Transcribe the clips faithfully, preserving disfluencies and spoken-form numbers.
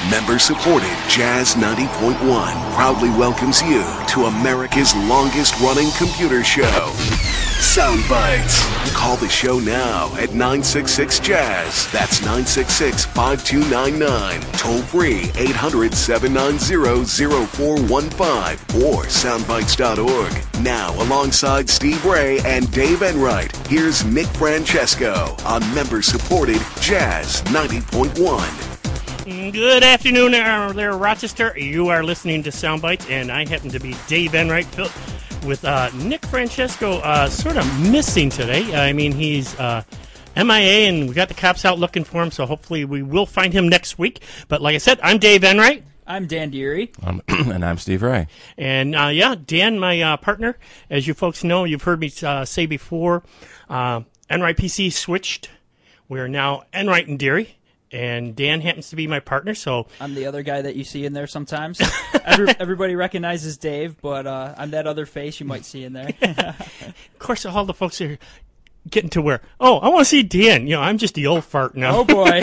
Member-supported Jazz ninety point one proudly welcomes you to America's longest-running computer show, Sound Bites. Call the show now at nine six six Jazz. That's nine six six, five two nine nine. Toll free eight hundred, seven nine zero, zero four one five or soundbites dot org. Now, alongside Steve Ray and Dave Enright, here's Nick Francesco on member-supported Jazz ninety point one. Good afternoon there, Rochester. You are listening to Sound Bites, and I happen to be Dave Enright with uh, Nick Francesco uh, sort of missing today. I mean, he's uh, M I A, and we got the cops out looking for him, so hopefully we will find him next week. But like I said, I'm Dave Enright. I'm Dan Deary. Um, and I'm Steve Ray. And, uh, yeah, Dan, my uh, partner, as you folks know, you've heard me uh, say before, uh, Enright P C switched. We're now Enright and Deary. And Dan happens to be my partner, so... I'm the other guy that you see in there sometimes. Every, everybody recognizes Dave, but uh, I'm that other face you might see in there. Of course, all the folks are getting to where, oh, I want to see Dan. You know, I'm just the old fart now. Oh, boy.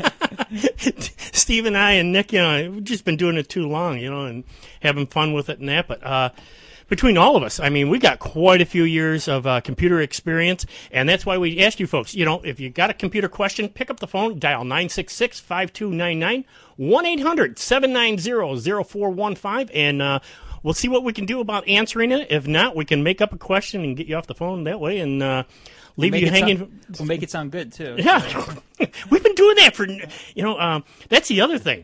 Steve and I and Nick, you know, we've just been doing it too long, you know, and having fun with it and that, but... uh Between all of us, I mean, we got quite a few years of uh, computer experience, and that's why we asked you folks, you know, if you got a computer question, pick up the phone, dial nine six six, five two nine nine, one eight hundred, seven nine zero, zero four one five, and uh, we'll see what we can do about answering it. If not, we can make up a question and get you off the phone that way and uh, leave we'll you hanging. Sound, we'll make it sound good, too. Yeah, we've been doing that for, you know, um, that's the other thing.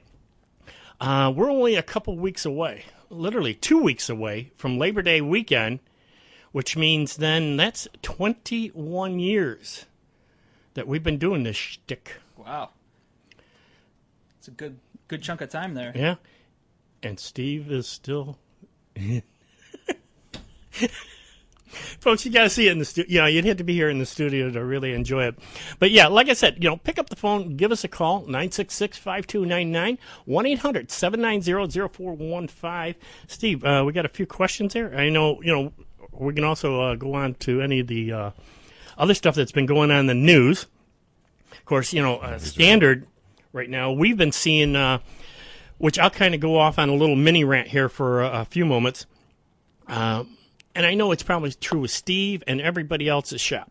Uh, we're only a couple weeks away. Literally two weeks away from Labor Day weekend, which means then that's twenty-one years that we've been doing this shtick. Wow. It's a good good chunk of time there. Yeah. And Steve is still... Folks, you got to see it in the studio. You know, you'd have to be here in the studio to really enjoy it. But, yeah, like I said, you know, pick up the phone, give us a call, nine six six, five two nine nine, one eight hundred, seven nine zero, zero four one five. Steve, uh, we got a few questions there. I know, you know, we can also uh, go on to any of the uh, other stuff that's been going on in the news. Of course, you know, uh, standard right now, we've been seeing, uh, which I'll kind of go off on a little mini rant here for a, a few moments. Uh And I know it's probably true with Steve and everybody else's shop.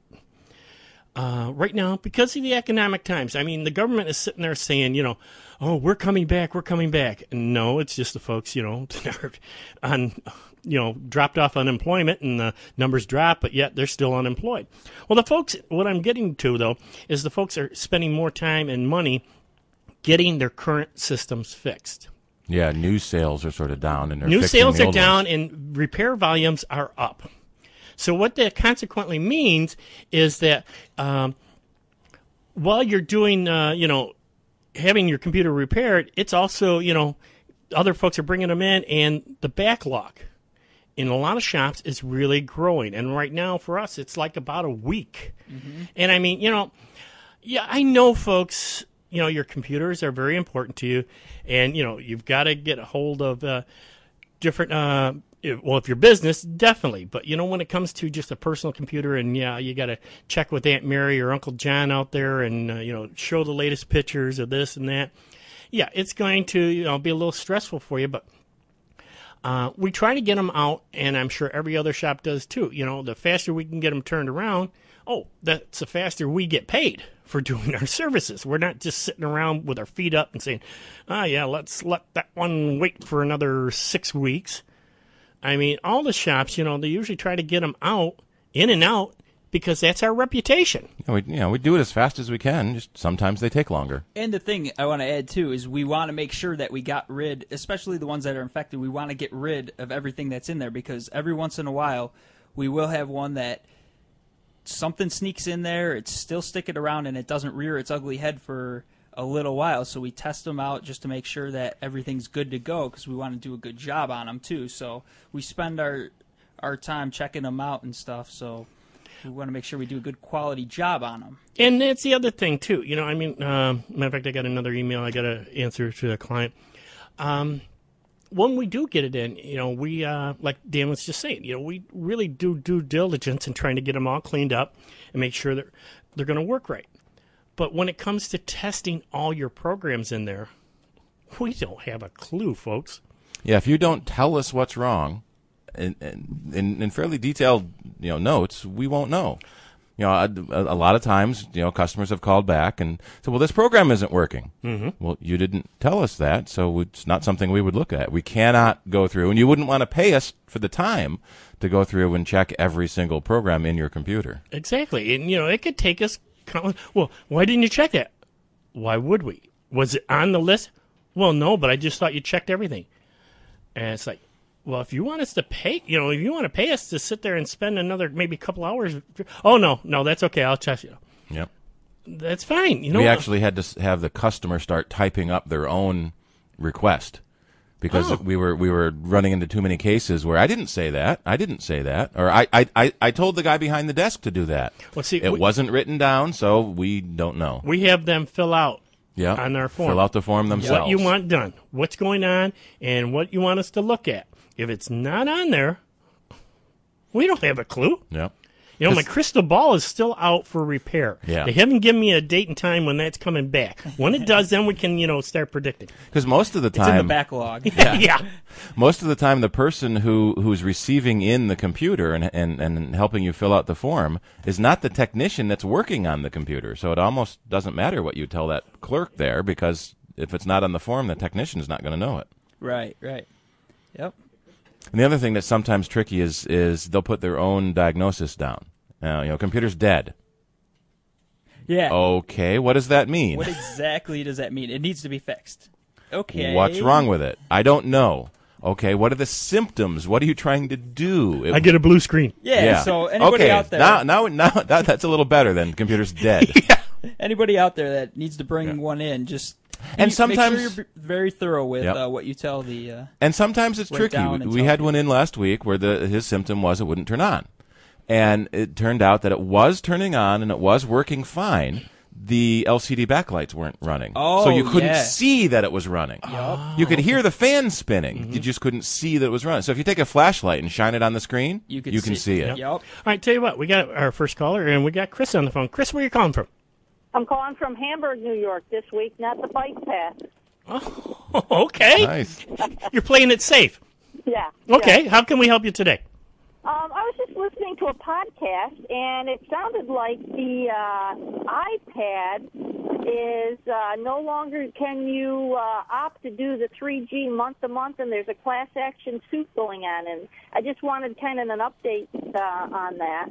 Uh, right now, because of the economic times, I mean, the government is sitting there saying, you know, oh, we're coming back, we're coming back. And no, it's just the folks, you know, on, you know, dropped off unemployment and the numbers drop, but yet they're still unemployed. Well, the folks, what I'm getting to, though, is the folks are spending more time and money getting their current systems fixed. Yeah, new sales are sort of down. and New sales are down ones. and repair volumes are up. So what that consequently means is that um, while you're doing, uh, you know, having your computer repaired, it's also, you know, other folks are bringing them in, and the backlog in a lot of shops is really growing. And right now for us, it's like about a week. Mm-hmm. And I mean, you know, yeah, I know folks... You know, your computers are very important to you, and, you know, you've got to get a hold of uh, different, uh, if, well, if your business, definitely. But, you know, when it comes to just a personal computer and, yeah, you got to check with Aunt Mary or Uncle John out there and, uh, you know, show the latest pictures of this and that. Yeah, it's going to, you know, be a little stressful for you, but uh, we try to get them out, and I'm sure every other shop does too. You know, the faster we can get them turned around, oh, that's the faster we get paid for doing our services. We're not just sitting around with our feet up and saying, ah, oh, yeah, let's let that one wait for another six weeks. I mean, all the shops, you know, they usually try to get them out, in and out, because that's our reputation. Yeah, we, you know, we do it as fast as we can. Just sometimes they take longer. And the thing I want to add, too, is we want to make sure that we got rid, especially the ones that are infected, we want to get rid of everything that's in there, because every once in a while we will have one that something sneaks in there, it's still sticking around, and it doesn't rear its ugly head for a little while. So we test them out just to make sure that everything's good to go, because we want to do a good job on them too. So we spend our our time checking them out and stuff. So we want to make sure we do a good quality job on them. And that's the other thing too. You know, I mean, uh, matter of fact, I got another email I got to answer to a client. Um, when we do get it in, you know, we, uh, like Dan was just saying, you know, we really do due diligence in trying to get them all cleaned up and make sure that they're going to work right. But when it comes to testing all your programs in there, We don't have a clue, folks. Yeah, if you don't tell us what's wrong in, in, in fairly detailed, you know, notes, we won't know. You know, a, a lot of times, you know, customers have called back and said, well, this program isn't working. Mm-hmm. Well, you didn't tell us that, so it's not something we would look at. We cannot go through, and you wouldn't want to pay us for the time to go through and check every single program in your computer. Exactly. And, you know, it could take us, well, why didn't you check that? Why would we? Was it on the list? Well, no, but I just thought you checked everything. And it's like, well, if you want us to pay, you know, if you want to pay us to sit there and spend another maybe couple hours, oh, no, no, that's okay. I'll check you. Yep. That's fine. You know, we actually had to have the customer start typing up their own request because oh. we were we were running into too many cases where I didn't say that, I didn't say that, or I I, I, I told the guy behind the desk to do that. Well, see, it we, wasn't written down, so we don't know. We have them fill out yeah, on their form. Fill out the form themselves. What you want done, what's going on, and what you want us to look at. If it's not on there, we don't have a clue. Yeah. You know, my crystal ball is still out for repair. Yeah. They haven't given me a date and time when that's coming back. When it does, then we can, you know, start predicting. Because most of the It's time, in the backlog. Yeah. yeah. most of the time, the person who who's receiving in the computer and, and and helping you fill out the form is not the technician that's working on the computer. So it almost doesn't matter what you tell that clerk there, because if it's not on the form, the technician is not going to know it. Right, right. Yep. And the other thing that's sometimes tricky is is they'll put their own diagnosis down. Uh, you know, computer's dead. Yeah. Okay, what does that mean? What exactly does that mean? It needs to be fixed. Okay. What's wrong with it? I don't know. Okay, what are the symptoms? What are you trying to do? It, I get a blue screen. Yeah, so anybody okay, out there, now, now, now that, that's a little better than computer's dead. yeah. anybody out there that needs to bring Yeah. one in, just And make sometimes- sure you're b- very thorough with Yep. uh, what you tell the. Uh, And sometimes it's Write tricky. down and We tell had people. one in last week where the his symptom was it wouldn't turn on. And it turned out that it was turning on and it was working fine. The L C D backlights weren't running. Oh, so you couldn't yeah. see that it was running. Yup. You could hear the fan spinning. You just couldn't see that it was running. So if you take a flashlight and shine it on the screen, You could can see- see it. Yep. All right, tell you what, we got our first caller, and we got Chris on the phone. Chris, where are you calling from? I'm calling from Hamburg, New York this week, not the bike path. Oh, okay. Nice. You're playing it safe. Yeah. Okay, yeah. how can we help you today? Um, I was just listening to a podcast, and it sounded like the uh, iPad is uh, no longer can you uh, opt to do the three G month to month, and there's a class action suit going on. And I just wanted kind of an update uh, on that.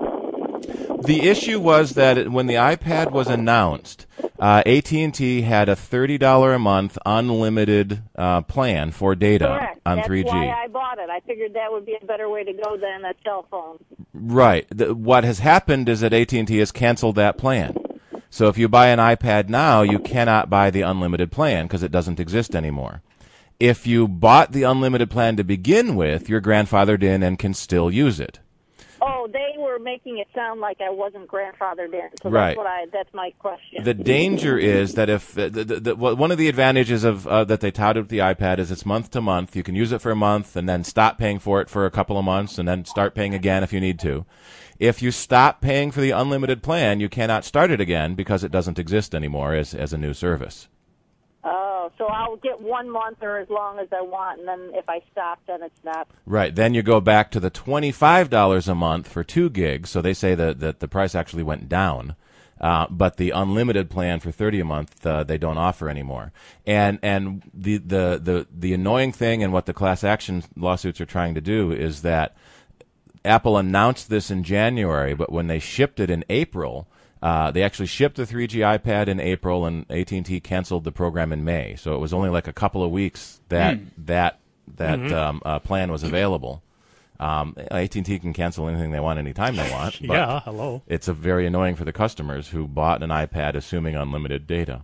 The issue was that it, when the iPad was announced, uh, A T and T had a thirty dollars a month unlimited uh, plan for data Correct. on That's three G. why I bought it. I figured that would be a better way to go than a cell phone. Right. The, what has happened is that A T and T has canceled that plan. So if you buy an iPad now, you cannot buy the unlimited plan because it doesn't exist anymore. If you bought the unlimited plan to begin with, you're grandfathered in and can still use it. Oh, they were making it sound like I wasn't grandfathered in. So Right. that's what I. That's my question. The danger is that if the, the, the, one of the advantages of uh, that they touted with the iPad is it's month to month. You can use it for a month and then stop paying for it for a couple of months and then start paying again if you need to. If you stop paying for the unlimited plan, you cannot start it again because it doesn't exist anymore as as a new service. Oh, so I'll get one month or as long as I want, and then if I stop, then it's not. Right. Then you go back to the twenty-five dollars a month for two gigs. So they say that, that the price actually went down. Uh, but the unlimited plan for thirty a month, uh, they don't offer anymore. And and the, the, the, the annoying thing and what the class action lawsuits are trying to do is that Apple announced this in January, but when they shipped it in April, uh, they actually shipped the three G iPad in April, and A T and T canceled the program in May. So it was only like a couple of weeks that Mm. that that Mm-hmm. um, uh, plan was available. Um, A T and T can cancel anything they want anytime they want. But Yeah, hello. it's a very annoying for the customers who bought an iPad assuming unlimited data.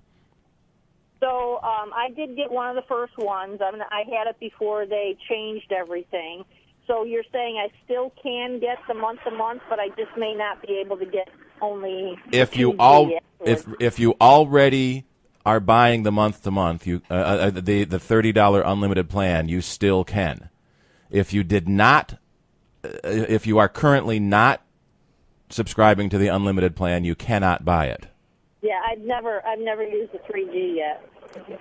So um, I did get one of the first ones. I mean, I had it before they changed everything. So you're saying I still can get the month to month, but I just may not be able to get only. If you two G all if afterwards. if you already are buying the month to month, you uh, uh, the the thirty dollars unlimited plan, you still can. If you did not, uh, if you are currently not subscribing to the unlimited plan, you cannot buy it. Yeah, I've never I've never used the three G yet.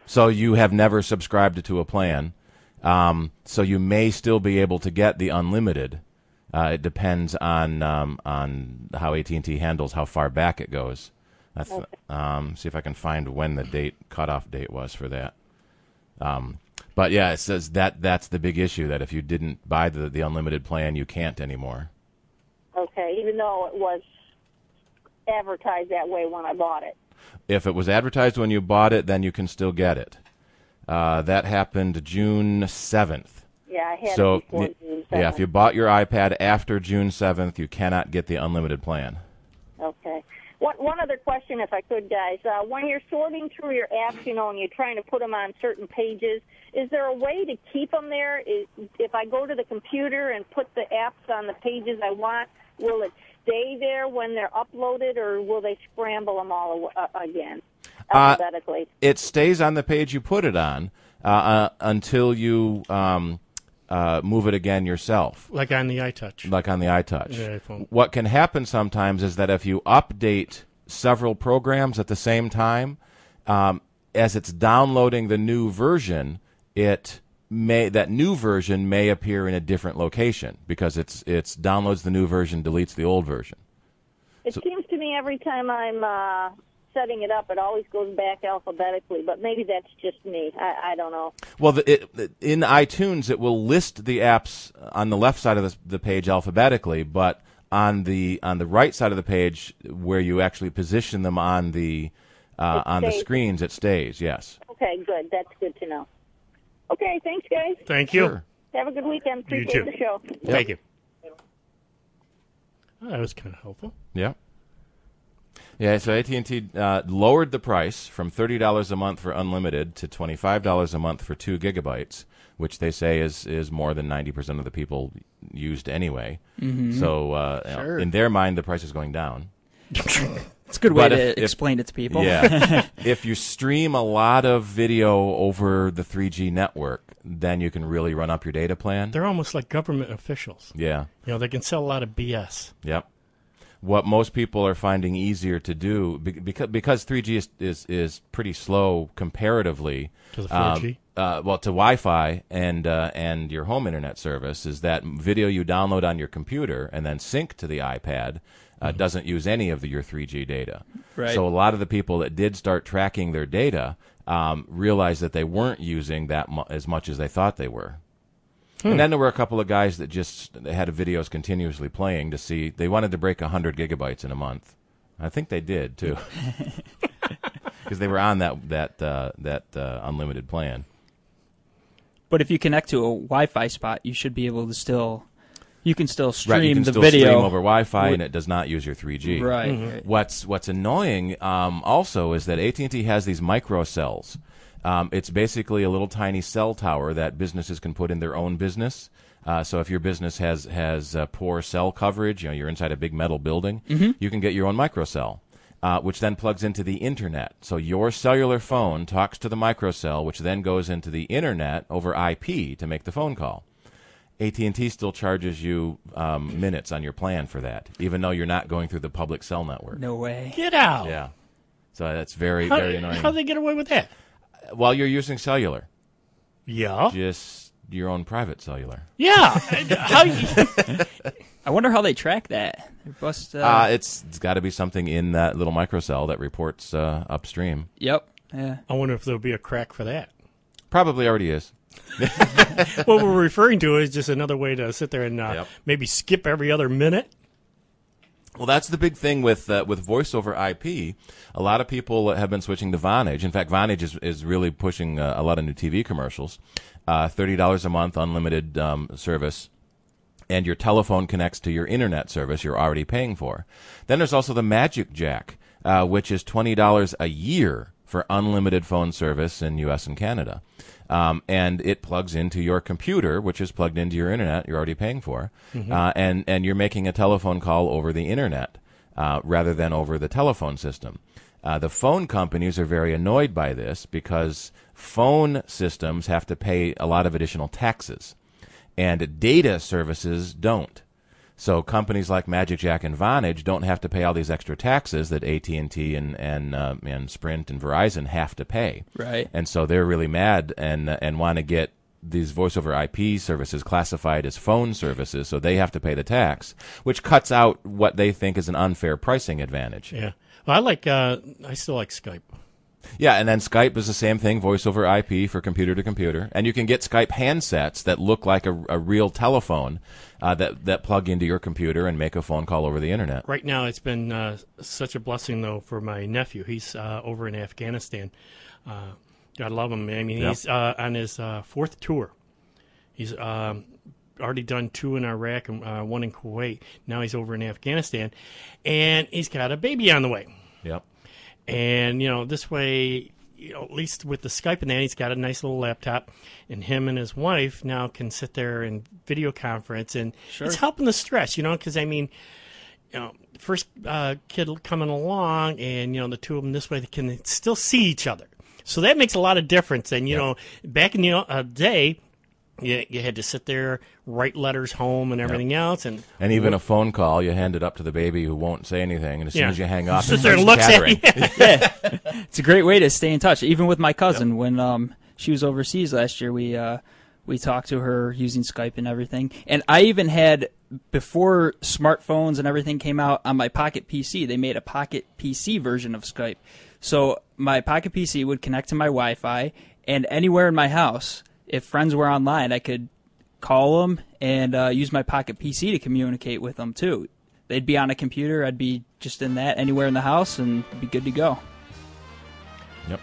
So you have never subscribed to a plan. Um, so you may still be able to get the unlimited. Uh, it depends on um, on how A T and T handles how far back it goes. That's, Okay. um, see if I can find when the date cutoff date was for that. Um, but yeah, it says that that's the big issue, that if you didn't buy the, the unlimited plan, you can't anymore. Okay, even though it was advertised that way when I bought it. If it was advertised when you bought it, then you can still get it. Uh, that happened June seventh. Yeah, I had So, it before y- June yeah, if seventh. you bought your iPad after June seventh, you cannot get the unlimited plan. Okay. One, one other question, if I could, guys. Uh, when you're sorting through your apps, you know, and you're trying to put them on certain pages, is there a way to keep them there? Is, if I go to the computer and put the apps on the pages I want, will it stay there when they're uploaded, or will they scramble them all uh, again Uh, alphabetically? It stays on the page you put it on uh, uh, until you um, uh, move it again yourself. Like on the iTouch. Like on the iTouch. The iPhone. What can happen sometimes is that if you update several programs at the same time, um, as it's downloading the new version, it may that new version may appear in a different location because it's it's downloads the new version, deletes the old version. It seems to me every time I'm uh, setting it up, it always goes back alphabetically, but maybe that's just me. I, I don't know. Well, the, it, in iTunes, it will list the apps on the left side of the, the page alphabetically, but on the on the right side of the page, where you actually position them on the uh, It on the stays. screens, it stays. Yes. Okay, good. That's good to know. Okay, thanks, guys. Thank you. Sure. Have a good weekend. You Appreciate too. the show. Thank you. Oh, that was kind of helpful. Yeah. Yeah. So A T and T uh, lowered the price from thirty dollars a month for unlimited to twenty five dollars a month for two gigabytes, which they say is is more than ninety percent of the people used anyway. Mm-hmm. So uh, Sure. in their mind, the price is going down. It's a good way But to if- if- explain it to people. Yeah. If you stream a lot of video over the three G network, then you can really run up your data plan. They're almost like government officials. Yeah. You know, they can sell a lot of B S. Yep. What most people are finding easier to do, be- because because three G is, is, is pretty slow comparatively To the four G? um, uh, well, to Wi-Fi and uh, and your home internet service, is that video you download on your computer and then sync to the iPad uh, Mm-hmm. doesn't use any of the, your three G data. Right. So a lot of the people that did start tracking their data um, realized that they weren't using that mu- as much as they thought they were. And then there were a couple of guys that just they had videos continuously playing to see. They wanted to break one hundred gigabytes in a month. I think they did, too. Because they were on that that uh, that uh, unlimited plan. But if you connect to a Wi-Fi spot, you should be able to still, you can still stream Right, you can the still video stream over Wi-Fi, with- and it does not use your three G. Right. right. What's What's annoying um, also is that A T and T has these micro cells. Um, it's basically a little tiny cell tower that businesses can put in their own business. Uh, so if your business has has uh, poor cell coverage, you know, you're inside a big metal building, you can get your own microcell, uh, which then plugs into the internet. So your cellular phone talks to the microcell, which then goes into the internet over I P to make the phone call. A T and T still charges you um, minutes on your plan for that, even though you're not going through the public cell network. No way. Get out. Yeah. So that's very, How, very annoying. how they get away with that? While you're using cellular, Yeah. just your own private cellular. Yeah. how you, I wonder how they track that. They bust. Uh, Uh, it's it's got to be something in that little microcell that reports uh, upstream. yep. Yeah. I wonder if there'll be a crack for that. Probably already is. What we're referring to is just another way to sit there and uh, Yep. maybe skip every other minute. Well, that's the big thing with uh, with voice over I P. A lot of people have been switching to Vonage. In fact, Vonage is, is really pushing uh, a lot of new T V commercials. Uh, thirty dollars a month, unlimited um, service, and your telephone connects to your internet service you're already paying for. Then there's also the Magic Jack, uh, which is twenty dollars a year for unlimited phone service in U S and Canada. Um, and it plugs into your computer, which is plugged into your internet you're already paying for, uh, and, and you're making a telephone call over the internet uh, rather than over the telephone system. Uh, the phone companies are very annoyed by this because phone systems have to pay a lot of additional taxes, and data services don't. So companies like Magic Jack and Vonage don't have to pay all these extra taxes that A T and T and and uh, and Sprint and Verizon have to pay. Right. And so they're really mad and uh, and want to get these voice over I P services classified as phone services, so they have to pay the tax, which cuts out what they think is an unfair pricing advantage. Yeah. Well, I like. Uh, I still like Skype. Yeah, and then Skype is the same thing, voice over I P for computer to computer, and you can get Skype handsets that look like a, a real telephone uh, that that plug into your computer and make a phone call over the internet. Right now, it's been uh, such a blessing though for my nephew. He's uh, over in Afghanistan. Uh, I love him. I mean, Yep. he's uh, on his uh, fourth tour. He's um, already done two in Iraq and uh, one in Kuwait. Now he's over in Afghanistan, and he's got a baby on the way. Yep. And, you know, this way, you know, at least with the Skype and that, he's got a nice little laptop, and him and his wife now can sit there and video conference, and Sure. it's helping the stress, you know, because, I mean, you know, first uh, kid coming along, and, you know, the two of them this way, they can still see each other. So that makes a lot of difference. And, you Yep. know, back in the uh, day, you, you had to sit there, write letters home and everything else. And And even a phone call, you hand it up to the baby who won't say anything, and as soon Yeah. as you hang up, it sits there and starts looks at chattering. you. Yeah, it's a great way to stay in touch. Even with my cousin, when um she was overseas last year, we uh we talked to her using Skype and everything. And I even had, before smartphones and everything came out, on my Pocket P C, they made a Pocket P C version of Skype. So my Pocket P C would connect to my Wi-Fi, and anywhere in my house, if friends were online, I could call them and uh, use my Pocket P C to communicate with them too. They'd be on a computer, I'd be just in that anywhere in the house, and be good to go. Yep.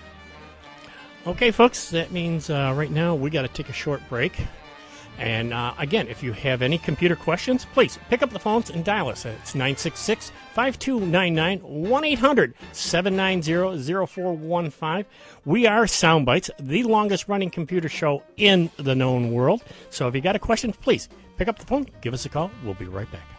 Okay, folks, that means uh, right now we got to take a short break. And uh, again, if you have any computer questions, please pick up the phones and dial us. It's nine six six, five two nine nine, one eight hundred, seven nine zero, zero four one five. We are Soundbites, the longest running computer show in the known world. So if you got a question, please pick up the phone, give us a call. We'll be right back.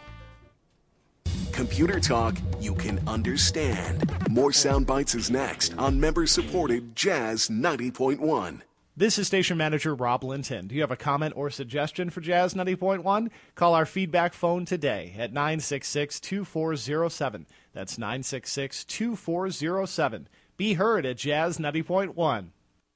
Computer talk you can understand. More Soundbites is next on member-supported Jazz ninety point one. This is station manager Rob Linton. Do you have a comment or suggestion for Jazz ninety point one? Call our feedback phone today at nine six six, two four zero seven. That's nine six six, two four zero seven. Be heard at Jazz ninety point one.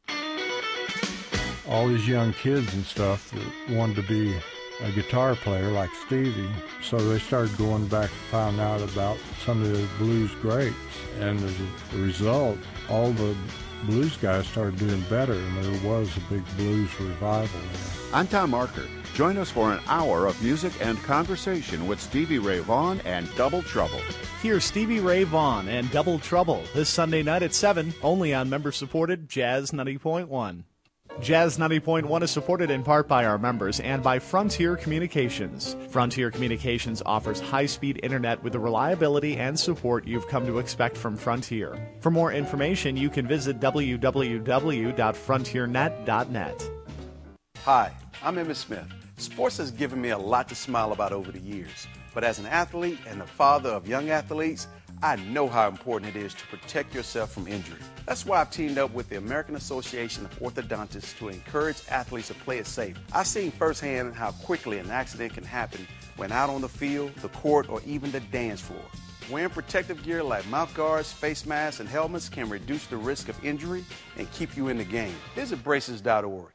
All these young kids and stuff that wanted to be a guitar player like Stevie, so they started going back and found out about some of the blues greats, and as a result, all the blues guys started doing better, and there was a big blues revival there. I'm Tom Marker. Join us for an hour of music and conversation with Stevie Ray Vaughan and Double Trouble. Here's Stevie Ray Vaughan and Double Trouble this Sunday night at seven, only on member-supported Jazz ninety point one. Jazz ninety point one is supported in part by our members and by Frontier Communications. Frontier Communications offers high-speed internet with the reliability and support you've come to expect from Frontier. For more information, you can visit w w w dot frontier net dot net. Hi, I'm Emmitt Smith. Sports has given me a lot to smile about over the years. But as an athlete and the father of young athletes, I know how important it is to protect yourself from injury. That's why I've teamed up with the American Association of Orthodontists to encourage athletes to play it safe. I've seen firsthand how quickly an accident can happen when out on the field, the court, or even the dance floor. Wearing protective gear like mouth guards, face masks, and helmets can reduce the risk of injury and keep you in the game. Visit braces dot org.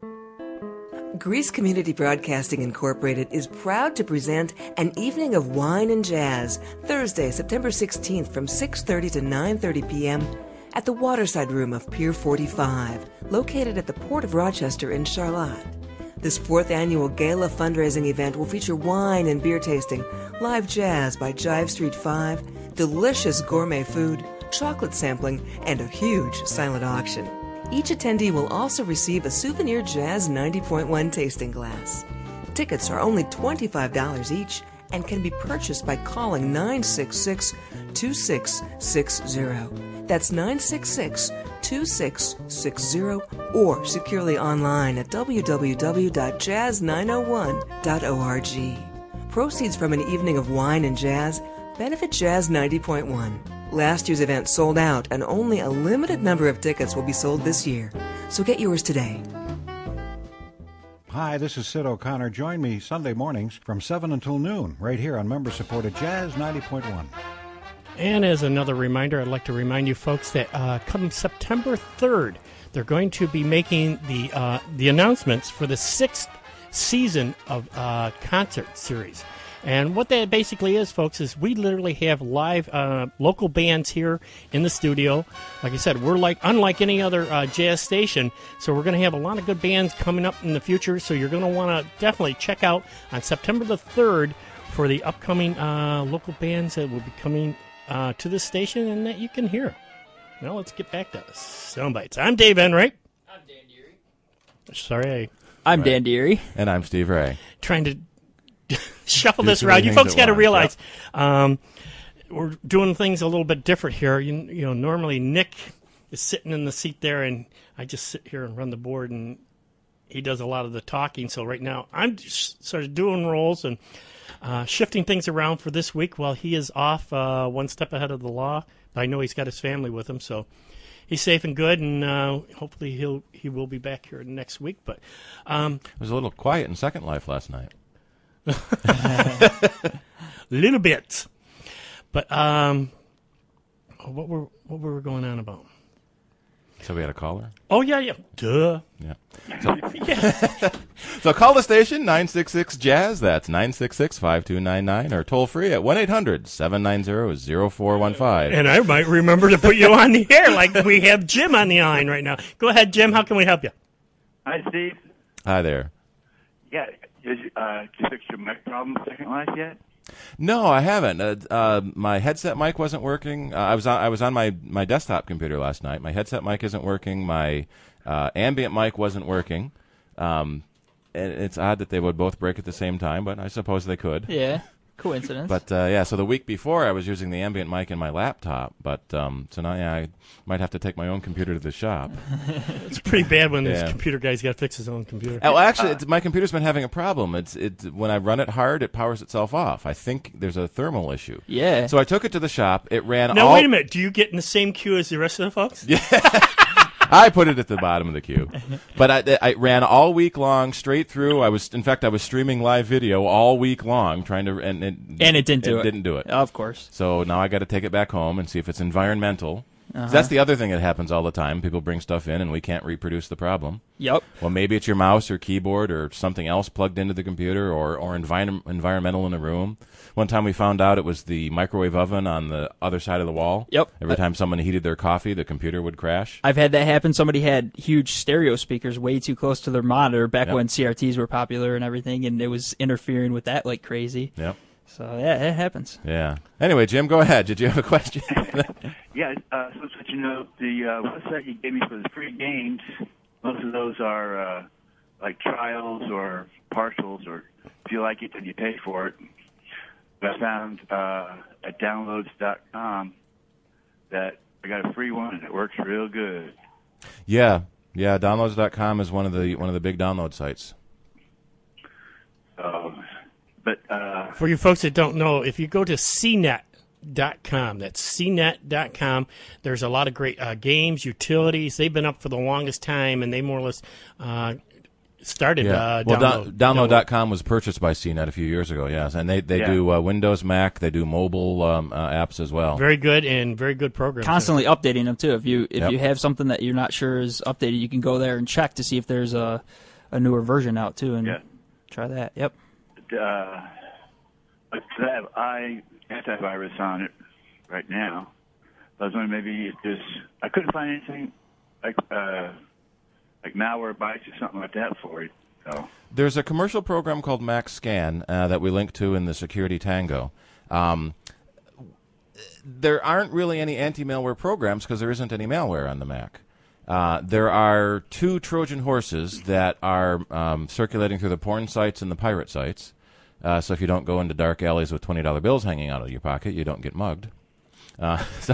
Greece Community Broadcasting Incorporated is proud to present an evening of wine and jazz, Thursday, September sixteenth from six thirty to nine thirty p.m. at the Waterside Room of Pier forty-five, located at the Port of Rochester in Charlotte. This fourth annual gala fundraising event will feature wine and beer tasting, live jazz by Jive Street five, delicious gourmet food, chocolate sampling, and a huge silent auction. Each attendee will also receive a souvenir Jazz ninety point one tasting glass. Tickets are only twenty-five dollars each and can be purchased by calling nine six six, two six six zero. That's nine six six, two six six zero or securely online at w w w dot jazz nine oh one dot org. Proceeds from an evening of wine and jazz benefit Jazz ninety point one. Last year's event sold out, and only a limited number of tickets will be sold this year. So get yours today. Hi, this is Sid O'Connor. Join me Sunday mornings from seven until noon, right here on member-supported Jazz ninety point one. And as another reminder, I'd like to remind you folks that uh, come September third, they're going to be making the uh, the announcements for the sixth season of uh, concert series. And what that basically is, folks, is we literally have live uh, local bands here in the studio. Like I said, we're like unlike any other uh, jazz station, so we're going to have a lot of good bands coming up in the future. So you're going to want to definitely check out on September the third for the upcoming uh, local bands that will be coming uh, to the station and that you can hear. Now let's get back to Soundbites. I'm Dave Enright. I'm Dan Deary. Sorry, I... I'm Right. Dan Deary. And I'm Steve Ray. Trying to shuffle Do this too around. many You things folks at got to once, realize um, we're doing things a little bit different here. You, you know, normally Nick is sitting in the seat there, and I just sit here and run the board, and he does a lot of the talking. So right now I'm just sort of doing roles and uh, shifting things around for this week while he is off uh, one step ahead of the law. But I know he's got his family with him, so he's safe and good, and uh, hopefully he'll he will be back here next week. But um, It was a little quiet in Second Life last night. little bit, but um, what were what were we going on about? So we had a caller? Oh yeah, yeah, duh. Yeah. So, so call the station, nine six six jazz, that's nine six six, five two nine nine, or toll free at one eight hundred, seven nine zero, zero four one five. And I might remember to put you on the air like we have Jim on the line right now. Go ahead, Jim. How can we help you? Hi, Steve. Hi there. Yeah, is, uh, did you fix your mic problem Second Life yet? No, I haven't. Uh, uh, my headset mic wasn't working. Uh, I was on, I was on my, my desktop computer last night. My headset mic isn't working. My uh, ambient mic wasn't working. Um, and it's odd that they would both break at the same time, but I suppose they could. Yeah, coincidence. But uh, yeah, so the week before I was using the ambient mic in my laptop, but um, so now yeah, I might have to take my own computer to the shop. It's pretty bad when Yeah. this computer guy's got to fix his own computer. Oh, actually, it's, my computer's been having a problem. It's it when I run it hard, it powers itself off. I think there's a thermal issue. Yeah. So I took it to the shop. It ran. Now all, wait a minute. Do you get in the same queue as the rest of the folks? Yeah. I put it at the bottom of the queue, but I, I ran all week long, straight through. I was, in fact, I was streaming live video all week long, trying to, and it, And it didn't do it. Didn't do it, of course. So now I got to take it back home and see if it's environmental. Uh-huh. That's the other thing that happens all the time. People bring stuff in, and we can't reproduce the problem. Yep. Well, maybe it's your mouse or keyboard or something else plugged into the computer, or or envi- environmental in the room. One time we found out it was the microwave oven on the other side of the wall. Yep. Every time someone heated their coffee, the computer would crash. I've had that happen. Somebody had huge stereo speakers way too close to their monitor back Yep. when C R Ts were popular and everything, and it was interfering with that like crazy. Yep. So, yeah, it happens. Yeah. Anyway, Jim, go ahead. Did you have a question? Yeah, uh, so to let you know, the uh, website you gave me for the free games, most of those are uh, like trials or partials, or if you like it, then you pay for it. But I found uh, at downloads dot com that I got a free one, and it works real good. Yeah. Yeah, downloads dot com is one of the one of the big download sites. So, but uh, For you folks that don't know, if you go to c net dot com, that's c net dot com, there's a lot of great uh, games, utilities. They've been up for the longest time, and they more or less uh, started Yeah. uh, well, download. down, download dot com was purchased by C net a few years ago, yes. And they, they Yeah. do uh, Windows, Mac, they do mobile um, uh, apps as well. Very good and very good programs. Constantly updating them too. If you if Yep. you have something that you're not sure is updated, you can go there and check to see if there's a a newer version out too, and Yeah. try that. Yep. uh, I have I antivirus on it right now. I was wondering maybe if this, I couldn't find anything like uh, like malware bytes or something like that for it. So There's a commercial program called MacScan uh, that we link to in the Security Tango. Um, there aren't really any anti-malware programs because there isn't any malware on the Mac. Uh, there are two Trojan horses that are um, circulating through the porn sites and the pirate sites. Uh, so if you don't go into dark alleys with twenty dollar bills hanging out of your pocket, you don't get mugged. Uh, so,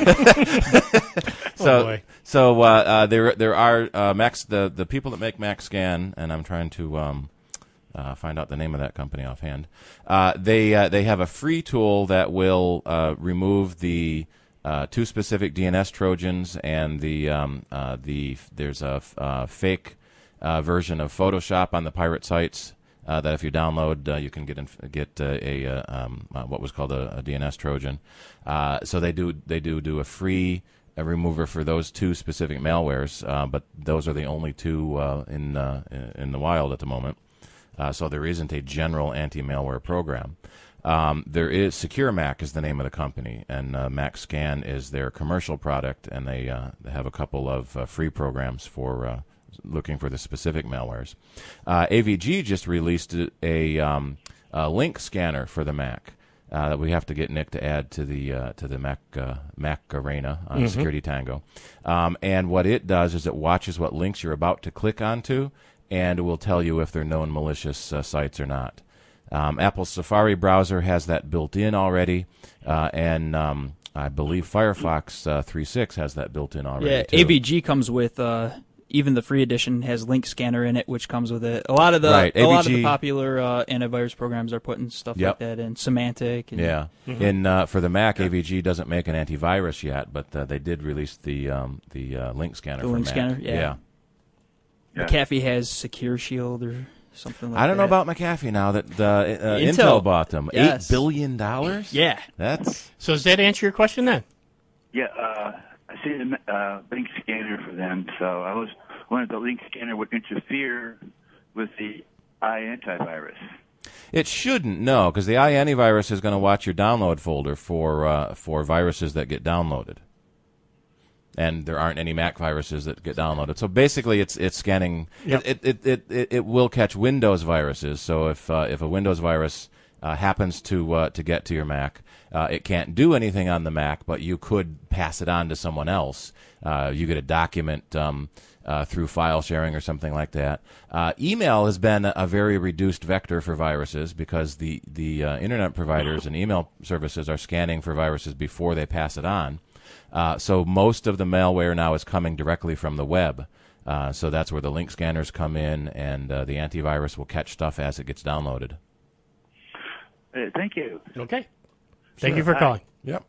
so, Oh, boy. so uh, uh, there there are uh, Max the the people that make MacScan, and I'm trying to um, uh, find out the name of that company offhand. Uh, they uh, they have a free tool that will uh, remove the uh, two specific D N S Trojans and the um, uh, the there's a f- uh, fake uh, version of Photoshop on the pirate sites. Uh, that if you download, uh, you can get inf- get uh, a uh, um, uh, what was called a, a D N S Trojan. Uh, so they do they do do a free uh, remover for those two specific malwares, uh, but those are the only two uh, in uh, in the wild at the moment. Uh, so there isn't a general anti-malware program. Um, there is Secure Mac is the name of the company, and uh, MacScan is their commercial product, and they, uh, they have a couple of uh, free programs for uh, looking for the specific malwares. Uh, A V G just released a, um, a link scanner for the Mac uh, that we have to get Nick to add to the uh, to the Mac uh, Mac Arena on Mm-hmm. Security Tango. Um, and what it does is it watches what links you're about to click onto, and it will tell you if they're known malicious uh, sites or not. Um, Apple's Safari browser has that built in already, uh, and um, I believe Firefox uh, three point six has that built in already. Yeah, too. A V G comes with uh, even the free edition has Link Scanner in it, which comes with it. A lot of the Right, a lot of A V G the popular uh, antivirus programs are putting stuff Yep. like that in. Symantec. And, Yeah, Mhm. and uh, for the Mac, A V G doesn't make an antivirus yet, but uh, they did release the um, the uh, link scanner The for link Mac. scanner, yeah. yeah. McAfee has Secure Shield or something like that. I don't know about McAfee now that uh, uh, Intel, Intel. bought them. Yes. Eight billion dollars. Yeah, that's So does that answer your question then? Yeah, uh, I see the uh, link scanner for them, so I was wondering if the link scanner would interfere with the iAntivirus. It shouldn't, no, because the iAntivirus is going to watch your download folder for uh, for viruses that get downloaded, and there aren't any Mac viruses that get downloaded. So basically, it's it's scanning. Yep. It, it, it it it will catch Windows viruses. So if uh, if a Windows virus uh, happens to uh, to get to your Mac, uh, it can't do anything on the Mac, but you could pass it on to someone else. Uh, you get a document. Um, Uh, through file sharing or something like that. Uh, email has been a very reduced vector for viruses because the, the uh, internet providers and email services are scanning for viruses before they pass it on. Uh, so most of the malware now is coming directly from the web. Uh, so that's where the link scanners come in, and uh, the antivirus will catch stuff as it gets downloaded. Uh, thank you. Okay. Thank Sure. you for Hi. calling. Yep.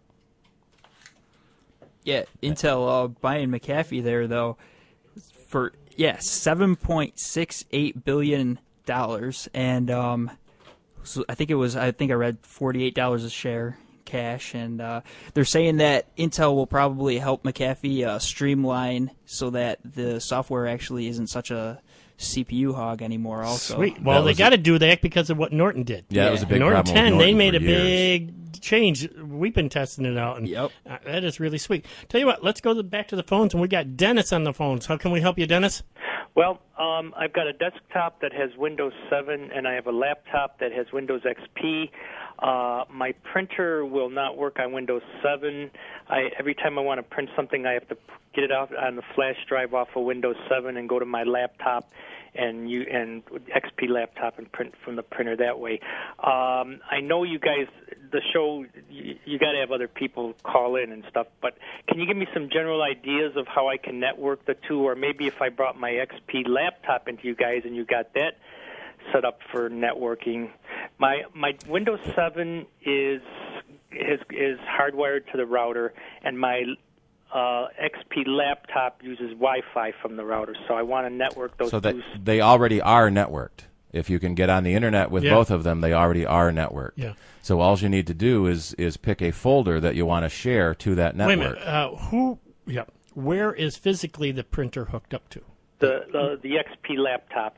Yeah, Intel uh, buying McAfee there though for yeah seven point six eight billion dollars, and um, so I think it was I think I read forty eight dollars a share cash, and uh, they're saying that Intel will probably help McAfee uh, streamline so that the software actually isn't such a C P U hog anymore. Also, Sweet. Well, That they was got to do that because of what Norton did. Yeah, that was a big Norton problem with ten, they Norton made for a years. big change. We've been testing it out, and Yep. uh, that is really sweet. Tell you what, let's go to, back to the phones, and we got Dennis on the phones. How can we help you, Dennis? Well, um, I've got a desktop that has Windows seven, and I have a laptop that has Windows X P. Uh, my printer will not work on Windows seven. I, every time I want to print something, I have to get it out on the flash drive off of Windows seven and go to my laptop and you and X P laptop and print from the printer that way. Um, I know you guys, the show, you, you got to have other people call in and stuff, but can you give me some general ideas of how I can network the two, or maybe if I brought my X P laptop into you guys and you got that set up for networking? My my Windows seven is is is hardwired to the router, and my uh, X P laptop uses Wi-Fi from the router. So I want to network those So that two. they already are networked. If you can get on the internet with Yeah. both of them, they already are networked. Yeah. So all you need to do is is pick a folder that you want to share to that network. Wait a minute. Uh, who? Yeah. Where is physically the printer hooked up to? The the, the X P laptop.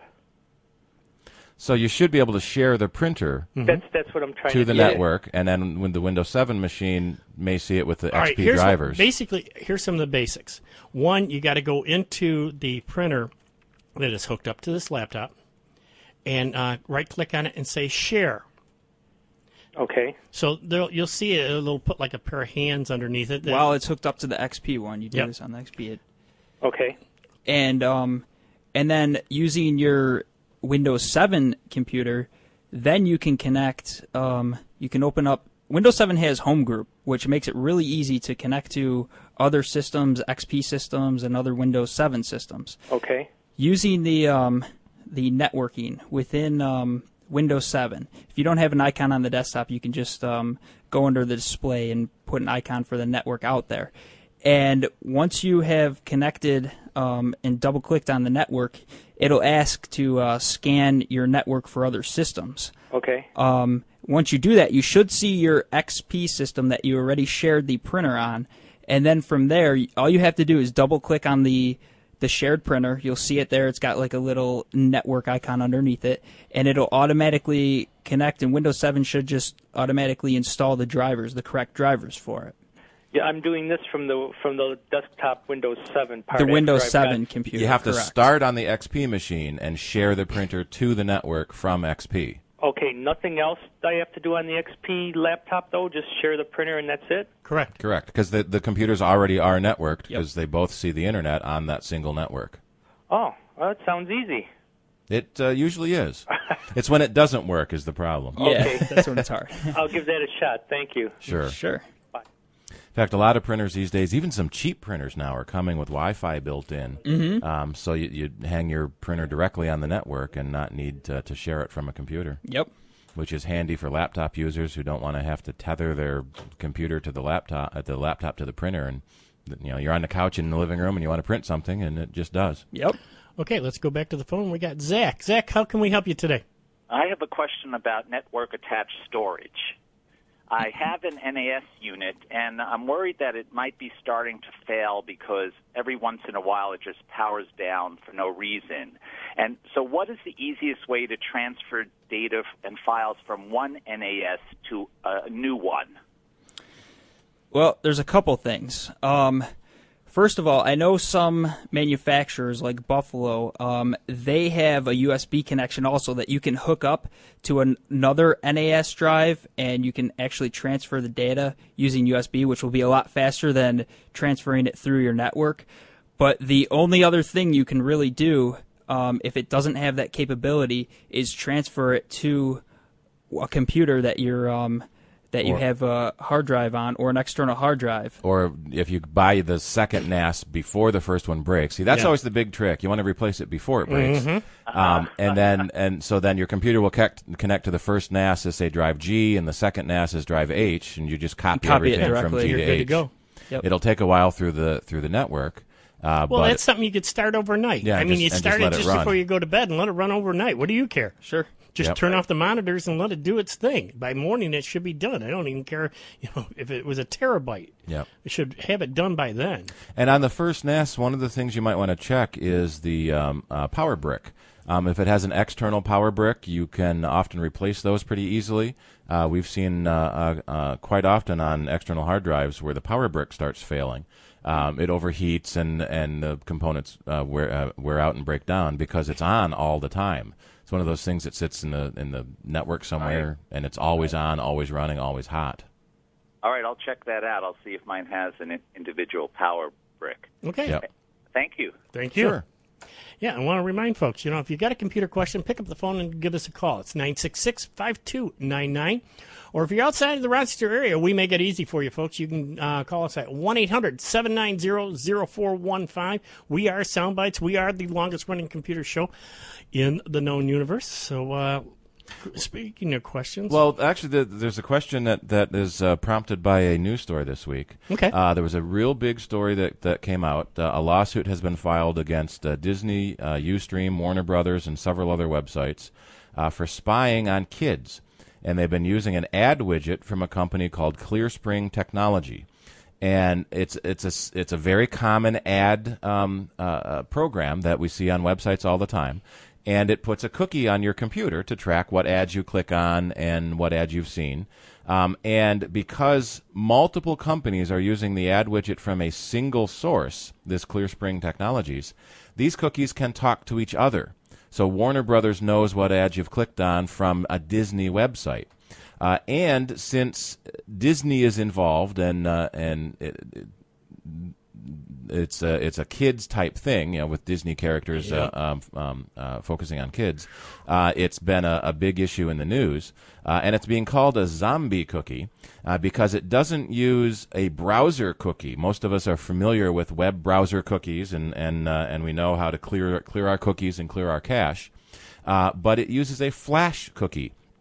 So you should be able to share the printer That's that's what I'm trying to to the get. network, and then when the Windows seven machine may see it with the All X right, P here's what- drivers. basically, here's some of the basics. One, you got to go into the printer that is hooked up to this laptop, and uh, right-click on it and say Share. Okay. So there, you'll see it. It'll put like a pair of hands underneath it. that- while it's hooked up to the X P one, you do Yep. this on the X P. It, Okay. and um, and then using your Windows seven computer, then you can connect. Um, you can open up. Windows seven has Home Group, which makes it really easy to connect to other systems, X P systems, and other Windows seven systems. Okay. Using the um, the networking within um, Windows seven. If you don't have an icon on the desktop, you can just um, go under the display and put an icon for the network out there. And once you have connected um, and double-clicked on the network, it'll ask to uh, scan your network for other systems. Okay. Um, once you do that, you should see your X P system that you already shared the printer on. And then from there, all you have to do is double-click on the the shared printer. You'll see it there. It's got like a little network icon underneath it, and it'll automatically connect, and Windows seven should just automatically install the drivers, the correct drivers for it. Yeah, I'm doing this from the from the desktop Windows seven part. The Windows after I've seven got- computer. You have to correct. start on the X P machine and share the printer to the network from X P. Okay, nothing else I have to do on the X P laptop, though? Just share the printer and that's it? Correct. Correct, because the, the computers already are networked because they both see the internet on that single network. Oh, well, that sounds easy. It uh, usually is. It's when it doesn't work is the problem. Yeah, Okay. that's when it's hard. I'll give that a shot. Thank you. Sure. Sure. In fact, a lot of printers these days, even some cheap printers now, are coming with Wi-Fi built in. Mhm. Um, so you, you hang your printer directly on the network and not need to, to share it from a computer. Yep. Which is handy for laptop users who don't want to have to tether their computer to the laptop, uh, the laptop to the printer, and you know you're on the couch in the living room and you want to print something, and it just does. Yep. Okay, let's go back to the phone. We got Zach. Zach, how can we help you today? I have a question about network attached storage. I have an N A S unit, and I'm worried that it might be starting to fail because every once in a while it just powers down for no reason. And so what is the easiest way to transfer data and files from one N A S to a new one? Well, there's a couple things. Um, first of all, I know some manufacturers like Buffalo, um, they have a U S B connection also that you can hook up to an- another N A S drive, and you can actually transfer the data using U S B, which will be a lot faster than transferring it through your network. But the only other thing you can really do, um, if it doesn't have that capability, is transfer it to a computer that you're um, that you Or- have a hard drive on, or an external hard drive. Or if you buy the second N A S before the first one breaks. See, that's Yeah. always the big trick. You want to replace it before it breaks. Mhm. Um, and then, and so then your computer will connect, connect to the first N A S as, say, drive G, and the second N A S as drive H, and you just copy, Copy it everything from directly. G You're to good to H. go. Yep. It'll take a while through the through the network. Uh, Well, but that's something you could start overnight. Yeah, I and mean, just- you and just start let it it just run. before you go to bed and let it run overnight. What do you care? Sure. Just Yep. turn off the monitors and let it do its thing. By morning, it should be done. I don't even care, you know, if it was a terabyte. Yep. It should have it done by then. And on the first N A S, one of the things you might want to check is the um, uh, power brick. Um, if it has an external power brick, you can often replace those pretty easily. Uh, we've seen uh, uh, uh, quite often on external hard drives where the power brick starts failing. Um, it overheats and, and the components uh, wear, uh, wear out and break down because it's on all the time. It's one of those things that sits in the in the network somewhere, and it's always on, always running, always hot. All right, I'll check that out. I'll see if mine has an individual power brick. Okay. Yep. Thank you. Thank you. Sure. Yeah, I want to remind folks, you know, if you got a computer question, pick up the phone and give us a call. It's nine six six, five two nine nine. Or if you're outside of the Rochester area, we make it easy for you, folks. You can uh, call us at one eight hundred, seven nine zero, zero four one five. We are Soundbites. We are the longest-running computer show in the known universe. So, uh, speaking of questions. Well, actually, the, there's a question that, that is uh, prompted by a news story this week. Okay. Uh, there was a real big story that, that came out. Uh, a lawsuit has been filed against uh, Disney, uh, Ustream, Warner Brothers, and several other websites uh, for spying on kids. And they've been using an ad widget from a company called ClearSpring Technology. And it's it's a it's a very common ad um, uh, uh, program that we see on websites all the time, and it puts a cookie on your computer to track what ads you click on and what ads you've seen. Um, and because multiple companies are using the ad widget from a single source, this ClearSpring Technologies, these cookies can talk to each other. So Warner Brothers knows what ads you've clicked on from a Disney website. Uh, and since Disney is involved and uh, and it, it, it's a it's a kids type thing, you know, with Disney characters Yeah. uh, um, um, uh, focusing on kids, uh, it's been a, a big issue in the news, uh, and it's being called a zombie cookie uh, because it doesn't use a browser cookie. Most of us are familiar with web browser cookies, and and uh, and we know how to clear clear our cookies and clear our cache, uh, but it uses a flash cookie.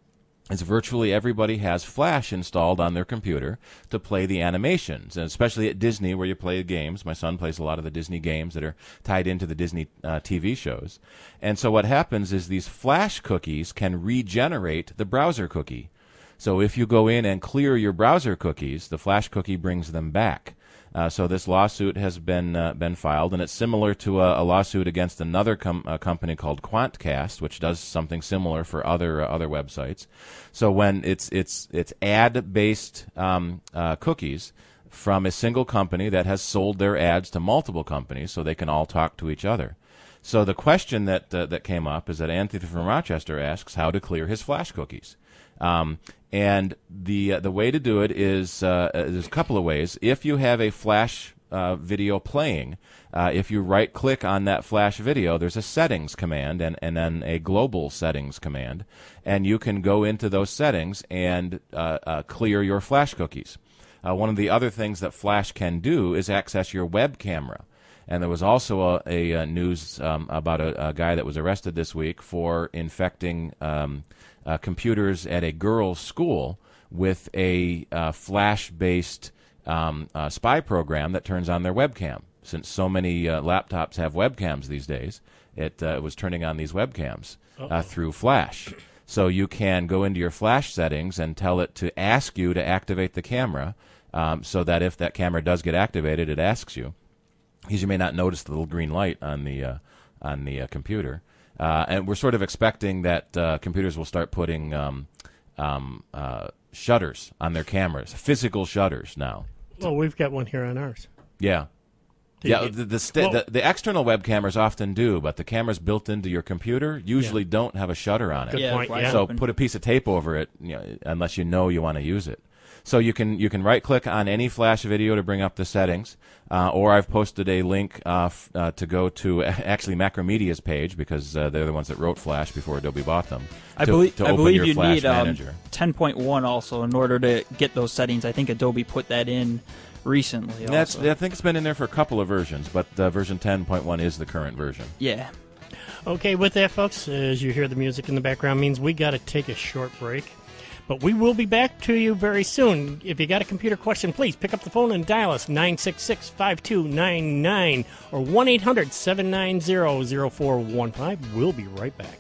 is virtually everybody has Flash installed on their computer to play the animations, and especially at Disney where you play games. My son plays a lot of the Disney games that are tied into the Disney uh, T V shows. And so what happens is these Flash cookies can regenerate the browser cookie. So if you go in and clear your browser cookies, the Flash cookie brings them back. Uh, so this lawsuit has been uh, been filed, and it's similar to a, a lawsuit against another com- a company called Quantcast, which does something similar for other uh, other websites. So when it's it's it's ad-based um, uh, cookies from a single company that has sold their ads to multiple companies, so they can all talk to each other. So the question that uh, that came up is that Anthony from Rochester asks how to clear his Flash cookies. Um, and the uh, the way to do it is uh, there's a couple of ways. If you have a Flash uh, video playing, uh, if you right click on that Flash video, there's a settings command and, and then a global settings command, and you can go into those settings and uh, uh, clear your Flash cookies. Uh, one of the other things that Flash can do is access your web camera. And there was also a, a, a news um, about a, a guy that was arrested this week for infecting um, uh, computers at a girls' school with a uh, Flash-based um, uh, spy program that turns on their webcam. Since so many uh, laptops have webcams these days, it uh, was turning on these webcams uh, through Flash. So you can go into your Flash settings and tell it to ask you to activate the camera, um, so that if that camera does get activated, it asks you. Because you may not notice the little green light on the uh, on the uh, computer, uh, and we're sort of expecting that uh, computers will start putting um, um, uh, shutters on their cameras, physical shutters now. Well, we've got one here on ours. Yeah, Did yeah. you- The the, sta- well- the the external web cameras often do, but the cameras built into your computer usually Yeah. don't have a shutter on it. Good Yeah, point, wide yeah. So open. put a piece of tape over it, you know, unless you know you want to use it. So you can you can right click on any Flash video to bring up the settings, uh, or I've posted a link uh, f- uh, to go to actually Macromedia's page, because uh, they're the ones that wrote Flash before Adobe bought them. I to, believe to I open believe your you Flash need um, Manager. ten point one also in order to get those settings. I think Adobe put that in recently. That's also. I think it's been in there for a couple of versions, but uh, version ten point one is the current version. Yeah. Okay, with that, folks, as you hear the music in the background, means we got to take a short break. But we will be back to you very soon. If you got a computer question, please pick up the phone and dial us nine six six, five two nine nine or one eight hundred, seven nine zero, zero four one five. We'll be right back.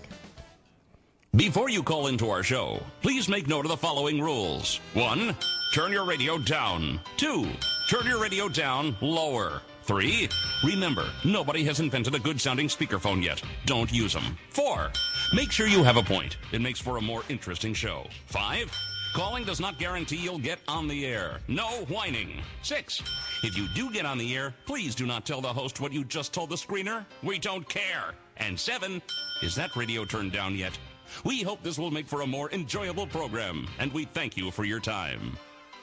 Before you call into our show, please make note of the following rules. One, turn your radio down. Two, turn your radio down lower. Three, remember, nobody has invented a good-sounding speakerphone yet. Don't use them. Four, make sure you have a point. It makes for a more interesting show. Five, calling does not guarantee you'll get on the air. No whining. Six, if you do get on the air, please do not tell the host what you just told the screener. We don't care. And seven, is that radio turned down yet? We hope this will make for a more enjoyable program, and we thank you for your time.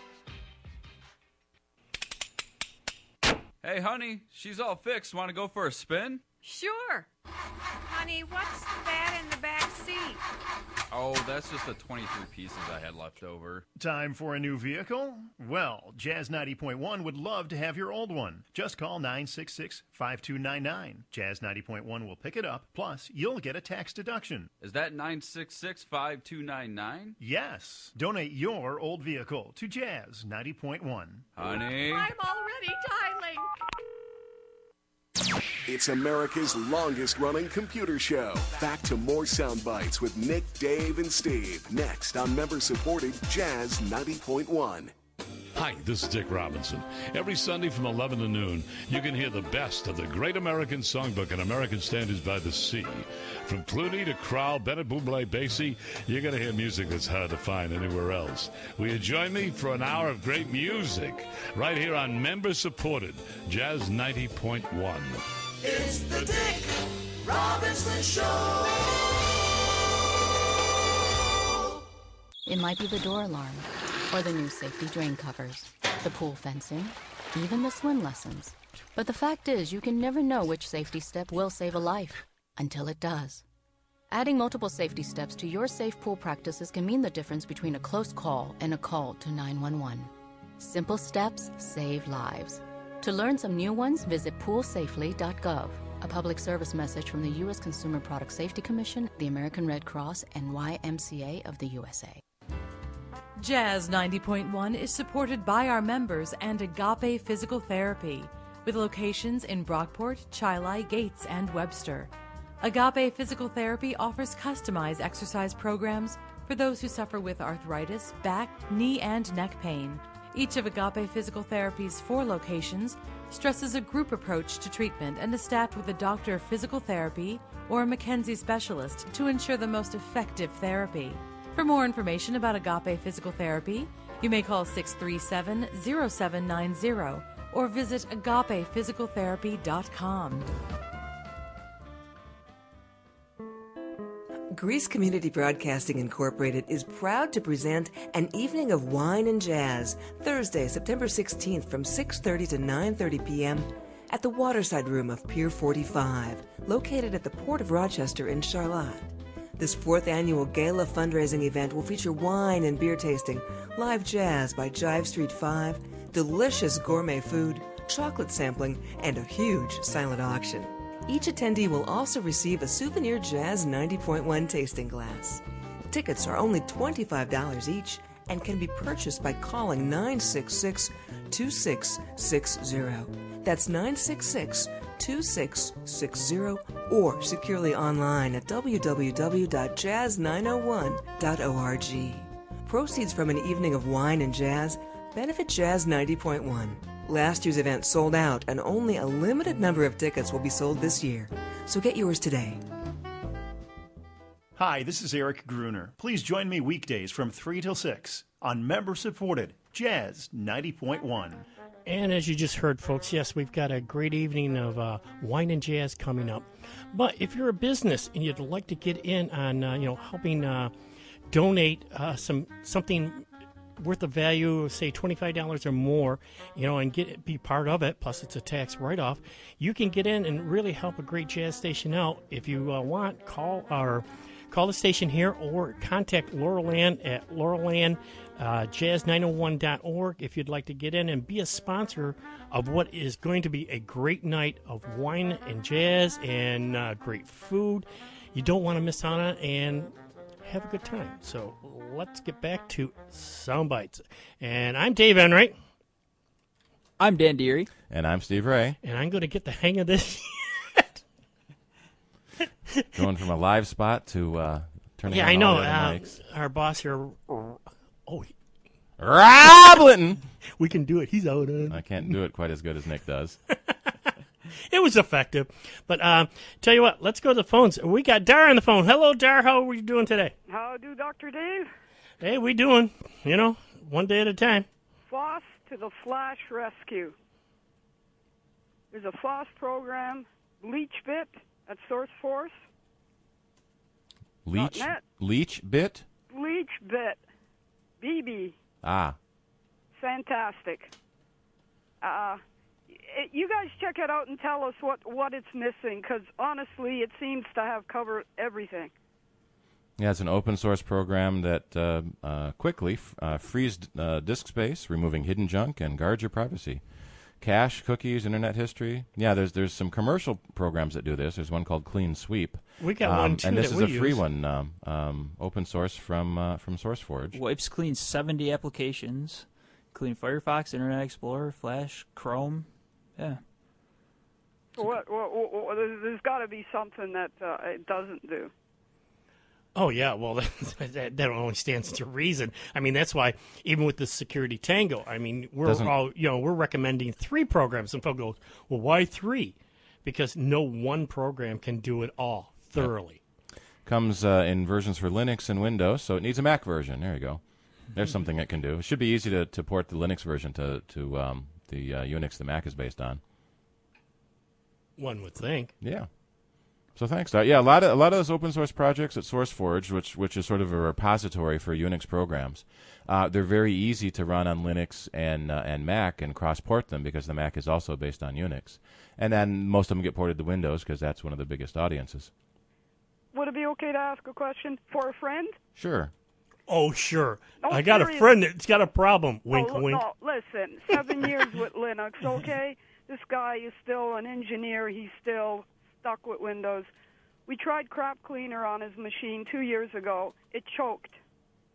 Hey, honey, she's all fixed. Want to go for a spin? Sure. Honey, what's that in the back seat? Oh, that's just the twenty-three pieces I had left over. Time for a new vehicle? Well, Jazz ninety point one would love to have your old one. Just call nine six six, five two nine nine. Jazz ninety point one will pick it up, plus you'll get a tax deduction. Is that nine six six, five two nine nine? Yes. Donate your old vehicle to Jazz ninety point one. Honey. I'm already dialing. It's America's longest-running computer show. Back to more sound bites with Nick, Dave, and Steve. Next on member-supported Jazz ninety point one. Hi, this is Dick Robinson. Every Sunday from eleven to noon, you can hear the best of the Great American Songbook and American Standards by the Sea. From Clooney to Crowell, Bennett, Bublé, Basie, you're going to hear music that's hard to find anywhere else. Will you join me for an hour of great music right here on member-supported Jazz ninety point one? It's the Dick Robinson Show. It might be the door alarm, or the new safety drain covers, the pool fencing, even the swim lessons. But the fact is, you can never know which safety step will save a life, until it does. Adding multiple safety steps to your safe pool practices can mean the difference between a close call and a call to nine one one. Simple steps save lives. To learn some new ones, visit pool safely dot gov. A public service message from the U S Consumer Product Safety Commission, the American Red Cross, and Y M C A of the U S A. Jazz ninety point one is supported by our members and Agape Physical Therapy, with locations in Brockport, Chili, Gates, and Webster. Agape Physical Therapy offers customized exercise programs for those who suffer with arthritis, back, knee, and neck pain. Each of Agape Physical Therapy's four locations stresses a group approach to treatment and is staffed with a doctor of physical therapy or a McKenzie specialist to ensure the most effective therapy. For more information about Agape Physical Therapy, you may call six three seven, zero seven nine zero or visit agape physical therapy dot com. Greece Community Broadcasting Incorporated is proud to present an evening of wine and jazz Thursday, September sixteenth from six thirty to nine thirty p.m. at the Waterside Room of Pier forty-five, located at the Port of Rochester in Charlotte. This fourth annual gala fundraising event will feature wine and beer tasting, live jazz by Jive Street five, delicious gourmet food, chocolate sampling, and a huge silent auction. Each attendee will also receive a souvenir Jazz ninety point one tasting glass. Tickets are only twenty-five dollars each and can be purchased by calling nine six six, two six six zero. That's nine six six, two six six zero or securely online at w w w dot jazz nine oh one dot org. Proceeds from an evening of wine and jazz benefit Jazz ninety point one. Last year's event sold out, and only a limited number of tickets will be sold this year. So get yours today. Hi, this is Eric Gruner. Please join me weekdays from three till six on member-supported Jazz ninety point one. And as you just heard, folks, yes, we've got a great evening of uh, wine and jazz coming up. But if you're a business and you'd like to get in on, uh, you know, helping uh, donate uh, some something worth of value, say twenty-five dollars or more, you know, and get be part of it, plus it's a tax write-off, you can get in and really help a great jazz station out. If you uh, want, call our call the station here or contact Laurel Ann at laurel ann jazz nine oh one dot org if you'd like to get in and be a sponsor of what is going to be a great night of wine and jazz and uh, great food. You don't want to miss on it, and have a good time. So let's get back to Soundbites. And I'm Dave Enright. I'm Dan Deary. And I'm Steve Ray. And I'm going to get the hang of this. Going from a live spot to uh, turning yeah, on I know. all the Uh, other mics. our boss here, oh, Rob Litton. We can do it. He's out on. I can't do it quite as good as Nick does. It was effective. But uh, tell you what, let's go to the phones. We got Dar on the phone. Hello, Dar. How are you doing today? How do, Doctor Dave? Hey, we doing, you know, one day at a time. F O S to the Flash Rescue. There's a F O S program, Leech Bit at Source Force. Leech net. Leech bit? Leech Bit. B B. Ah. Fantastic. Uh, it, you guys check it out and tell us what, what it's missing, because honestly, it seems to have covered everything. Yeah, it's an open source program that uh, uh, quickly f- uh, frees uh, disk space, removing hidden junk, and guards your privacy. Cache, cookies, internet history. Yeah, there's there's some commercial programs that do this. There's one called Clean Sweep. We got um, one too and this that is we a free use. one, um, um, open source from uh, from SourceForge. Wipes cleans seventy applications, including Firefox, Internet Explorer, Flash, Chrome. Yeah. What, what, what, what, there's, there's got to be something that uh, it doesn't do. Oh, yeah, well, that, that only stands to reason. I mean, that's why, even with the Security Tango, I mean, we're Doesn't- all, you know, we're recommending three programs. And folks go, well, why three? Because no one program can do it all thoroughly. Comes uh, in versions for Linux and Windows, so it needs a Mac version. There you go. There's something it can do. It should be easy to, to port the Linux version to, to um, the uh, Unix the Mac is based on. One would think. Yeah. So thanks, Dot. Yeah, a lot of a lot of those open source projects at SourceForge, which which is sort of a repository for Unix programs, uh, they're very easy to run on Linux and uh, and Mac and cross port them because the Mac is also based on Unix, and then most of them get ported to Windows because that's one of the biggest audiences. Would it be okay to ask a question for a friend? Sure. Oh, sure. Oh, I got serious? a friend that's got a problem. Wink, oh, wink. No, listen, seven years with Linux, okay? This guy is still an engineer. He's still stuck with Windows. We tried Crap Cleaner on his machine two years ago. It choked.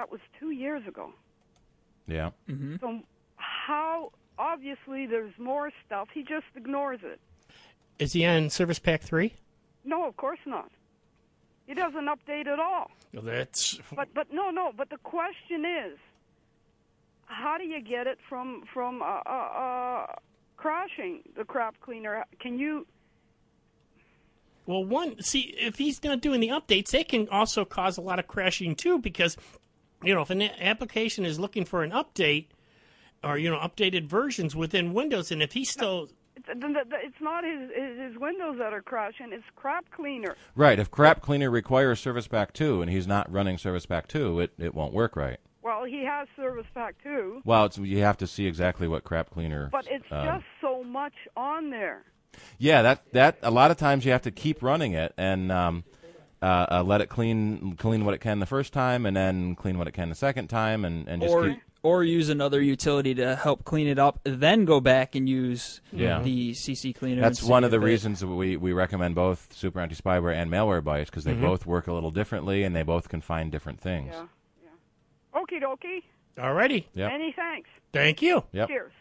That was two years ago. Yeah. Mm-hmm. So how, obviously there's more stuff. He just ignores it. Is he on Service Pack three? No, of course not. He doesn't update at all. Well, that's... But but no, no, but the question is, how do you get it from, from uh, uh, uh, crashing the crap cleaner? Can you... Well, one, see, if he's not doing the updates, they can also cause a lot of crashing, too, because, you know, if an application is looking for an update or, you know, updated versions within Windows, and if he's still... It's not his, his his Windows that are crashing. It's crap cleaner. Right. If Crap Cleaner requires Service Pack two and he's not running Service Pack two, it, it won't work right. Well, he has Service Pack two. Well, it's, you have to see exactly what Crap Cleaner... But it's um, just so much on there. Yeah, that that a lot of times you have to keep running it and um, uh, uh, let it clean clean what it can the first time, and then clean what it can the second time, and, and just or keep... or use another utility to help clean it up, then go back and use Yeah. the C C cleaner. That's and one see of the if it- reasons that we, we recommend both Super Anti-Spyware and Malwarebytes, because they Mm-hmm. Mhm. both work a little differently and they both can find different things. Yeah, yeah. Okie dokie. Alrighty. Yep. Many thanks. Thank you. Yep. Cheers.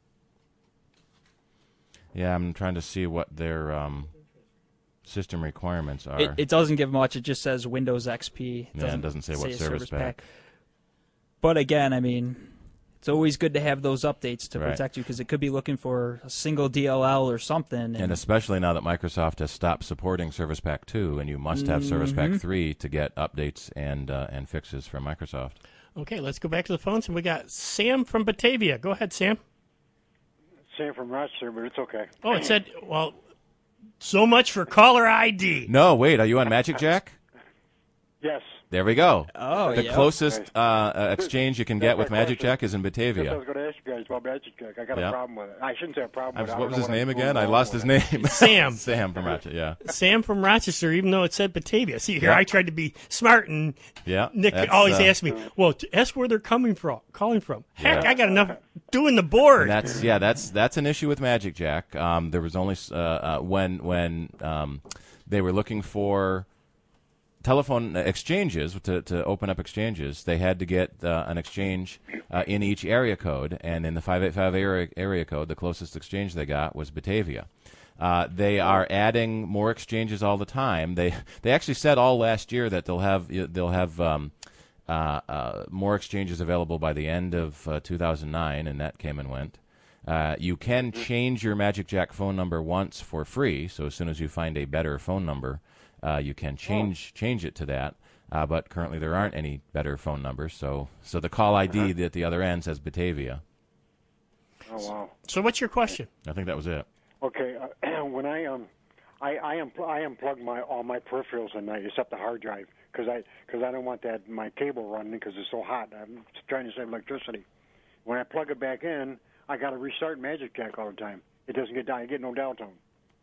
Yeah, I'm trying to see what their um, system requirements are. It, it doesn't give much. It just says Windows X P. Yeah, it doesn't say what a service pack. But again, I mean, it's always good to have those updates to Right. protect you, because it could be looking for a single D L L or something. And, And especially now that Microsoft has stopped supporting Service Pack two, and you must have Service Pack Mhm. three to get updates and uh, and fixes from Microsoft. Okay, let's go back to the phones, and we got Sam from Batavia. Go ahead, Sam. Sam from Rochester, but it's okay. Oh, it said, well, so much for caller I D. No, wait, are you on Magic Jack? Yes. There we go. Oh, the yeah. closest uh, uh, exchange you can That's get with my Magic question. Jack is in Yes, I Batavia. was going to ask you guys about Magic Jack. I got Yeah. a problem with it. I shouldn't say a problem I with was- it. I what don't was know his what I'm name doing again? I wrong lost with his it. name. Sam. Sam from Rochester, yeah. Sam from Rochester, even though it said Batavia. See, here Yeah. I tried to be smart, and Yeah, Nick that's, always uh, asks me, well, t- ask where they're coming from, calling from. Heck, Yeah. I got enough doing the board. And that's yeah, that's that's an issue with Magic Jack. Um, there was only uh, uh, when when um, they were looking for telephone exchanges to to open up exchanges, they had to get uh, an exchange uh, in each area code, and in the five eight five area area code, the closest exchange they got was Batavia. Uh, they are adding more exchanges all the time. They they actually said all last year that they'll have they'll have um, uh, uh, more exchanges available by the end of uh, two thousand nine, and that came and went. Uh, you can change your Magic Jack phone number once for free. So as soon as you find a better phone number, uh, you can change change it to that. Uh, but currently there aren't any better phone numbers. So so the call I D at the other end says Batavia. Oh, wow. So what's your question? I think that was it. Okay, uh, when I um, I I, unpl- I unplug my all my peripherals at night except the hard drive because I because I don't want that my cable running because it's so hot. I'm trying to save electricity. When I plug it back in, I got to restart Magic Jack all the time. It doesn't get down. I get no downtime.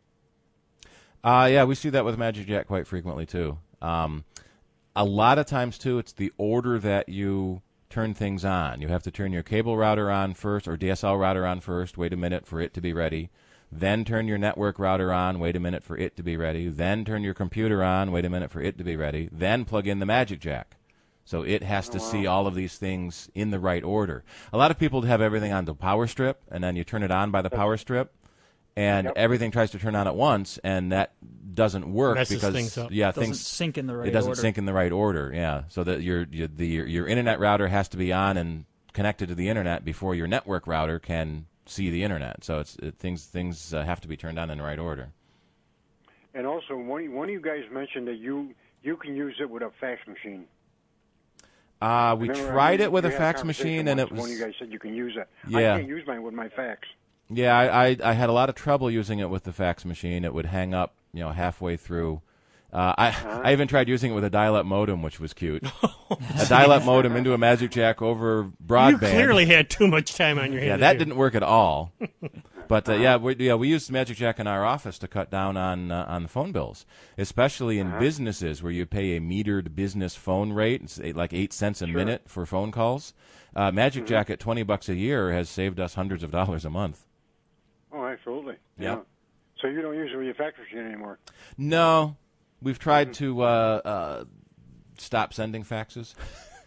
Uh, yeah, we see that with Magic Jack quite frequently too. Um, a lot of times too, it's the order that you turn things on. You have to turn your cable router on first, or D S L router on first. Wait a minute for it to be ready. Then turn your network router on. Wait a minute for it to be ready. Then turn your computer on. Wait a minute for it to be ready. Then plug in the Magic Jack. So it has to see all of these things in the right order. A lot of people have everything on the power strip, and then you turn it on by the power strip, and Yep. everything tries to turn on at once, and that doesn't work Messes because things up. yeah, Doesn't things sync in the right It doesn't order. sync in the right order. Yeah, so that your your the your, your internet router has to be on and connected to the internet before your network router can see the internet. So it's it, things things uh, have to be turned on in the right order. And also, one one of you guys mentioned that you you can use it with a fax machine. Uh, we Remember, I tried mean, it with we a had fax conversation machine, and once, it was one of you guys said you can use it. Yeah. I can't use mine with my fax. Yeah, I, I I had a lot of trouble using it with the fax machine. It would hang up, you know, halfway through. Uh, I Uh-huh. I even tried using it with a dial-up modem, which was cute. A dial-up modem into a Magic Jack over broadband. You clearly had too much time on your hands. Yeah, that didn't work at all. But uh, yeah, we, yeah, we used Magic Jack in our office to cut down on uh, on the phone bills, especially in Uh-huh. businesses where you pay a metered business phone rate, it's eight, like eight cents a minute for phone calls. Uh, Magic Mhm. Jack at twenty bucks a year has saved us hundreds of dollars a month. Oh, absolutely. Yeah. Yeah. So you don't use it with your fax machine anymore. No, we've tried to uh, uh, stop sending faxes.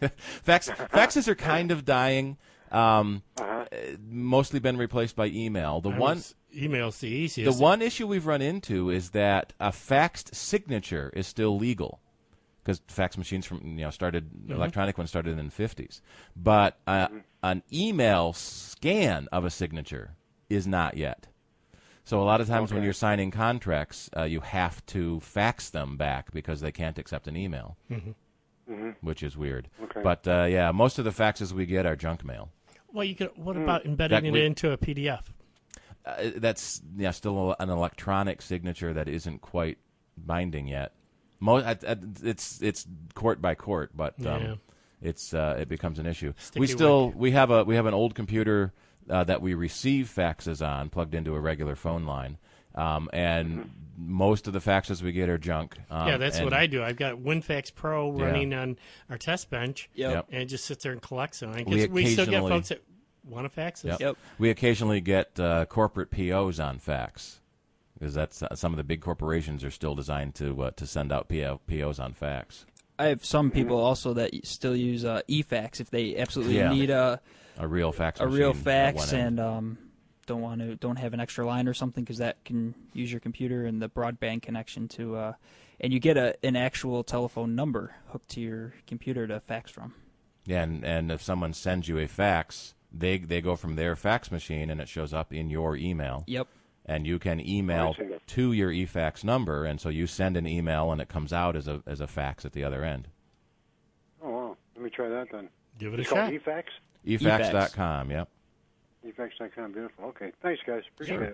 Fax faxes are kind of dying. Um, uh-huh. Mostly been replaced by email. The I one was, email's the easiest. The one issue we've run into is that a faxed signature is still legal because fax machines from you know started mm-hmm. electronic ones started in the fifties, but uh, mm-hmm. an email scan of a signature is not yet. So a lot of times okay. when you're signing contracts, uh, you have to fax them back because they can't accept an email, mm-hmm. Mm-hmm. which is weird. Okay. But uh, yeah, most of the faxes we get are junk mail. Well, you could. What about embedding it we, into a P D F? Uh, that's yeah, still an electronic signature that isn't quite binding yet. Most it's it's court by court, but um, yeah. it's uh, it becomes an issue. Sticky we still wick. we have a we have an old computer uh, that we receive faxes on, plugged into a regular phone line, um, and mm-hmm. most of the faxes we get are junk. Um, yeah, that's and, what I do. I've got WinFax Pro yeah. running on our test bench, yep. and it just sits there and collects them. I We guess we still get occasionally- folks that want to fax us. Yep. Yep. We occasionally get uh, corporate P Os on fax because that's uh, some of the big corporations are still designed to uh, to send out P O, P Os on fax. I have some people also that still use uh, e-fax if they absolutely Yeah. need a A real fax a machine real at fax one end. and um, don't want to don't have an extra line or something because that can use your computer and the broadband connection to uh, and you get a an actual telephone number hooked to your computer to fax from. Yeah, and, and if someone sends you a fax, they they go from their fax machine and it shows up in your email. Yep. And you can email Oh, I see that. to your e-fax number, and so you send an email and it comes out as a as a fax at the other end. Oh, wow. Let me try that then. Give it a It's shot. called eFax? e fax dot com, yep. e fax dot com, beautiful. Okay, thanks, guys. Appreciate Sure. it.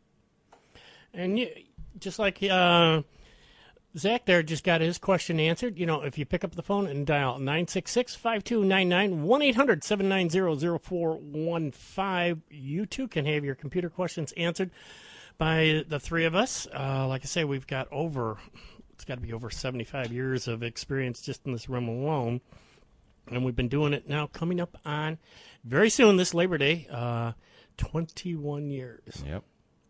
And you, just like uh, Zach there just got his question answered. You know, if you pick up the phone and dial nine six six, five two nine nine, one eight hundred, seven nine zero, zero four one five, you too can have your computer questions answered by the three of us. Uh, like I say, we've got over, it's got to be over seventy-five years of experience just in this room alone. And we've been doing it now coming up on very soon this Labor Day, uh, twenty-one years. Yep.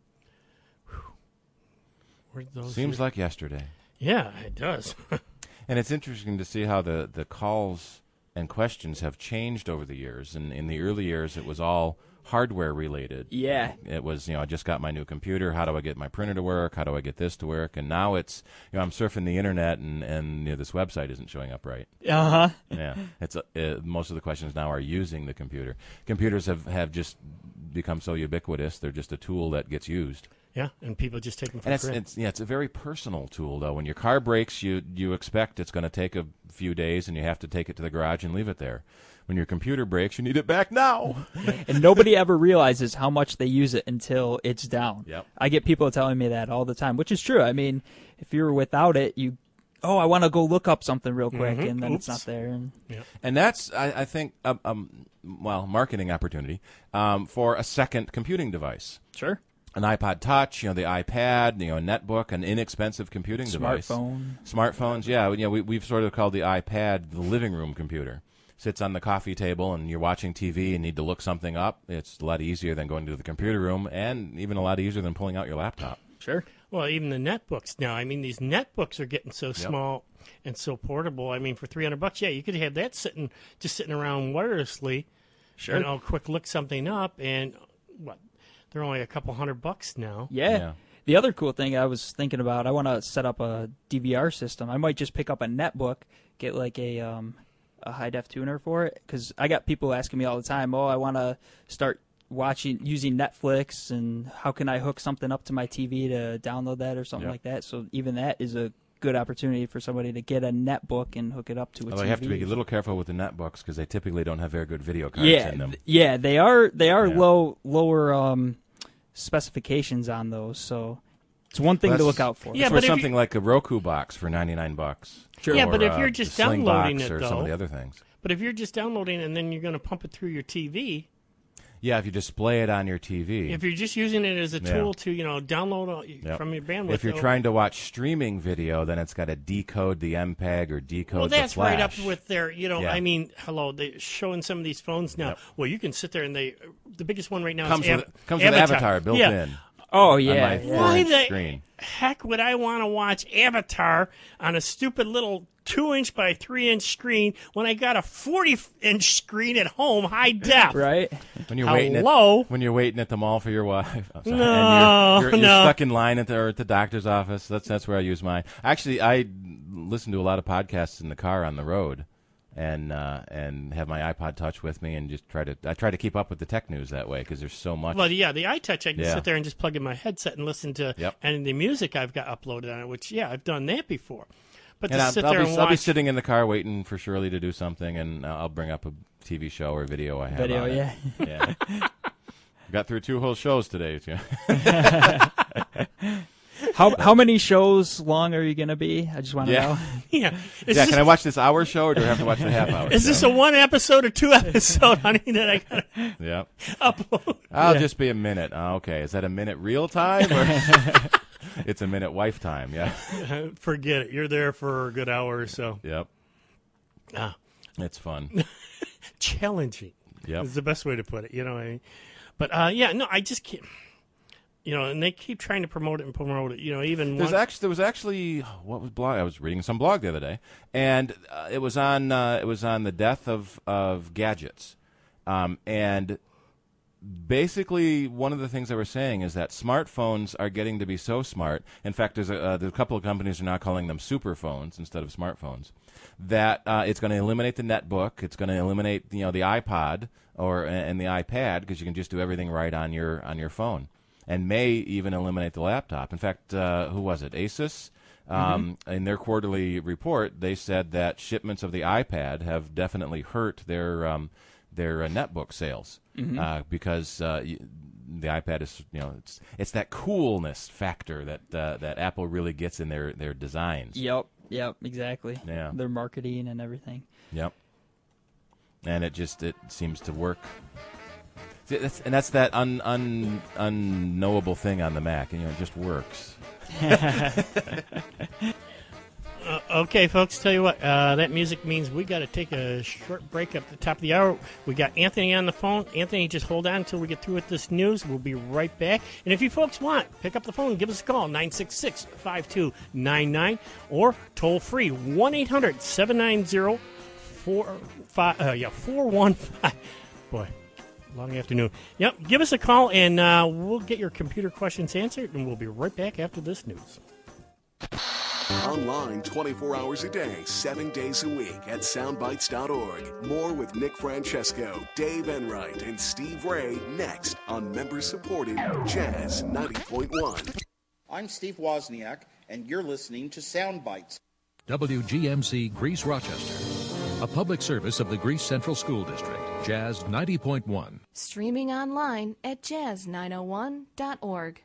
Where'd those Seems years- like yesterday. Yeah, it does. And it's interesting to see how the, the calls and questions have changed over the years. And in the early years, it was all hardware related. Yeah. It was, you know, I just got my new computer. How do I get my printer to work? How do I get this to work? And now it's, you know, I'm surfing the internet and, and you know, this website isn't showing up right. Uh-huh. Yeah. It's uh, uh, most of the questions now are using the computer. Computers have, have just become so ubiquitous. They're just a tool that gets used. Yeah, and people just take them for And it's, granted. it's yeah, it's a very personal tool though. When your car breaks, you you expect it's going to take a few days, and you have to take it to the garage and leave it there. When your computer breaks, you need it back now. And nobody ever realizes how much they use it until it's down. Yep. I get people telling me that all the time, which is true. I mean, if you're without it, you, oh, I want to go look up something real quick, Mhm. and then Oops. it's not there. And Yeah. And that's I, I think um, um well marketing opportunity um, for a second computing device. Sure. An iPod Touch, you know, the iPad, you know, a netbook, an inexpensive computing device. Smartphone. Smartphones, yeah. You know, we, we've sort of called the iPad the living room computer. Sits on the coffee table and you're watching T V and need to look something up. It's a lot easier than going to the computer room and even a lot easier than pulling out your laptop. Sure. Well, even the netbooks now. I mean, these netbooks are getting so small and so portable. I mean, for three hundred bucks, yeah, you could have that sitting, just sitting around wirelessly. Sure. And I'll quick look something up, and what? They're only a couple hundred bucks now. Yeah. Yeah. The other cool thing I was thinking about, I want to set up a D V R system. I might just pick up a netbook, get like a um, a high def tuner for it, because I got people asking me all the time, oh, I want to start watching using Netflix, and how can I hook something up to my T V to download that or something Yep. like that. So even that is a good opportunity for somebody to get a netbook and hook it up to a Although T V. you have to be a little careful with the netbooks because they typically don't have very good video cards yeah, in them. th- yeah, they are they are Yeah. low lower um, specifications on those, so it's one thing to That's- look out for. Yeah, It's but for if something you- like a Roku box for ninety-nine bucks. Sure. Yeah, Or, but if uh, you're just the Sling downloading box it, or some of though- the other things. But if you're just downloading and then you're going to pump it through your T V, Yeah, if you display it on your T V. if you're just using it as a Yeah. tool to, you know, download uh, Yep. from your bandwidth. If you're though- trying to watch streaming video, then it's got to decode the M P E G or decode well, that's the flash. right up with their, you know, Yeah. I mean, hello, they're showing some of these phones now. Yep. Well, you can sit there and they, the biggest one right now Comes is with- Av- comes with Avatar built yeah. in. Oh, yeah. On my yeah. Why four-inch the screen. heck would I want to watch Avatar on a stupid little two-inch by three-inch screen when I got a forty-inch screen at home, high def? Right. When you're waiting Hello? at when you're waiting at the mall for your wife, I'm sorry, No, and you're, you're, you're no. stuck in line at the, or at the doctor's office. That's that's where I use mine. Actually, I listen to a lot of podcasts in the car on the road, and uh, and have my iPod Touch with me, and just try to I try to keep up with the tech news that way because there's so much. Well, yeah, the iTouch, I can Yeah. sit there and just plug in my headset and listen to Yep. and the music I've got uploaded on it, which, yeah, I've done that before. But and to I'll, sit I'll there be, and I'll be watch... sitting in the car waiting for Shirley to do something, and I'll bring up a T V show or video I have. Video, on it. yeah. yeah. Got through two whole shows today. Too. How how many shows long are you going to be? I just want to Yeah. know. Yeah. Is yeah, this- can I watch this hour show, or do I have to watch the half hour? Is show? this a one episode or two episode, honey, that I got to Yep. upload? I'll Yeah. just be a minute. Uh, okay, is that a minute real time? Or it's a minute wife time, yeah. Forget it. You're there for a good hour or so. Yep. Ah. It's fun. Challenging. Yep. Is the best way to put it. You know what I mean? But, uh, yeah, no, I just can't. You know, and they keep trying to promote it and promote it. You know, even There's one, actually there was actually what was blog I was reading some blog the other day, and uh, it was on uh, it was on the death of of gadgets, um, and basically one of the things they were saying is that smartphones are getting to be so smart. In fact, there's a, uh, there's a couple of companies are now calling them super phones instead of smartphones. That uh, it's going to eliminate the netbook. It's going to eliminate you know the iPod or and the iPad because you can just do everything right on your on your phone. And may even eliminate the laptop. In fact, uh, who was it? Asus? Um, Mm-hmm. In their quarterly report, they said that shipments of the iPad have definitely hurt their um, their uh, netbook sales Mhm. uh, because uh, y- the iPad is you know it's it's that coolness factor that uh, that Apple really gets in their, their designs. Yep, yep, exactly. Yeah. Their marketing and everything. Yep. And it just it seems to work. See, that's, and that's that un, un, unknowable thing on the Mac, and you know, it just works. Uh, okay, folks, tell you what, uh, that music means we got to take a short break up at the top of the hour. We got Anthony on the phone. Anthony, just hold on until we get through with this news. We'll be right back. And if you folks want, pick up the phone and give us a call, nine six six, five two nine nine, or toll free, one eight hundred, seven nine zero, four five, uh, yeah, four one five. Boy. Long afternoon. Yep, give us a call, and uh, we'll get your computer questions answered, and we'll be right back after this news. Online twenty-four hours a day, seven days a week at soundbites dot org. More with Nick Francesco, Dave Enright, and Steve Ray next on member-supported Jazz ninety point one. I'm Steve Wozniak, and you're listening to Soundbites. W G M C Greece Rochester, a public service of the Greece Central School District, Jazz ninety point one. Streaming online at jazz nine oh one dot org.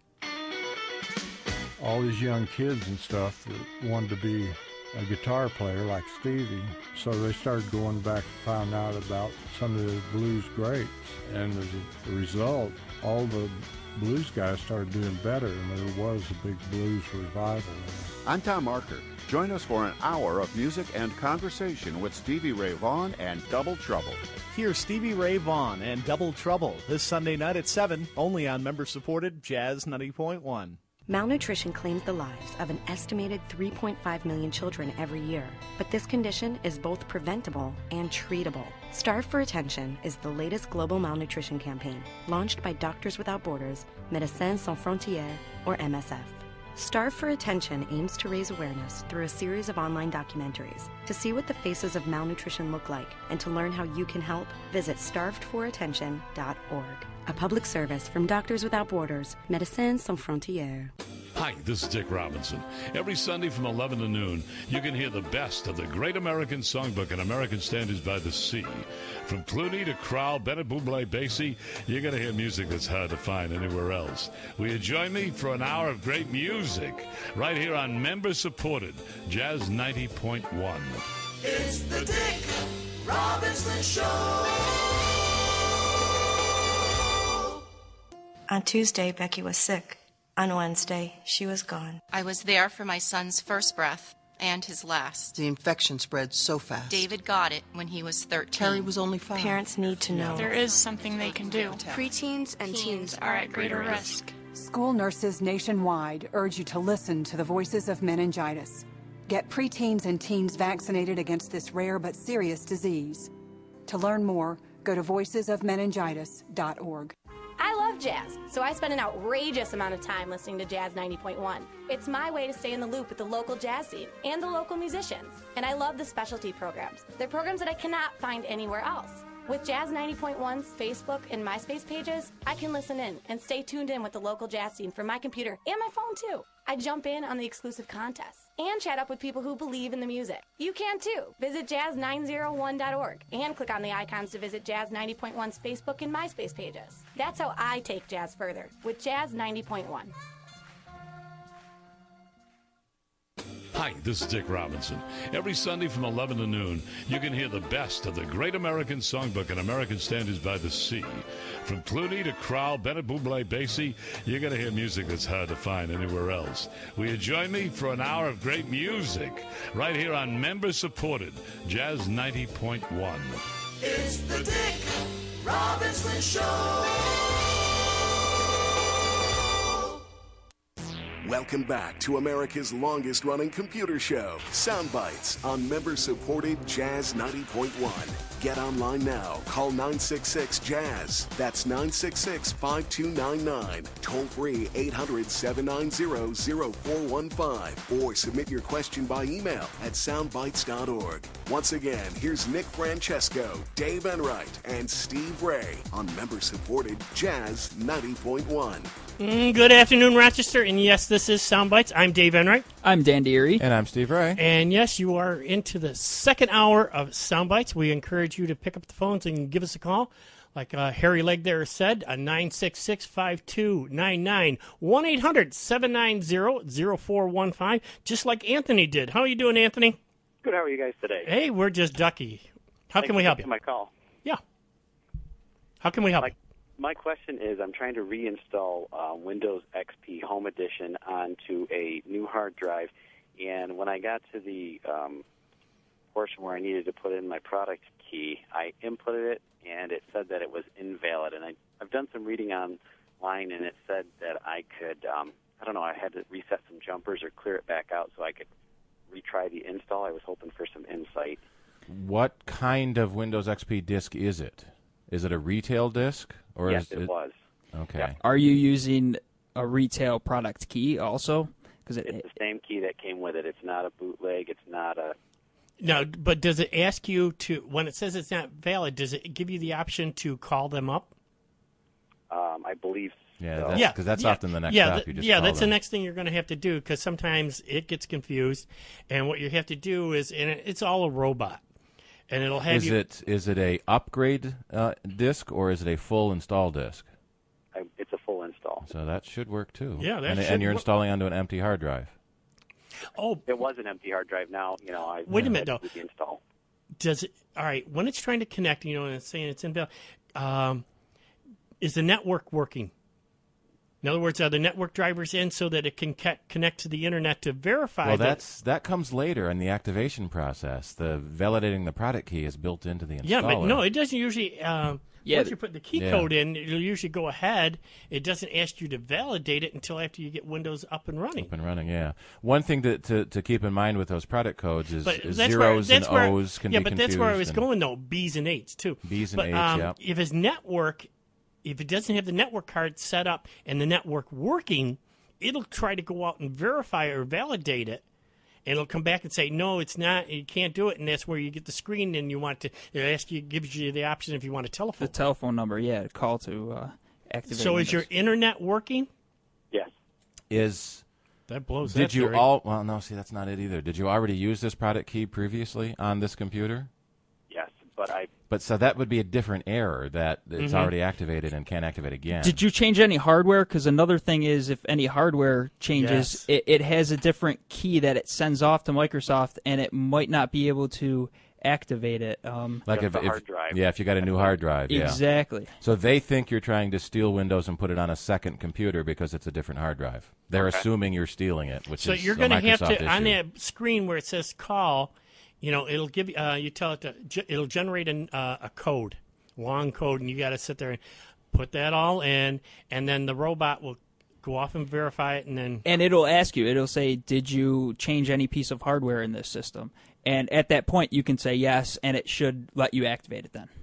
All these young kids and stuff that wanted to be a guitar player like Stevie, so they started going back and found out about some of the blues greats, and as a result, all the blues guys started doing better, and there was a big blues revival. I'm Tom Marker. Join us for an hour of music and conversation with Stevie Ray Vaughan and Double Trouble. Hear Stevie Ray Vaughan and Double Trouble this Sunday night at seven, only on member-supported Jazz ninety point one. Malnutrition claims the lives of an estimated three point five million children every year. But this condition is both preventable and treatable. Starve for Attention is the latest global malnutrition campaign launched by Doctors Without Borders, Médecins Sans Frontières, or M S F. Starve for Attention aims to raise awareness through a series of online documentaries. To see what the faces of malnutrition look like and to learn how you can help, visit starved for attention dot org. A public service from Doctors Without Borders, Médecins Sans Frontières. Hi, this is Dick Robinson. Every Sunday from eleven to noon, you can hear the best of the Great American Songbook and American Standards by the Sea. From Clooney to Crowell, Bennett, Bublé, Basie, you're going to hear music that's hard to find anywhere else. Will you join me for an hour of great music right here on member-supported Jazz ninety point one? It's the Dick Robinson Show. On Tuesday, Becky was sick. On Wednesday, she was gone. I was there for my son's first breath and his last. The infection spread so fast. David got it when he was thirteen. Terry was only five. Parents need to know. There is something they can do. Preteens and teens are at greater risk. School nurses nationwide urge you to listen to the voices of meningitis. Get preteens and teens vaccinated against this rare but serious disease. To learn more, go to voices of meningitis dot org. I love jazz, so I spend an outrageous amount of time listening to Jazz ninety point one. It's my way to stay in the loop with the local jazz scene and the local musicians. And I love the specialty programs. They're programs that I cannot find anywhere else. With Jazz ninety point one's Facebook and MySpace pages, I can listen in and stay tuned in with the local jazz scene from my computer and my phone too. I jump in on the exclusive contests and chat up with people who believe in the music. You can too. Visit jazz nine oh one dot org and click on the icons to visit Jazz ninety point one's Facebook and MySpace pages. That's how I take jazz further with Jazz ninety point one. Hi, this is Dick Robinson. Every Sunday from eleven to noon, you can hear the best of the Great American Songbook and American Standards by the Sea. From Clooney to Crowell, Bennett, Bublé, Basie, you're going to hear music that's hard to find anywhere else. Will you join me for an hour of great music right here on member-supported Jazz ninety point one? It's the Dick Robinson Show. Welcome back to America's longest-running computer show, Soundbites, on member-supported Jazz ninety point one. Get online now. Call nine six six jazz. That's nine six six, five two nine nine. Toll free eight hundred, seven nine zero, zero four one five. Or submit your question by email at soundbites dot org. Once again, here's Nick Francesco, Dave Enright, and Steve Ray on member-supported Jazz ninety point one. Mm, good afternoon, Rochester, and yes, this is Soundbites. I'm Dave Enright. I'm Dan Deary. And I'm Steve Ray. And yes, you are into the second hour of Soundbites. We encourage you to pick up the phones and give us a call. Like uh, Harry Legg there said, uh, nine six six, five two nine nine, one eight hundred, seven nine zero, zero four one five, just like Anthony did. How are you doing, Anthony? Good. How are you guys today? Hey, we're just ducky. How Thanks can we for help taking you? My call. Yeah. How can we help my, you? My question is, I'm trying to reinstall uh, Windows X P Home Edition onto a new hard drive, and when I got to the um, portion where I needed to put in my product key, I inputted it, and it said that it was invalid. And I, I've done some reading online, and it said that I could, um, I don't know, I had to reset some jumpers or clear it back out so I could retry the install. I was hoping for some insight. What kind of Windows X P disk is it? Is it a retail disk? Or yes, is it, it was. Okay. Yep. Are you using a retail product key also? Because it, it's the same key that came with it. It's not a bootleg. It's not a. No, but does it ask you to, when it says it's not valid, does it give you the option to call them up? Um, I believe Yeah, so. that's, Yeah, because that's yeah, often the next yeah, stop. the- You just yeah, call that's them. the next thing you're going to have to do, because sometimes it gets confused, and what you have to do is, and it- it's all a robot, and it'll have Is you. it is it a upgrade uh, disk or is it a full install disk? I, it's a full install. So that should work too. Yeah, that and, should and you're work. installing onto an empty hard drive. Oh, it was an empty hard drive. Now you know. I Wait a minute, I though. did the install. Does it? All right, when it's trying to connect, you know, and it's saying it's invalid, um, is the network working? In other words, are the network drivers in so that it can ca- connect to the internet to verify Well, that? that's that comes later in the activation process. The validating the product key is built into the installer. Yeah, but no, it doesn't usually. Um, Yeah, once you put the key yeah. code in, it'll usually go ahead. It doesn't ask you to validate it until after you get Windows up and running. Up and running, yeah. One thing to, to, to keep in mind with those product codes is, But is that's where- zeros that's and where- O's can yeah, be but confused. that's where I was and going though. B's and eights too. B's and but, eights, um, yeah. If his network, if it doesn't have the network card set up and the network working, it'll try to go out and verify or validate it. And it'll come back and say, no, it's not, you can't do it, and that's where you get the screen, and you want to, it asks you, gives you the option if you want a telephone. the telephone number, yeah, to call to uh, activate. So is your Windows. internet working? Yes. Is That blows Did that you theory. all? Well, no. See, that's not it either. Did you already use this product key previously on this computer? Yes, but I. But so that would be a different error that it's Mhm. already activated and can't activate again. Did you change any hardware? Because another thing is, if any hardware changes, Yes. it, it has a different key that it sends off to Microsoft, and it might not be able to activate it. Um, Like if, if yeah, if you got a new hard drive, yeah. Exactly. So they think you're trying to steal Windows and put it on a second computer because it's a different hard drive. They're Okay. assuming you're stealing it, which So is you're a going to have Microsoft to on issue. that screen where it says call, you know, it'll give uh, you tell it to ge- it'll generate an, uh, a code, long code, and you got to sit there and put that all in, and then the robot will go off and verify it, and then And it'll ask you, it'll say, did you change any piece of hardware in this system? And at that point, you can say yes, and it should let you activate it then.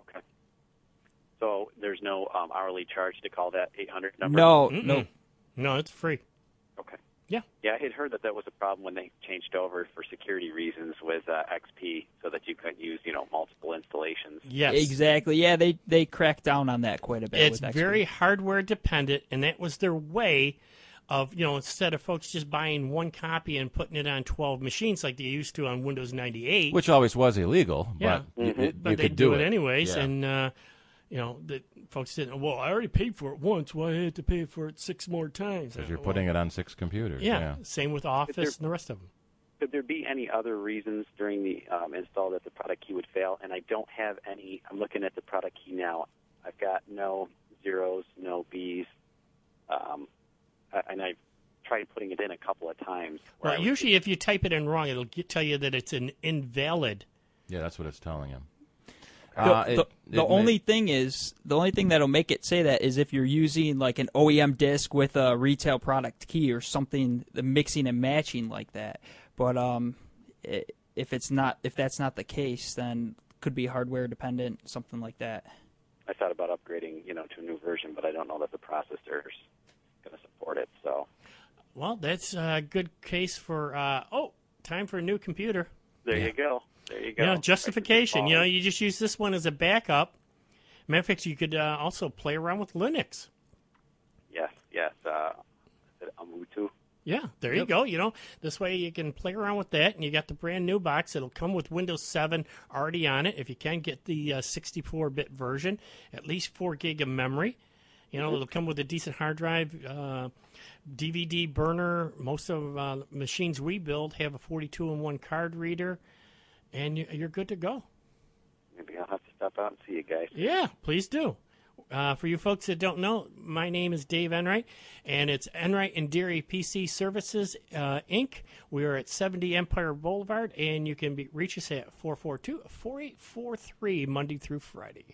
So there's no um, hourly charge to call that eight hundred number? No, Mm-mm. no. No, it's free. Okay. Yeah. Yeah, I had heard that that was a problem when they changed over for security reasons with uh, X P, so that you couldn't use, you know, multiple installations. Yes. Exactly. Yeah, they, they cracked down on that quite a bit. It's with X P. very hardware dependent, and that was their way of, you know, instead of folks just buying one copy and putting it on twelve machines like they used to on Windows ninety-eight. Which always was illegal, Yeah. but y- y- but you they could do, do it anyways, Yeah. and uh, you know, the folks didn't. Well, I already paid for it once. Why I had to pay for it six more times? Because you're Well, putting it on six computers. Yeah, Yeah. same with Office and the rest of them. Could there be any other reasons during the um, install that the product key would fail? And I don't have any. I'm looking at the product key now. I've got no zeros, no B's, um, uh, and I've tried putting it in a couple of times. where I Well, was- usually if you type it in wrong, it'll get, tell you that it's an invalid. Yeah, that's what it's telling him. The, Uh, the, it- the it may- only thing is, the only thing that'll make it say that is if you're using like an O E M disc with a retail product key or something, the mixing and matching like that. But um, i if it's not, if that's not the case, then could be hardware dependent, something like that. I thought about upgrading, you know, to a new version, but I don't know that the processor's going to support it. So Well, that's a good case for. Uh, oh, time for a new computer. there you go. There you go. You know, justification. You know, you just use this one as a backup. Matter of fact, you could uh, also play around with Linux. Yes, yes. Uh, Ubuntu. Yeah, there you Yep. go. You know, this way you can play around with that, and you got the brand new box. It'll come with Windows seven already on it. If you can get the uh, sixty-four bit version, at least four gig of memory. You know, Mhm. it'll come with a decent hard drive, uh, D V D burner. Most of uh, machines we build have a forty-two in one card reader, and you- you're good to go. Maybe I'll have to stop out and see you guys. Yeah, please do. Uh, for you folks that don't know, my name is Dave Enright, and it's Enright and Deary P C Services, uh, Incorporated. We are at seventy Empire Boulevard, and you can be, reach us at four four two, four eight four three, Monday through Friday.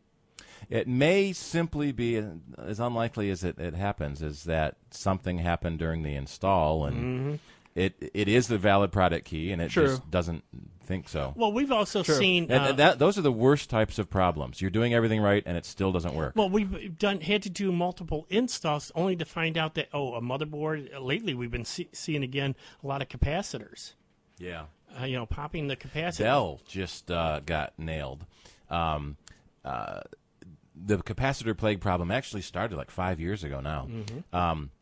It may simply be, uh, as unlikely as it, it happens, is that something happened during the install, and Mhm. it it is the valid product key, and it True. just doesn't think so. Well, we've also seen... And, uh, and that, those are the worst types of problems. You're doing everything right, and it still doesn't work. Well, we've done had to do multiple installs only to find out that, oh, a motherboard... Lately, we've been see, seeing, again, a lot of capacitors. Yeah. Uh, you know, popping the capacitor. Dell just uh, got nailed. Um, uh, the capacitor plague problem actually started like five years ago now. Mhm. Um,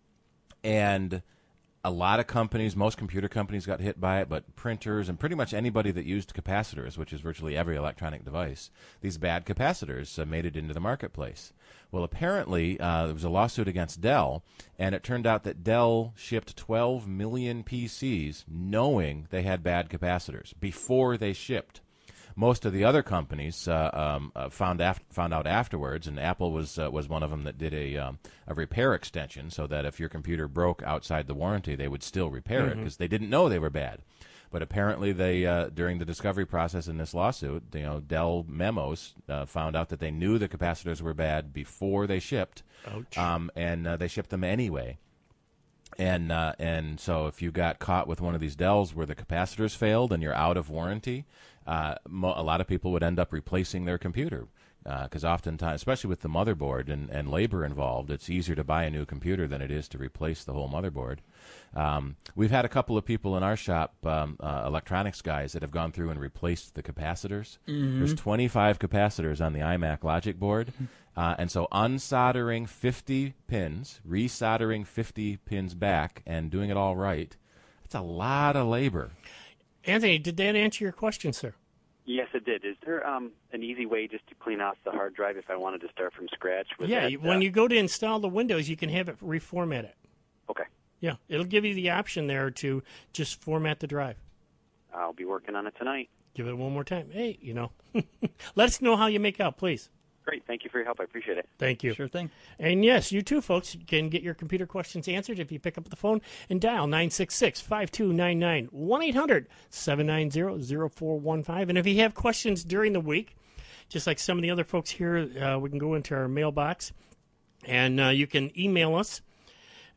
and a lot of companies, most computer companies got hit by it, but printers and pretty much anybody that used capacitors, which is virtually every electronic device, these bad capacitors uh, made it into the marketplace. Well, apparently uh, there was a lawsuit against Dell, and it turned out that Dell shipped twelve million P Cs knowing they had bad capacitors before they shipped. Most of the other companies uh, um, uh, found af- found out afterwards, and Apple was uh, was one of them that did a um, a repair extension, so that if your computer broke outside the warranty, they would still repair it Mhm. because they didn't know they were bad. But apparently, they uh, during the discovery process in this lawsuit, you know, Dell memos uh, found out that they knew the capacitors were bad before they shipped, Ouch. um, and uh, they shipped them anyway. And uh, and so if you got caught with one of these Dells where the capacitors failed and you're out of warranty, uh, mo- a lot of people would end up replacing their computer because oftentimes, especially with the motherboard and, and labor involved, it's easier to buy a new computer than it is to replace the whole motherboard. Um, we've had a couple of people in our shop, um, uh, electronics guys, that have gone through and replaced the capacitors. Mhm. There's twenty-five capacitors on the iMac logic board. Uh, and so unsoldering fifty pins, resoldering fifty pins back, and doing it all right, it's a lot of labor. Anthony, did that answer your question, sir? Yes, it did. Is there um, an easy way just to clean off the hard drive if I wanted to start from scratch? With Yeah, that, you- uh, when you go to install the Windows, you can have it reformat it. Okay. Yeah, it'll give you the option there to just format the drive. I'll be working on it tonight. Give it one more time. Hey, you know, let us know how you make out, please. Great. Thank you for your help. I appreciate it. Thank you. Sure thing. And yes, you too, folks, can get your computer questions answered if you pick up the phone and dial nine six six, five two nine nine, one eight hundred, seven nine zero, zero four one five. And if you have questions during the week, just like some of the other folks here, uh, we can go into our mailbox, and uh, you can email us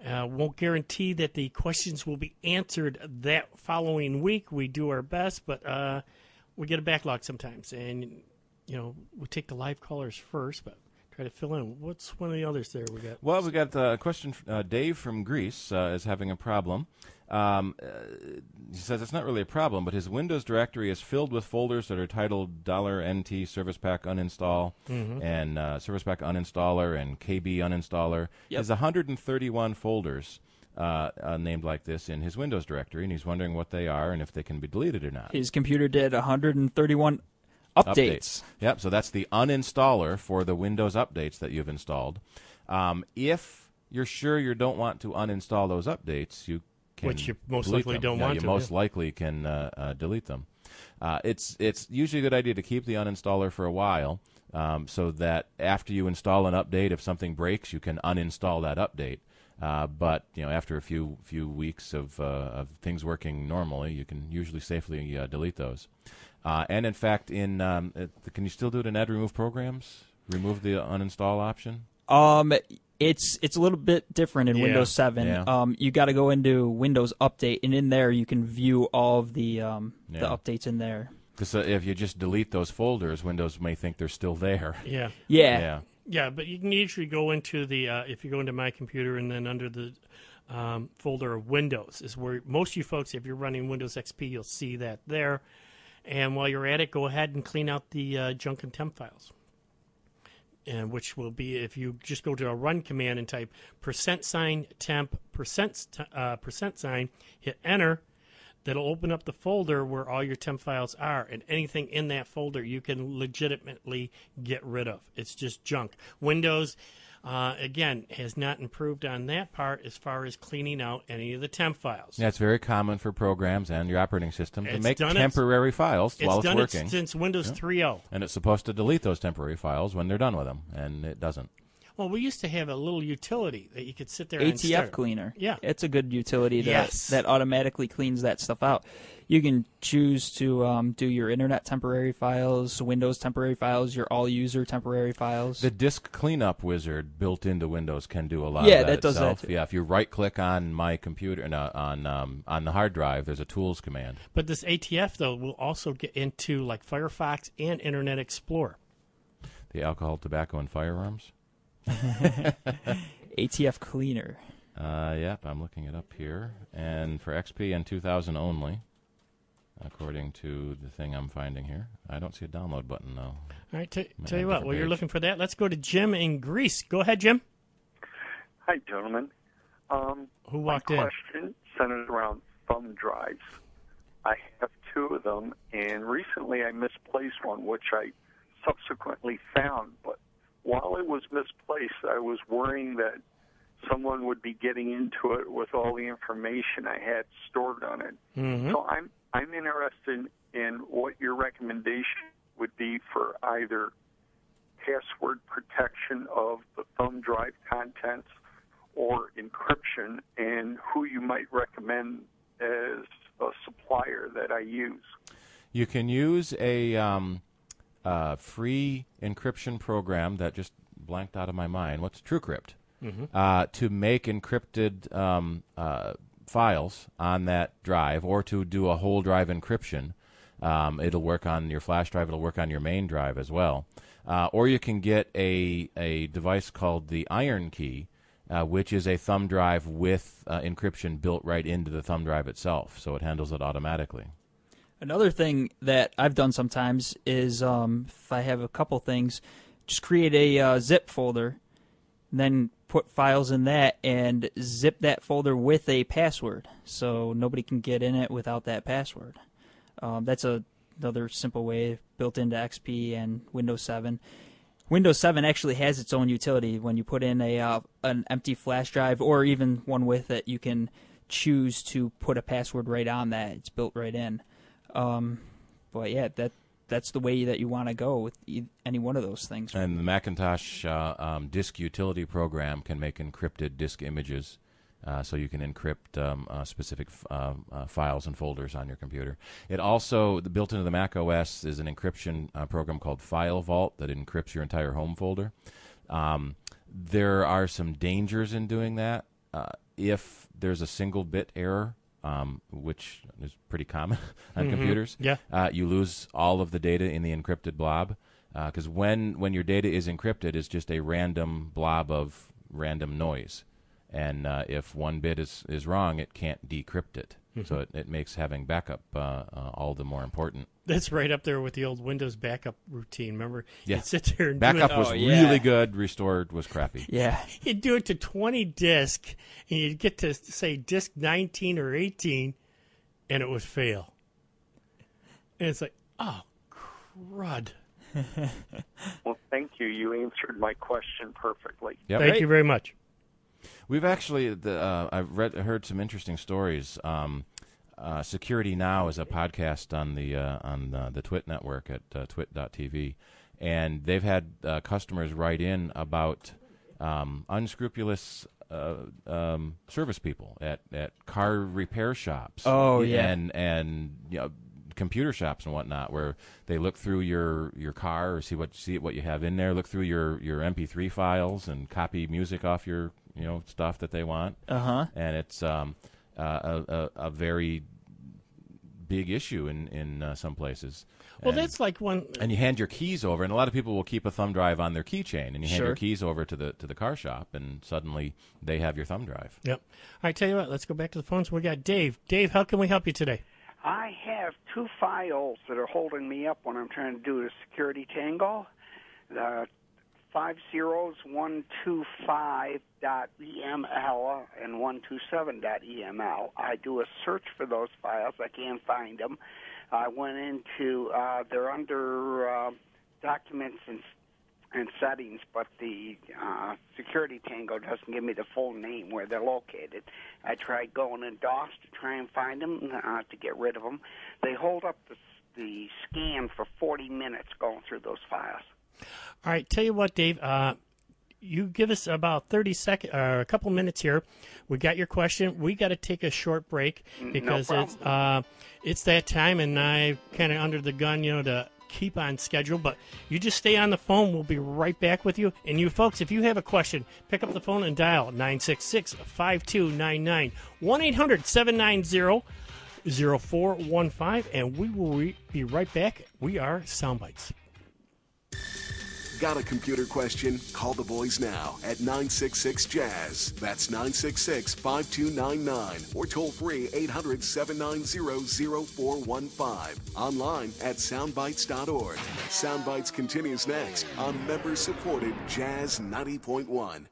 Uh, won't guarantee that the questions will be answered that following week. We do our best, but uh, we get a backlog sometimes. And, you know, we take the live callers first, but try to fill in. What's one of the others there we got? Well, we got a question. Uh, Dave from Greece uh, is having a problem. Um, uh, he says it's not really a problem, but his Windows directory is filled with folders that are titled $NT Service Pack Uninstall Mhm. and uh, Service Pack Uninstaller and K B Uninstaller. He has one hundred thirty-one folders uh, uh, named like this in his Windows directory, and he's wondering what they are and if they can be deleted or not. His computer did one hundred thirty-one updates. Yep, so that's the uninstaller for the Windows updates that you've installed. Um, if you're sure you don't want to uninstall those updates, you can Which you most delete likely them. don't Yeah, want you to, most yeah. likely can uh, uh, delete them. Uh, it's it's usually a good idea to keep the uninstaller for a while, um, so that after you install an update, if something breaks, you can uninstall that update. Uh, but you know, after a few few weeks of uh, of things working normally, you can usually safely uh, delete those. Uh, and in fact, in um, it, can you still do it in Add Remove Programs? Remove the uninstall option. Um, it's it's a little bit different in Yeah. Windows seven. Yeah. Um, you got to go into Windows Update, and in there you can view all of the um, the Yeah. updates in there. Because uh, if you just delete those folders, Windows may think they're still there. Yeah. Yeah. Yeah. Yeah, but you can usually go into the, uh, if you go into My Computer and then under the um, folder of Windows is where most of you folks, if you're running Windows X P, you'll see that there. And while you're at it, go ahead and clean out the uh, junk and temp files. And which will be, if you just go to a run command and type percent sign temp percent uh, percent sign, hit enter, that'll open up the folder where all your temp files are, and anything in that folder you can legitimately get rid of. It's just junk. Windows, uh, again, has not improved on that part as far as cleaning out any of the temp files. Yeah, it's very common for programs and your operating system to It's make done it- temporary files it's while it's done it working. since Windows Yeah. three point oh. And it's supposed to delete those temporary files when they're done with them, and it doesn't. Well, we used to have a little utility that you could sit there A and T F start. cleaner. Yeah. It's a good utility that, Yes. that automatically cleans that stuff out. You can choose to um, do your internet temporary files, Windows temporary files, your all-user temporary files. The disk cleanup wizard built into Windows can do a lot Yeah, of that, that does that itself. too. Yeah, if you right-click on my computer, no, on um, on the hard drive, there's a tools command. But this A T F, though, will also get into like Firefox and Internet Explorer. The alcohol, tobacco, and firearms. A T F cleaner. Uh, yep, I'm looking it up here. And for X P and two thousand only, according to the thing I'm finding here. I don't see a download button, though. All right, t- Might tell you have a what, different while you're page. looking for that, let's go to Jim in Greece. Go ahead, Jim. Hi, gentlemen. Um, Who walked my in? question centers around thumb drives. I have two of them, and recently I misplaced one, which I subsequently found. But while it was misplaced, I was worrying that someone would be getting into it with all the information I had stored on it. Mhm. So I'm I'm interested in what your recommendation would be for either password protection of the thumb drive contents or encryption, and who you might recommend as a supplier that I use. You can use a um, uh, free encryption program that just blanked out of my mind. What's TrueCrypt? Mhm. Uh, to make encrypted um, uh, files on that drive, or to do a whole drive encryption. Um, it'll work on your flash drive. It'll work on your main drive as well. Uh, or you can get a a device called the Iron Key, uh, which is a thumb drive with uh, encryption built right into the thumb drive itself, so it handles it automatically. Another thing that I've done sometimes is um, if I have a couple things, just create a uh, zip folder, then put files in that and zip that folder with a password so nobody can get in it without that password. Um, that's a, another simple way built into X P and Windows seven. Windows seven actually has its own utility. When you put in a uh, an empty flash drive or even one with it, you can choose to put a password right on that. It's built right in. Um, but yeah, that that's the way that you want to go with e- any one of those things. And the Macintosh uh, um, disk utility program can make encrypted disk images, uh, so you can encrypt um, uh, specific f- uh, uh, files and folders on your computer. It also, the, built into the Mac O S, is an encryption uh, program called File Vault that encrypts your entire home folder. Um, there are some dangers in doing that. uh, if there's a single bit error, um, which is pretty common on Mhm. computers, Yeah. uh, you lose all of the data in the encrypted blob. Because when, when your data is encrypted, it's just a random blob of random noise. And uh, if one bit is, is wrong, it can't decrypt it. Mhm. So it, it makes having backup uh, uh, all the more important. That's right up there with the old Windows backup routine. Remember? Yeah. You'd sit there and Backup do it. was Oh, yeah. really good. Restored was crappy. You'd do it to twenty disc, and you'd get to, say, disc nineteen or eighteen, and it would fail. And it's like, oh, crud. Well, thank you. You answered my question perfectly. Yep. Thank you very much. We've actually, the, uh, I've read, heard some interesting stories. Um, uh, Security Now is a podcast on the uh, on uh, the Twit network at uh, twit dot t v, and they've had uh, customers write in about um, unscrupulous uh, um, service people at, at car repair shops. Oh, yeah. and and you know, computer shops and whatnot, where they look through your, your car or see what see what you have in there, look through your, your M P three files and copy music off your you know stuff that they want. Uh-huh. And it's um, uh, a, a a very big issue in in uh, some places. Well, And- that's like one. And you hand your keys over, and a lot of people will keep a thumb drive on their keychain, and you hand Sure. your keys over to the to the car shop, and suddenly they have your thumb drive. Yep. All right, tell you what, let's go back to the phones. We got Dave. Dave, how can we help you today? I have two files that are holding me up when I'm trying to do the security tango. The five zeros, one two five dot E M L and one two seven dot E M L. I do a search for those files. I can't find them. I went into, uh, they're under uh, documents and and settings, but the uh, security tango doesn't give me the full name where they're located. I tried going in DOS to try and find them, uh, to get rid of them. They hold up the, the scan for forty minutes going through those files. All right, tell you what, Dave. Uh, you give us about thirty seconds, uh, a couple minutes here. We got your question. We got to take a short break No because problem. it's uh, it's that time, and I kind of under the gun, you know, to keep on schedule. But you just stay on the phone. We'll be right back with you. And you folks, if you have a question, pick up the phone and dial nine six six, five two nine nine, one eight hundred seven nine zero zero four one five, and we will re- be right back. We are Soundbites. Got a computer question? Call the boys now at nine six six jazz. That's nine six six, five two nine nine or toll free eight hundred seven nine zero zero four one five. Online at soundbites dot org. Soundbites continues next on member-supported Jazz ninety point one.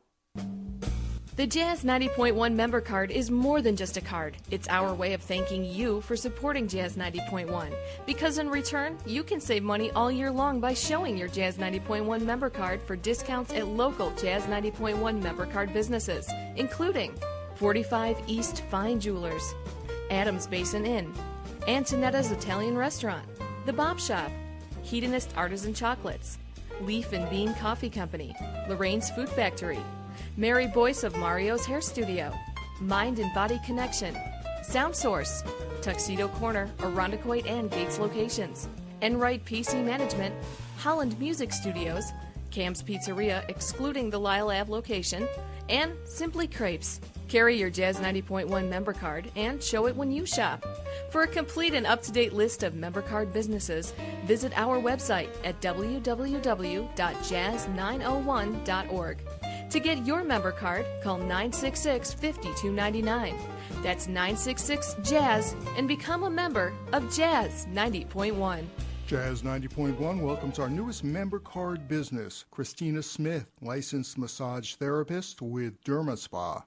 The Jazz ninety point one member card is more than just a card. It's our way of thanking you for supporting Jazz ninety point one. Because in return, you can save money all year long by showing your Jazz ninety point one member card for discounts at local Jazz ninety point one member card businesses, including forty-five East Fine Jewelers, Adams Basin Inn, Antonetta's Italian Restaurant, The Bob Shop, Hedonist Artisan Chocolates, Leaf and Bean Coffee Company, Lorraine's Food Factory, Mary Boyce of Mario's Hair Studio, Mind and Body Connection, Sound Source, Tuxedo Corner, Irondequoit and Gates locations, Enright P C Management, Holland Music Studios, Cam's Pizzeria excluding the Lyle Ave location, and Simply Crepes. Carry your Jazz ninety point one member card and show it when you shop. For a complete and up-to-date list of member card businesses, visit our website at w w w dot jazz nine oh one dot org. To get your member card, call nine six six, five two nine nine. That's nine six six jazz and become a member of Jazz ninety point one. Jazz ninety point one welcomes our newest member card business, Christina Smith, licensed massage therapist with Derma Spa.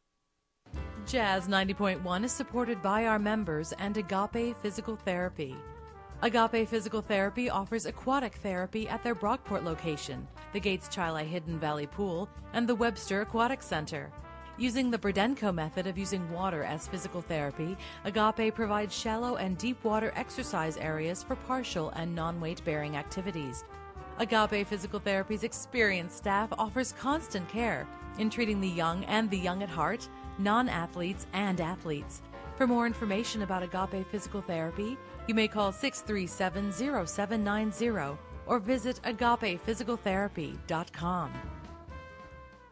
Jazz ninety point one is supported by our members and Agape Physical Therapy. Agape Physical Therapy offers aquatic therapy at their Brockport location, the Gates Chili Hidden Valley Pool, and the Webster Aquatic Center. Using the Burdenko method of using water as physical therapy, Agape provides shallow and deep water exercise areas for partial and non-weight bearing activities. Agape Physical Therapy's experienced staff offers constant care in treating the young and the young at heart, non-athletes and athletes. For more information about Agape Physical Therapy, you may call six three seven, zero seven nine zero or visit agape physical therapy dot com.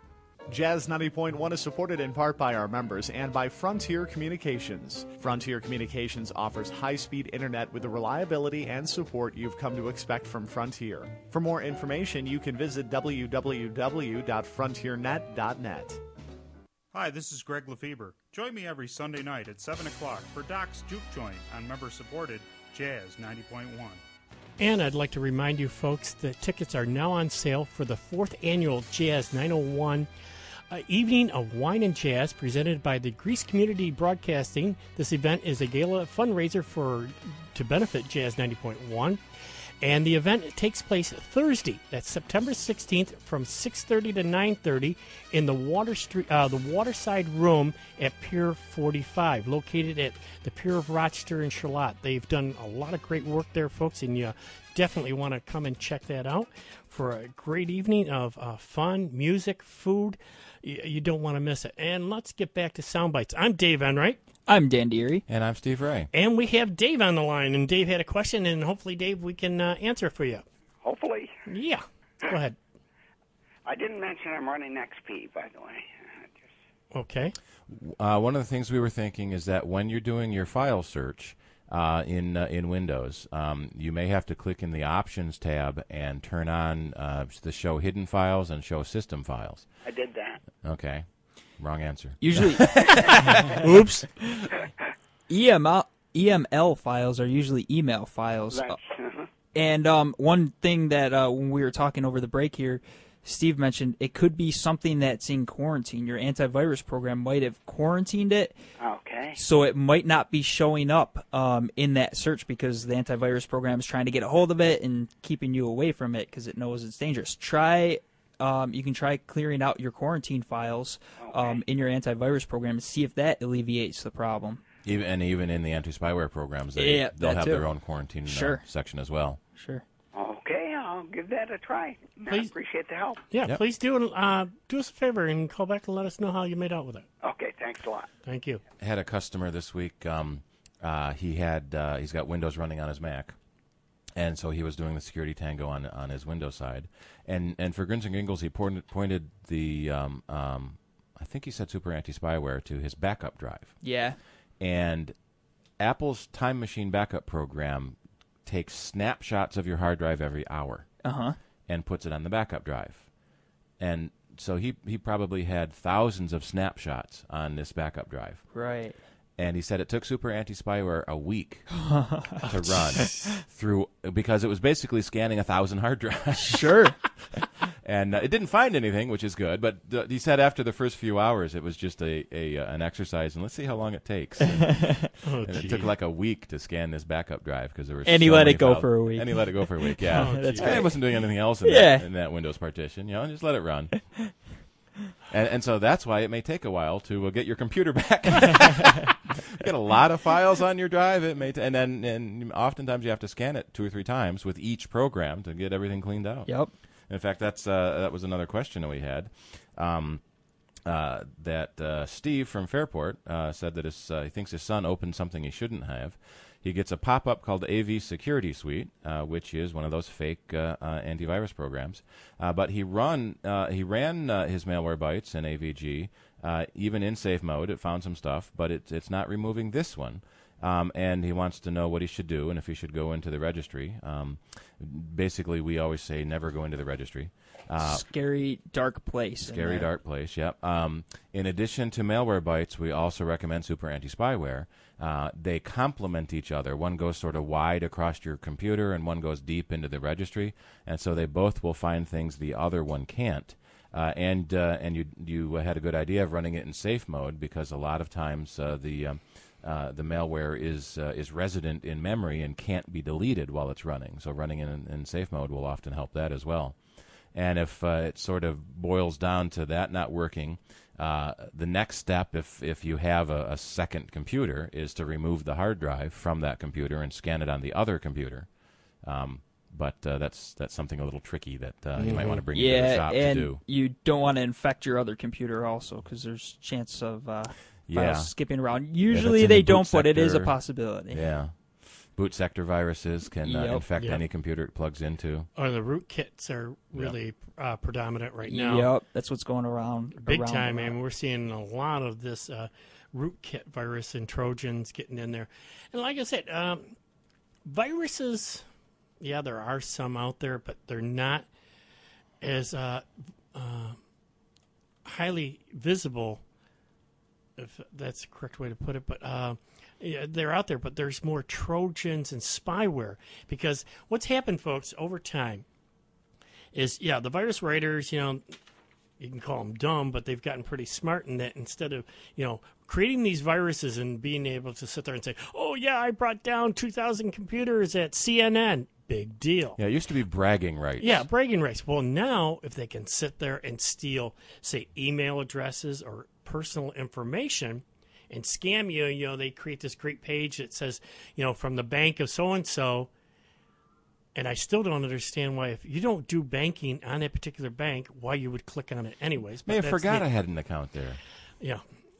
Jazz ninety point one is supported in part by our members and by Frontier Communications. Frontier Communications offers high-speed internet with the reliability and support you've come to expect from Frontier. For more information, you can visit w w w dot frontier net dot net. Hi, this is Greg Lefebvre. Join me every Sunday night at seven o'clock for Doc's Juke Joint on member-supported Jazz ninety point one. And I'd like to remind you folks that tickets are now on sale for the fourth annual Jazz nine oh one uh, Evening of Wine and Jazz presented by the Greece Community Broadcasting. This event is a gala fundraiser for to benefit Jazz ninety point one. And the event takes place Thursday, that's September sixteenth, from six thirty to nine thirty in the Water Street, uh, the Waterside Room at Pier forty-five, located at the Pier of Rochester and Charlotte. They've done a lot of great work there, folks, and you definitely want to come and check that out for a great evening of uh, fun, music, food. You, you don't want to miss it. And let's get back to Soundbites. I'm Dave Enright. I'm Dan Deary. And I'm Steve Ray. And we have Dave on the line. And Dave had a question, and hopefully, Dave, we can uh, answer it for you. Hopefully. Yeah. Go ahead. I didn't mention I'm running X P, by the way. Okay. Uh, one of the things we were thinking is that when you're doing your file search uh, in uh, in Windows, um, you may have to click in the Options tab and turn on uh, the Show Hidden Files and Show System Files. I did that. Okay. Wrong answer. Usually, oops. E M L, E M L files are usually email files. That's, uh-huh. And um, one thing that uh, when we were talking over the break here, Steve mentioned it could be something that's in quarantine. Your antivirus program might have quarantined it. Okay. So it might not be showing up um, in that search because the antivirus program is trying to get a hold of it and keeping you away from it because it knows it's dangerous. Try. Um, you can try clearing out your quarantine files um, in your antivirus program and see if that alleviates the problem. Even and even in the anti-spyware programs, they, Yeah, they'll that have too. their own quarantine Sure. uh, section as well. Sure. Okay, I'll give that a try. I Please. appreciate the help. Yeah, Yep. please do uh, do us a favor and call back and let us know how you made out with it. Okay, thanks a lot. Thank you. I had a customer this week. Um, uh, he had uh, he's got Windows running on his Mac, and so he was doing the Security Tango on on his Windows side. And and for grins and giggles, he pointed pointed the um, um, I think he said Super Anti-Spyware to his backup drive. Yeah. And Apple's Time Machine backup program takes snapshots of your hard drive every hour Uh-huh. and puts it on the backup drive. And so he, he probably had thousands of snapshots on this backup drive. Right. And he said it took Super Anti-Spyware a week to run through because it was basically scanning a thousand hard drives. Sure. And uh, it didn't find anything, which is good. But uh, he said after the first few hours, it was just a, a uh, an exercise, and let's see how long it takes. And, Oh, and it gee. took like a week to scan this backup drive because there were And so he let many it go files. for a week. And he let it go for a week. Yeah, Oh, That's gee. and he great. wasn't doing anything else in, Yeah. that, in that Windows partition. You know, just let it run. And, and so that's why it may take a while to uh, get your computer back. Get a lot of files on your drive. It may, t- and then and oftentimes you have to scan it two or three times with each program to get everything cleaned out. Yep. In fact, that's uh, that was another question that we had. Um, uh, that uh, Steve from Fairport uh, said that his, uh, he thinks his son opened something he shouldn't have. He gets a pop-up called A V Security Suite, uh, which is one of those fake uh, uh, antivirus programs. Uh, but he run uh, he ran uh, his Malwarebytes in A V G, uh, even in safe mode. It found some stuff, but it, it's not removing this one. Um, and he wants to know what he should do and if he should go into the registry. Um, basically, we always say never go into the registry. Uh, Scary, dark place. in Scary there. dark place, yep. Um, in addition to Malwarebytes, we also recommend Super Anti-Spyware. Uh, they complement each other. One goes sort of wide across your computer, and one goes deep into the registry, and so they both will find things the other one can't. Uh, and uh, and you you had a good idea of running it in safe mode because a lot of times uh, the um, uh, the malware is uh, is resident in memory and can't be deleted while it's running. So running it in, in safe mode will often help that as well. And if uh, it sort of boils down to that not working, uh, the next step, if if you have a, a second computer, is to remove the hard drive from that computer and scan it on the other computer. Um, but uh, that's that's something a little tricky that uh, you might want to bring yeah, into the shop and to do. you don't want to infect your other computer also because there's chance of uh, Yeah. files skipping around. If Usually it's in they the boot don't, but it is a sector, possibility. Yeah. Boot sector viruses can uh, Yep. infect Yep. any computer it plugs into. Or the rootkits are really uh, predominant right now. Yep, that's what's going around. Big around time, a lot. man. We're seeing a lot of this uh, rootkit virus and Trojans getting in there. And like I said, um, viruses, yeah, there are some out there, but they're not as uh, uh, highly visible, if that's the correct way to put it. But uh, yeah, they're out there, but there's more Trojans and spyware. Because what's happened, folks, over time is, yeah, the virus writers, you know, you can call them dumb, but they've gotten pretty smart in that instead of, you know, creating these viruses and being able to sit there and say, oh, yeah, I brought down two thousand computers at C N N. Big deal. Yeah, it used to be bragging rights. Yeah, bragging rights. Well, now if they can sit there and steal, say, email addresses or personal information and scam you, you know, they create this great page that says, you know, from the bank of so-and-so, and I still don't understand why, if you don't do banking on that particular bank, why you would click on it anyways. May have that's forgot the- I had an account there. Yeah.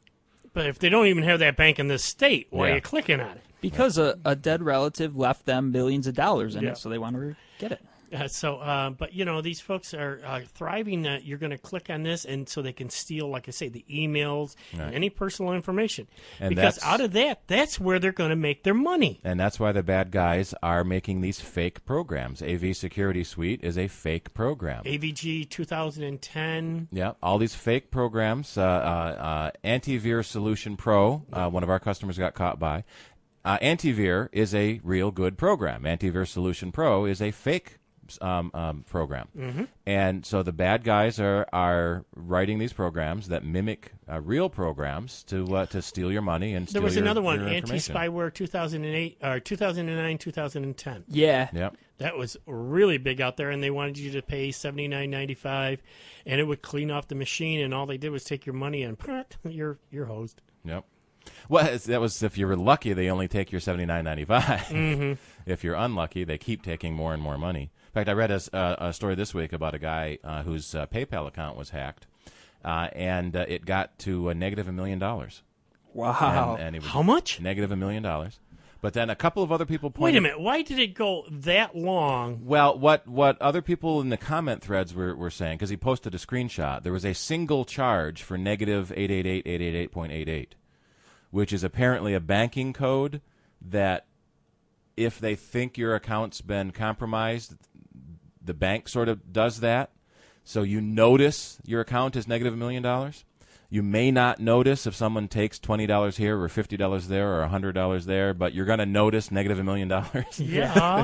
But if they don't even have that bank in this state, why Yeah. are you clicking on it? Because a, a dead relative left them millions of dollars in Yeah. it, so they want to get it. Uh, so, uh, but you know, these folks are uh, thriving. That you're going to click on this, and so they can steal, like I say, the emails Right. and any personal information. And because that's- out of that, that's where they're going to make their money. And that's why the bad guys are making these fake programs. A V Security Suite is a fake program. A V G two thousand ten. Yeah, all these fake programs. Uh, uh, uh, Antivir Solution Pro, uh, one of our customers got caught by. Uh, Antivir is a real good program. Antivir Solution Pro is a fake um, um, program. Mhm. And so the bad guys are, are writing these programs that mimic uh, real programs to uh, to steal your money and steal There was your, another one, your information. Anti-Spyware two thousand eight, or two thousand nine, two thousand ten. Yeah. Yep. That was really big out there, and they wanted you to pay seventy-nine ninety-five, and it would clean off the machine, and all they did was take your money and you're you're hosed. Yep. Well, it's- that was if you were lucky, they only take your seventy nine ninety five. Mhm. If you're unlucky, they keep taking more and more money. In fact, I read a, s- uh, a story this week about a guy uh, whose uh, PayPal account was hacked, uh, and uh, it got to a negative a million dollars. Wow. And, and it was How much? Negative a million dollars. But then a couple of other people Wait pointed. a minute, why did it go that long? Well, what, what other people in the comment threads were, were saying, because he posted a screenshot, there was a single charge for negative eight eight eight, eight eight eight point eight eight, which is apparently a banking code that if they think your account's been compromised, the bank sort of does that. So you notice your account is negative a million dollars. You may not notice if someone takes twenty dollars here or fifty dollars there or one hundred dollars there, but you're going to notice negative a million dollars. Yeah.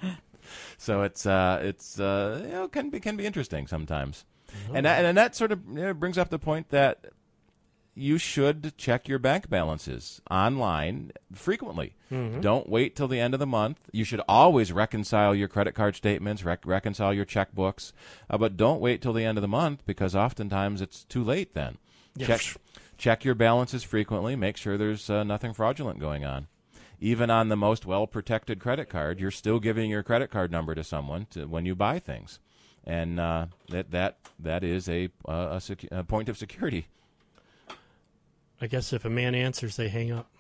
So it's uh, it's uh, you know can be can be interesting sometimes, Oh. and that, and that sort of you know, brings up the point that you should check your bank balances online frequently. Mhm. Don't wait till the end of the month. You should always reconcile your credit card statements, rec- reconcile your checkbooks, uh, but don't wait till the end of the month because oftentimes it's too late then. Yeah. Check check your balances frequently. Make sure there's uh, nothing fraudulent going on. Even on the most well-protected credit card, you're still giving your credit card number to someone to, when you buy things, and uh, that that that is a uh, a, secu- a point of security. I guess if a man answers, they hang up.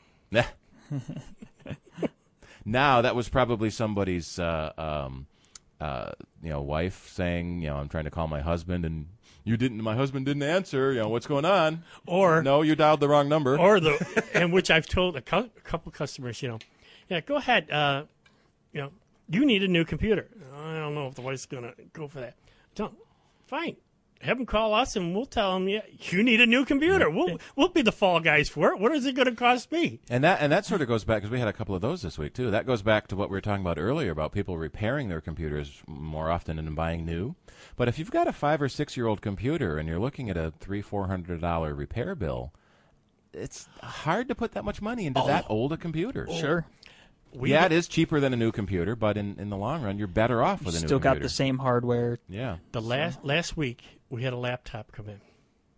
Now that was probably somebody's uh, um, uh, you know wife saying, you know, I'm trying to call my husband and you didn't. My husband didn't answer. You know, what's going on? Or no, you dialed the wrong number. Or the and which I've told a, cu- a couple customers, you know, yeah, go ahead. Uh, you know, you need a new computer. I don't know if the wife's gonna go for that. Don't. Fine. Have them call us, and we'll tell them, yeah, you need a new computer. We'll we'll be the fall guys for it. What is it going to cost me? And that and that sort of goes back because we had a couple of those this week too. That goes back to what we were talking about earlier about people repairing their computers more often than buying new. But if you've got a five or six year old computer and you're looking at a three four hundred dollar repair bill, it's hard to put that much money into Oh. that old a computer. Sure. We yeah, got- it is cheaper than a new computer, but in, in the long run, you're better off with a new Still got computer. the same hardware. Yeah. The last last week we had a laptop come in,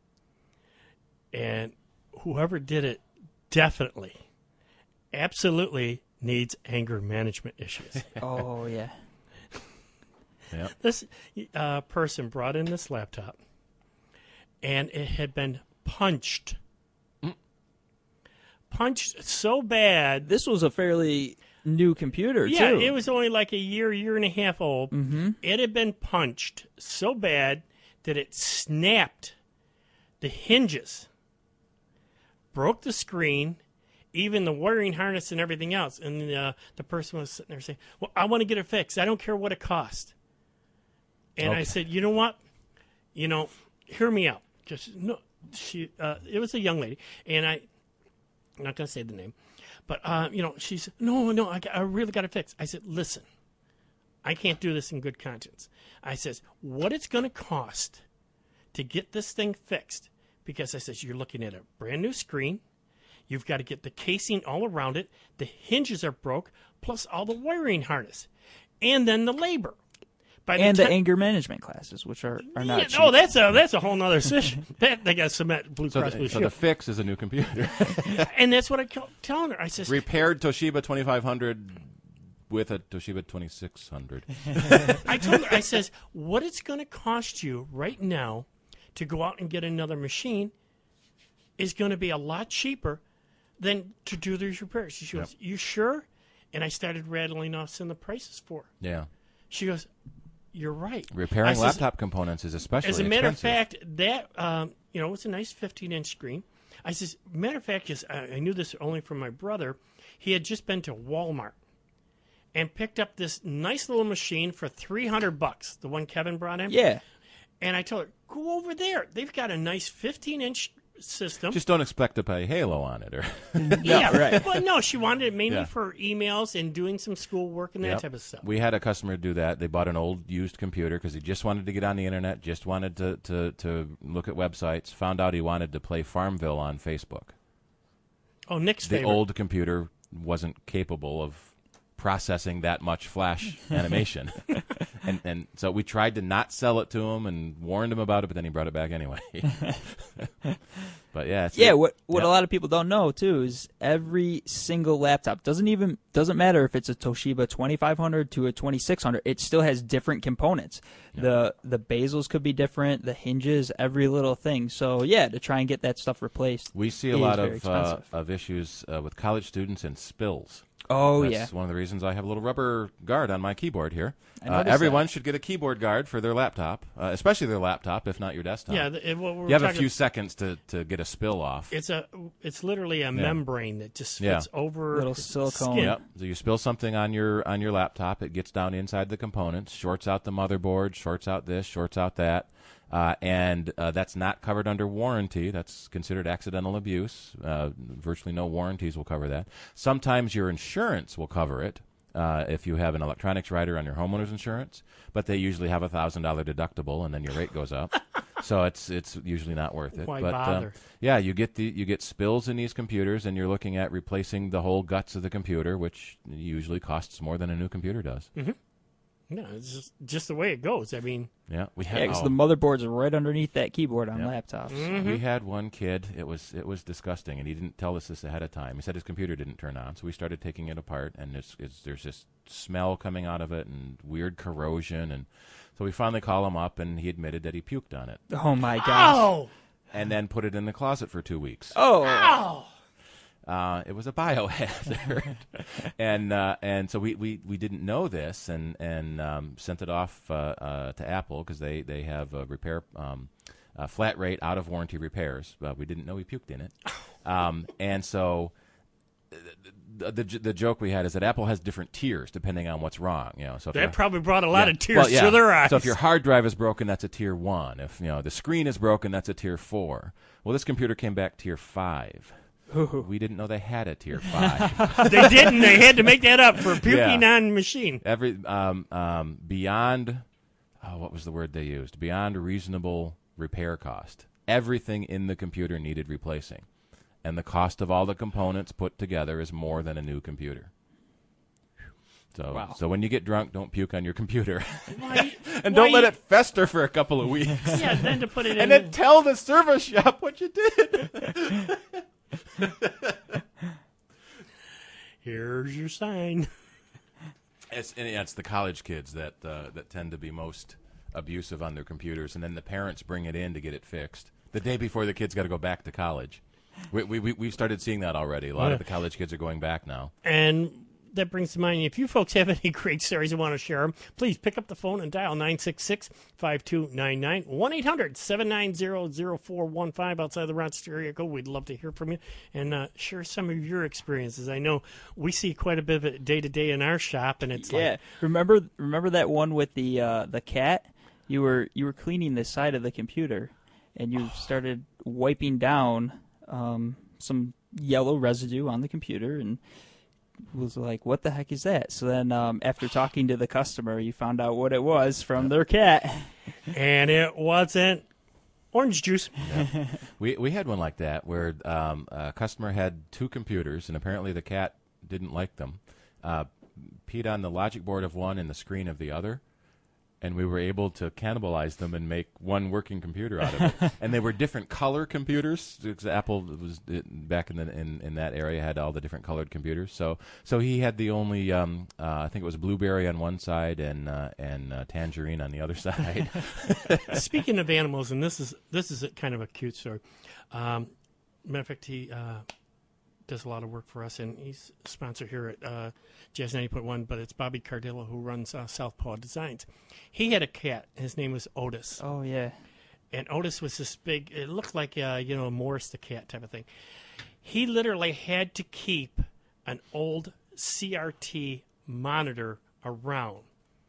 and whoever did it definitely, absolutely needs anger management issues. Oh, yeah. Yep. This uh, person brought in this laptop, and it had been punched. Punched so bad. This was a fairly new computer, yeah, too. it was only like a year, year and a half old. Mm-hmm. It had been punched so bad that it snapped the hinges, broke the screen, even the wiring harness and everything else. And uh, the person was sitting there saying, well, I want to get it fixed. I don't care what it costs. And Okay. I said, you know what? You know, hear me out. Just no. She, uh, it was a young lady, and I, I'm not going to say the name, but uh, you know, she said, no, no, I, I really got to fix. I said, listen, I can't do this in good conscience. I says, what it's going to cost to get this thing fixed? Because I says, you're looking at a brand new screen. You've got to get the casing all around it. The hinges are broke, plus all the wiring harness, and then the labor. By and the ti- anger management classes, which are, are not Yeah, cheap. oh, that's a that's a whole nother session. That they got cement Blue So, Cross the, Blue so Shield. the fix is a new computer. And that's what I kept telling her. I says, repaired Toshiba twenty-five hundred with a Toshiba twenty-six hundred. I told her, I says, what it's going to cost you right now to go out and get another machine is going to be a lot cheaper than to do these repairs. She goes, you sure? And I started rattling off some of the prices for her. Yeah. She goes, you're right. Repairing I says, laptop components is especially As a matter expensive. of fact, that, um, you know, it's a nice fifteen-inch screen. I says, matter of fact, just, I, I knew this only from my brother. He had just been to Walmart and picked up this nice little machine for three hundred bucks, the one Kevin brought in. Yeah. And I told her, go over there. They've got a nice fifteen-inch system. Just don't expect to pay Halo on it. Or yeah, right. Well, no, she wanted it mainly Yeah. for emails and doing some schoolwork and that Yep. type of stuff. We had a customer do that. They bought an old used computer because he just wanted to get on the internet, just wanted to, to, to look at websites, found out he wanted to play Farmville on Facebook. Oh, Nick's The favorite. old computer wasn't capable of processing that much flash animation. and and so we tried to not sell it to him and warned him about it, but then he brought it back anyway. But yeah, it's, Yeah, what what yeah. a lot of people don't know too is every single laptop doesn't even doesn't matter if it's a Toshiba twenty-five hundred to a twenty-six hundred, it still has different components. Yeah. The the bezels could be different, the hinges, every little thing. So yeah, to try and get that stuff replaced. We see a is lot very of uh, expensive. of issues uh, with college students and spills. Oh, That's yeah. one of the reasons I have a little rubber guard on my keyboard here. I Uh, noticed everyone that. should get a keyboard guard for their laptop, uh, especially their laptop, if not your desktop. Yeah, the- it- what we're you have a talking- few seconds to, to get a spill off. It's a, it's literally a membrane that just Yeah. fits over Little the silicone. skin. Yep. So you spill something on your on your laptop, it gets down inside the components, shorts out the motherboard, shorts out this, shorts out that, uh, and uh, that's not covered under warranty. That's considered accidental abuse. Uh, virtually no warranties will cover that. Sometimes your insurance will cover it. Uh, if you have an electronics rider on your homeowner's insurance, but they usually have a thousand dollar deductible, and then your rate goes up. So it's it's usually not worth it. Why but bother? Um, yeah, you get the you get spills in these computers, and you're looking at replacing the whole guts of the computer, which usually costs more than a new computer does. Mm-hmm. No, it's just, just the way it goes. I mean, Yeah, we had Yeah, because oh, the motherboard's right underneath that keyboard on Yeah. laptops. Mm-hmm. we had one kid. It was it was disgusting, and he didn't tell us this ahead of time. He said his computer didn't turn on, so we started taking it apart, and it's, it's, there's just smell coming out of it and weird corrosion, and so we finally call him up, and he admitted that he puked on it, Oh my gosh. oh, and then put it in the closet for two weeks. Oh. oh. Uh, it was a biohazard, and uh, and so we, we, we didn't know this, and and um, sent it off uh, uh, to Apple because they they have a repair um, a flat rate out of warranty repairs. But we didn't know he puked in it, um, and so the, the the joke we had is that Apple has different tiers depending on what's wrong. You know, so if That your- probably brought a lot yeah. of tears Well, yeah. to their eyes. So if your hard drive is broken, that's a tier one. If you know the screen is broken, that's a tier four. Well, this computer came back tier five. We didn't know they had a tier five. They didn't. They had to make that up for puking Yeah. on machine. Every um, um, beyond, oh, what was the word they used? Beyond reasonable repair cost. Everything in the computer needed replacing, and the cost of all the components put together is more than a new computer. So, Wow. so when you get drunk, don't puke on your computer, Why- and why don't let you- it fester for a couple of weeks. Yeah, then to put it in. And then tell the service shop what you did. Here's your sign. It's, and it's the college kids that uh, that tend to be most abusive on their computers, and then the parents bring it in to get it fixed the day before the kids got to go back to college. We we we we've started seeing that already. A lot of the college kids are going back now. And that brings to mind, if you folks have any great stories and want to share them, please pick up the phone and dial nine six six, five two nine nine, one eight hundred, seven nine zero, zero four one five outside the Rochester area code. We'd love to hear from you and uh, share some of your experiences. I know we see quite a bit of it day to day in our shop, and it's yeah. like, remember remember that one with the uh, the cat? You were you were cleaning the side of the computer, and you started wiping down um, some yellow residue on the computer, and was like, what the heck is that? So then um, after talking to the customer, you found out what it was from their cat. And it wasn't orange juice. Yeah. We we had one like that where um, a customer had two computers, and apparently the cat didn't like them. Uh, peed on the logic board of one and the screen of the other. And we were able to cannibalize them and make one working computer out of it. And they were different color computers. Apple was back in the in, in that area had all the different colored computers. So so he had the only um, uh, I think it was blueberry on one side and uh, and uh, tangerine on the other side. Speaking of animals, and this is this is a kind of a cute story. Um, matter of fact, he uh, does a lot of work for us, and he's a sponsor here at uh, Jazz ninety point one, but it's Bobby Cardillo who runs uh, Southpaw Designs. He had a cat. His name was Otis. Oh, yeah. And Otis was this big, it looked like, uh, you know, Morris the cat type of thing. He literally had to keep an old C R T monitor around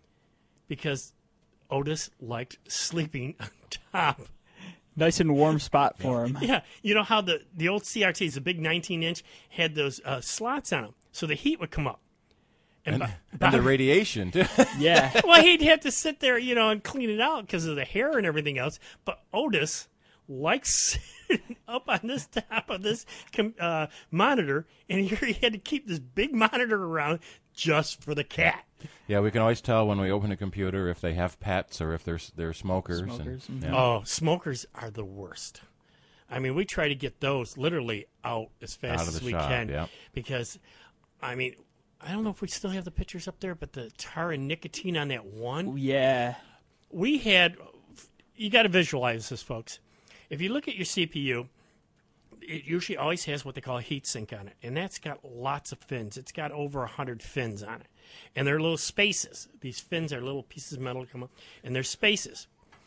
because Otis liked sleeping on top. Nice and warm spot for him. Yeah, you know how the, the old C R Ts, the big nineteen inch, had those uh, slots on them, so the heat would come up. And, Bo- and Bob- the radiation, too. Yeah. Well, he'd have to sit there, you know, and clean it out because of the hair and everything else. But Otis likes sitting up on this top of this com- uh, monitor, and here he had to keep this big monitor around just for the cat. Yeah, we can always tell when we open a computer if they have pets or if they're they're smokers. Smokers, and, mm-hmm. yeah. Oh, smokers are the worst. I mean, we try to get those literally out as fast Out of as the we shop, can yeah. because, I mean, I don't know if we still have the pictures up there, but the tar and nicotine on that one. Yeah. We had, you got to visualize this, folks. If you look at your C P U, it usually always has what they call a heat sink on it, and that's got lots of fins. It's got over one hundred fins on it, and they're little spaces. These fins are little pieces of metal that come up, and they're spaces.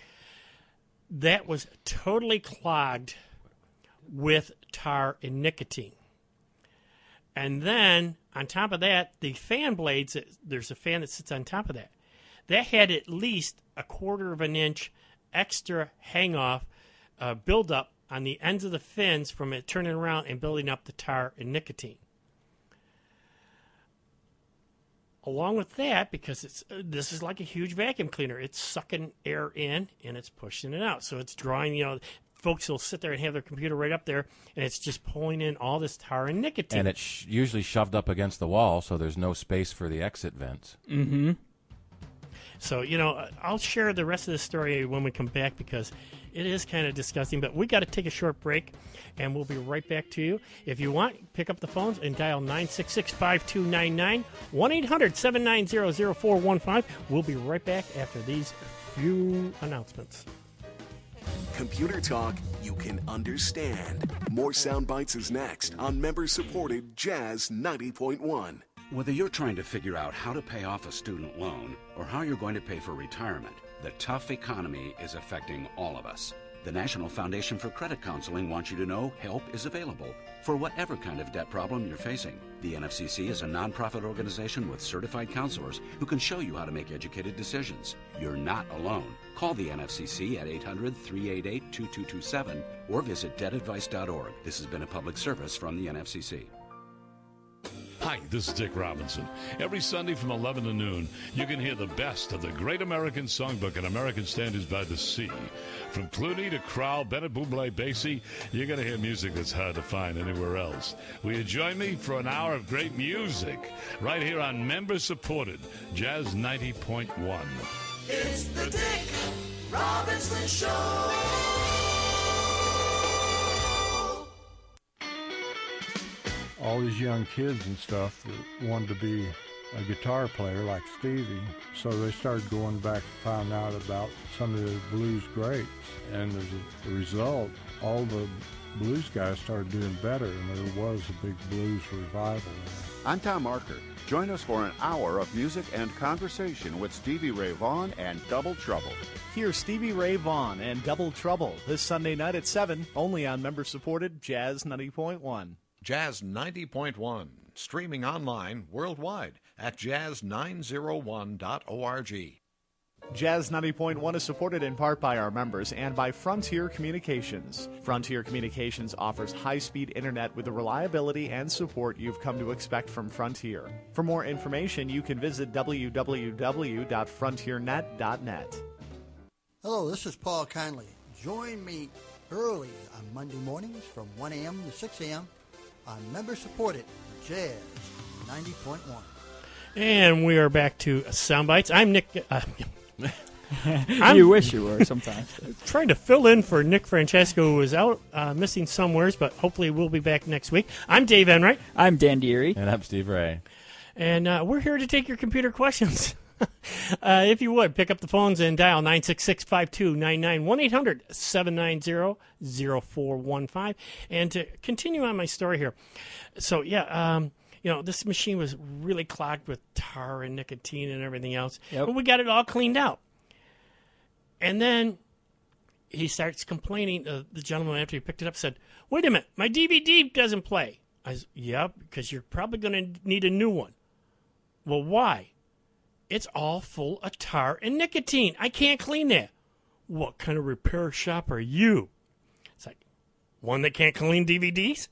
That was totally clogged with tar and nicotine. And then, on top of that, the fan blades, there's a fan that sits on top of that. That had at least a quarter of an inch extra hang-off uh, build-up on the ends of the fins from it turning around and building up the tar and nicotine. Along with that, because it's uh, this is like a huge vacuum cleaner, it's sucking air in and it's pushing it out. So it's drawing, you know, folks will sit there and have their computer right up there, and it's just pulling in all this tar and nicotine. And it's sh- usually shoved up against the wall, so there's no space for the exit vents. Mm-hmm. So, you know, I'll share the rest of the story when we come back because it is kind of disgusting. But we got to take a short break, and we'll be right back to you. If you want, pick up the phones and dial nine six six, five two nine nine, one eight hundred, seven nine zero, zero four one five. We'll be right back after these few announcements. Computer talk you can understand. More Sound Bites is next on member-supported Jazz ninety point one. Whether you're trying to figure out how to pay off a student loan or how you're going to pay for retirement, the tough economy is affecting all of us. The National Foundation for Credit Counseling wants you to know help is available for whatever kind of debt problem you're facing. The N F C C is a nonprofit organization with certified counselors who can show you how to make educated decisions. You're not alone. Call the N F C C at eight hundred, three eight eight, two two two seven or visit debt advice dot org. This has been a public service from the N F C C. Hi, this is Dick Robinson. Every Sunday from eleven to noon, you can hear the best of the Great American Songbook and American Standards by the Sea. From Clooney to Crowell, Bennett, Bublé, Basie, you're going to hear music that's hard to find anywhere else. Will you join me for an hour of great music right here on member-supported Jazz ninety point one? It's the Dick Robinson Show. All these young kids and stuff that wanted to be a guitar player like Stevie, so they started going back to find out about some of the blues greats. And as a result, all the blues guys started doing better, and there was a big blues revival there. I'm Tom Marker. Join us for an hour of music and conversation with Stevie Ray Vaughan and Double Trouble. Hear Stevie Ray Vaughan and Double Trouble this Sunday night at seven, only on member-supported Jazz ninety point one. Jazz ninety point one, streaming online worldwide at jazz nine oh one dot org. Jazz ninety point one is supported in part by our members and by Frontier Communications. Frontier Communications offers high-speed internet with the reliability and support you've come to expect from Frontier. For more information, you can visit w w w dot frontier net dot net. Hello, this is Paul Conley. Join me early on Monday mornings from one a.m. to six a.m. on member-supported Jazz ninety point one. And we are back to Soundbites. I'm Nick... Uh, you wish you were sometimes. Trying to fill in for Nick Francesco, who is out uh, missing somewheres, but hopefully we'll be back next week. I'm Dave Enright. I'm Dan Deary. And I'm Steve Ray. And uh, we're here to take your computer questions. uh, if you would, pick up the phones and dial nine six six, five two nine nine, one eight hundred, seven nine zero, zero four one five. And to continue on my story here. So, yeah, um, you know, this machine was really clogged with tar and nicotine and everything else. Yep. But we got it all cleaned out. And then he starts complaining. Uh, the gentleman, after he picked it up, said, wait a minute, my D V D doesn't play. I said, yeah, because you're probably going to need a new one. Well, why? It's all full of tar and nicotine. I can't clean that. What kind of repair shop are you? It's like, one that can't clean D V Ds?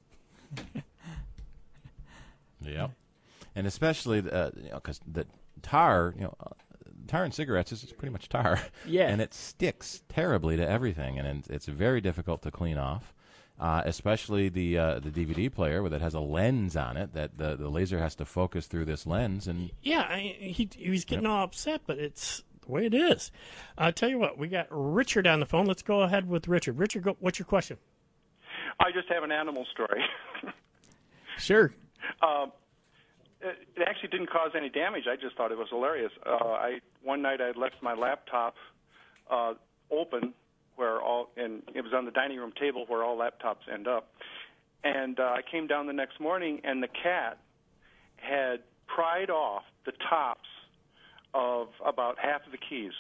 Yep. And especially, uh, you know, because the tar, you know, uh, tar in cigarettes is pretty much tar. Yeah. And it sticks terribly to everything, and it's very difficult to clean off, uh, especially the uh, the D V D player that has a lens on it, that the, the laser has to focus through this lens. And Yeah, I, he, he was getting yep. all upset, but it's the way it is. I'll tell you what, we got Richard on the phone. Let's go ahead with Richard. Richard, go, what's your question? I just have an animal story. Sure. Um, it, it actually didn't cause any damage. I just thought it was hilarious. Uh, I one night I had left my laptop uh, open, where all and it was on the dining room table where all laptops end up. And uh, I came down the next morning, and the cat had pried off the tops of about half of the keys.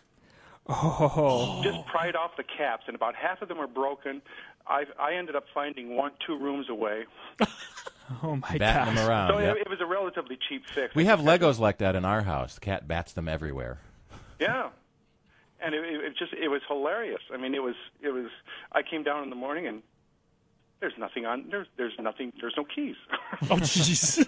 Oh. Just pried off the caps, and about half of them were broken. I I ended up finding one two rooms away. Oh, my God. Batting them around. So yep. it, it was a relatively cheap fix. We have Legos like that in our house. The cat bats them everywhere. Yeah. And it, it just it was hilarious. I mean, it was it was. I came down in the morning and there's nothing on. There's there's nothing. There's no keys. Oh, jeez.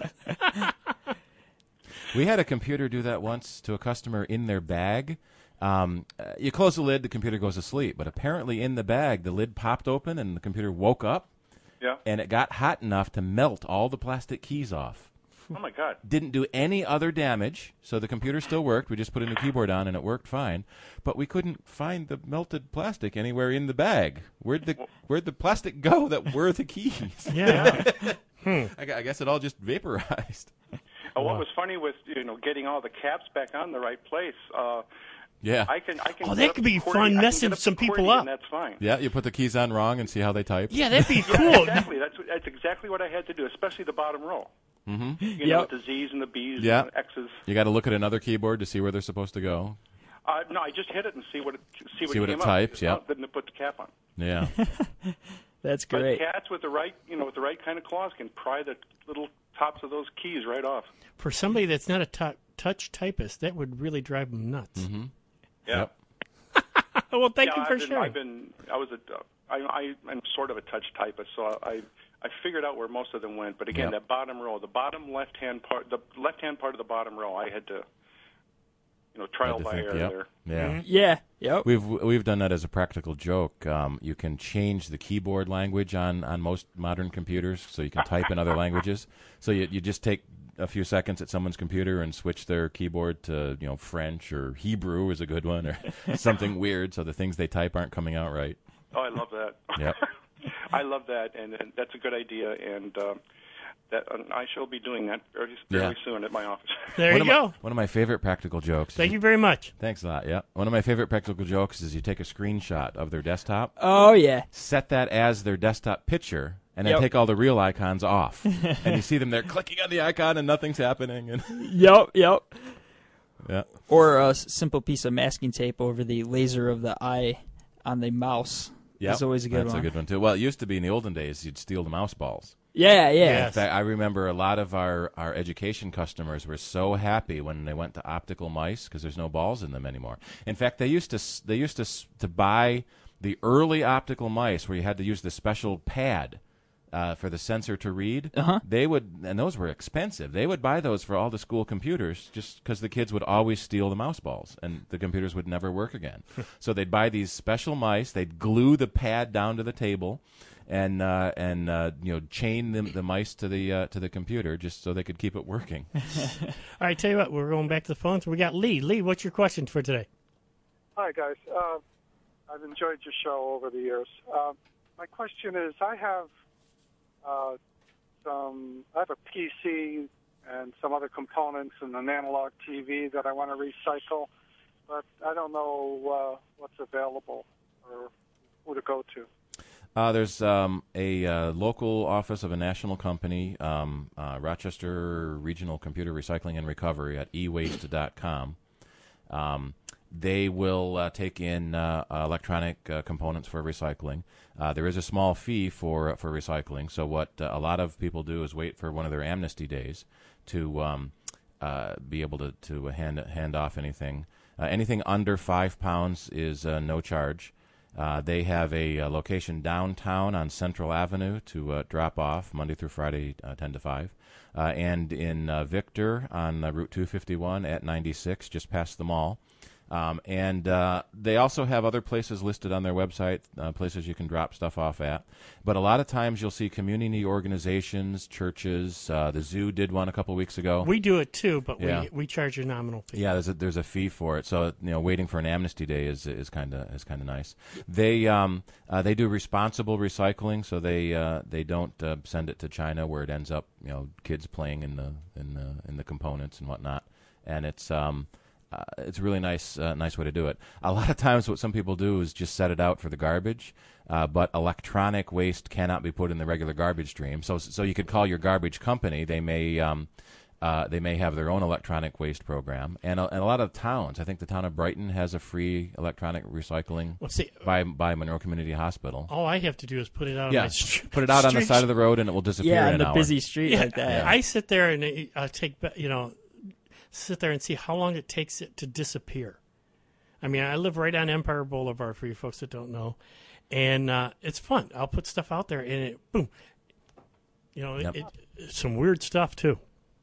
We had a computer do that once to a customer in their bag. Um, uh, you close the lid, the computer goes to sleep. But apparently, in the bag, the lid popped open and the computer woke up. Yeah. And it got hot enough to melt all the plastic keys off. Oh, my God. Didn't do any other damage, so the computer still worked. We just put a new keyboard on, and it worked fine. But we couldn't find the melted plastic anywhere in the bag. Where'd the where'd the plastic go that were the keys? Yeah. hmm. I, I guess it all just vaporized. Uh, what was funny was, you know, getting all the caps back on the right place. Uh, yeah. I can. I can. Oh, that could be fun, messing some people up. That's fine. Yeah, you put the keys on wrong and see how they type. Yeah, that'd be cool. Yeah, exactly. That's that's exactly what I had to do, especially the bottom row. Mm-hmm. You Yep. know, with the Z's and the B's Yeah. and the X's. You got to look at another keyboard to see where they're supposed to go. Uh, no, I just hit it and see what it see what, See what came it types, up. yeah. Uh, Then put the cap on. Yeah. That's great. But cats with the right, you know, with the right kind of claws can pry the little tops of those keys right off. For somebody that's not a t- touch typist, that would really drive them nuts. Mm-hmm. Yeah. Yep. Well, thank yeah, you for I've been, sharing. I've been, I was a, I, I, I'm sort of a touch typist, so I, I figured out where most of them went. But again, Yep. that bottom row, the bottom left-hand part, the left-hand part of the bottom row, I had to, you know, trial Had to by think, error yep. there. Yeah. Mm-hmm. Yeah. Yep. We've we've done that as a practical joke. Um, you can change the keyboard language on, on most modern computers, so you can type in other languages. So you you just take a few seconds at someone's computer and switch their keyboard to, you know, French or Hebrew is a good one, or something weird, so the things they type aren't coming out right. Oh, I love that. Yep. I love that, and, and that's a good idea, and um, that uh, I shall be doing that very, very Yeah. soon at my office. There one you of my, go. One of my favorite practical jokes. Thank you very much. Thanks a lot. Yeah. One of my favorite practical jokes is you take a screenshot of their desktop. Oh, yeah. Set that as their desktop picture, and then Yep. take all the real icons off. And you see them there clicking on the icon and nothing's happening. And Yep, yep. Yeah. Or a s- simple piece of masking tape over the laser of the eye on the mouse. Yep, That's always a good that's one. a good one too. Well, it used to be in the olden days you'd steal the mouse balls. Yeah, yeah. In fact, I remember a lot of our, our education customers were so happy when they went to optical mice because there's no balls in them anymore. In fact, they used to s- they used to s- to buy the early optical mice where you had to use the special pad uh, for the sensor to read. Uh-huh. They would, and those were expensive. They would buy those for all the school computers just because the kids would always steal the mouse balls and the computers would never work again. So they'd buy these special mice. They'd glue the pad down to the table. And uh, and uh, you know, chain the, the mice to the uh, to the computer just so they could keep it working. All right, tell you what, we're going back to the phones. We got Lee. Lee, what's your question for today? Hi, guys. Uh, I've enjoyed your show over the years. Uh, my question is, I have uh, some. I have a P C and some other components and an analog T V that I want to recycle, but I don't know uh, what's available or who to go to. Uh, there's um, a uh, local office of a national company, um, uh, Rochester Regional Computer Recycling and Recovery at e waste dot com. Um, they will uh, take in uh, electronic uh, components for recycling. Uh, there is a small fee for for recycling. So what uh, a lot of people do is wait for one of their amnesty days to um, uh, be able to, to hand hand off anything. Uh, anything under five pounds is uh, no charge. Uh, they have a, a location downtown on Central Avenue to uh, drop off Monday through Friday, uh, ten to five, uh, and in uh, Victor on uh, Route two fifty-one at ninety-six, just past the mall. Um, and uh, they also have other places listed on their website, uh, places you can drop stuff off at. But a lot of times you'll see community organizations, churches. Uh, the zoo did one a couple weeks ago. We do it too, but Yeah. we we charge a nominal fee. Yeah, there's a, there's a fee for it. So you know, waiting for an amnesty day is is kind of is kind of nice. They um uh, they do responsible recycling, so they uh, they don't uh, send it to China where it ends up you know kids playing in the in the in the components and whatnot. And it's um. Uh, it's a really nice, uh, nice way to do it. A lot of times, what some people do is just set it out for the garbage, uh, but electronic waste cannot be put in the regular garbage stream. So, so you could call your garbage company. They may, um, uh, they may have their own electronic waste program, and a, and a lot of towns. I think the town of Brighton has a free electronic recycling Well, see- by by Monroe Community Hospital. All I have to do is put it out on Yeah, my str- put it out on the street. side of the road, and it will disappear Yeah, in on an the hour. busy street like that. Yeah, I sit there and uh, take, ba- you know, sit there and see how long it takes it to disappear. I mean, I live right on Empire Boulevard for you folks that don't know, and uh, it's fun. I'll put stuff out there, and it, boom, you know, Yep. it, it, some weird stuff too.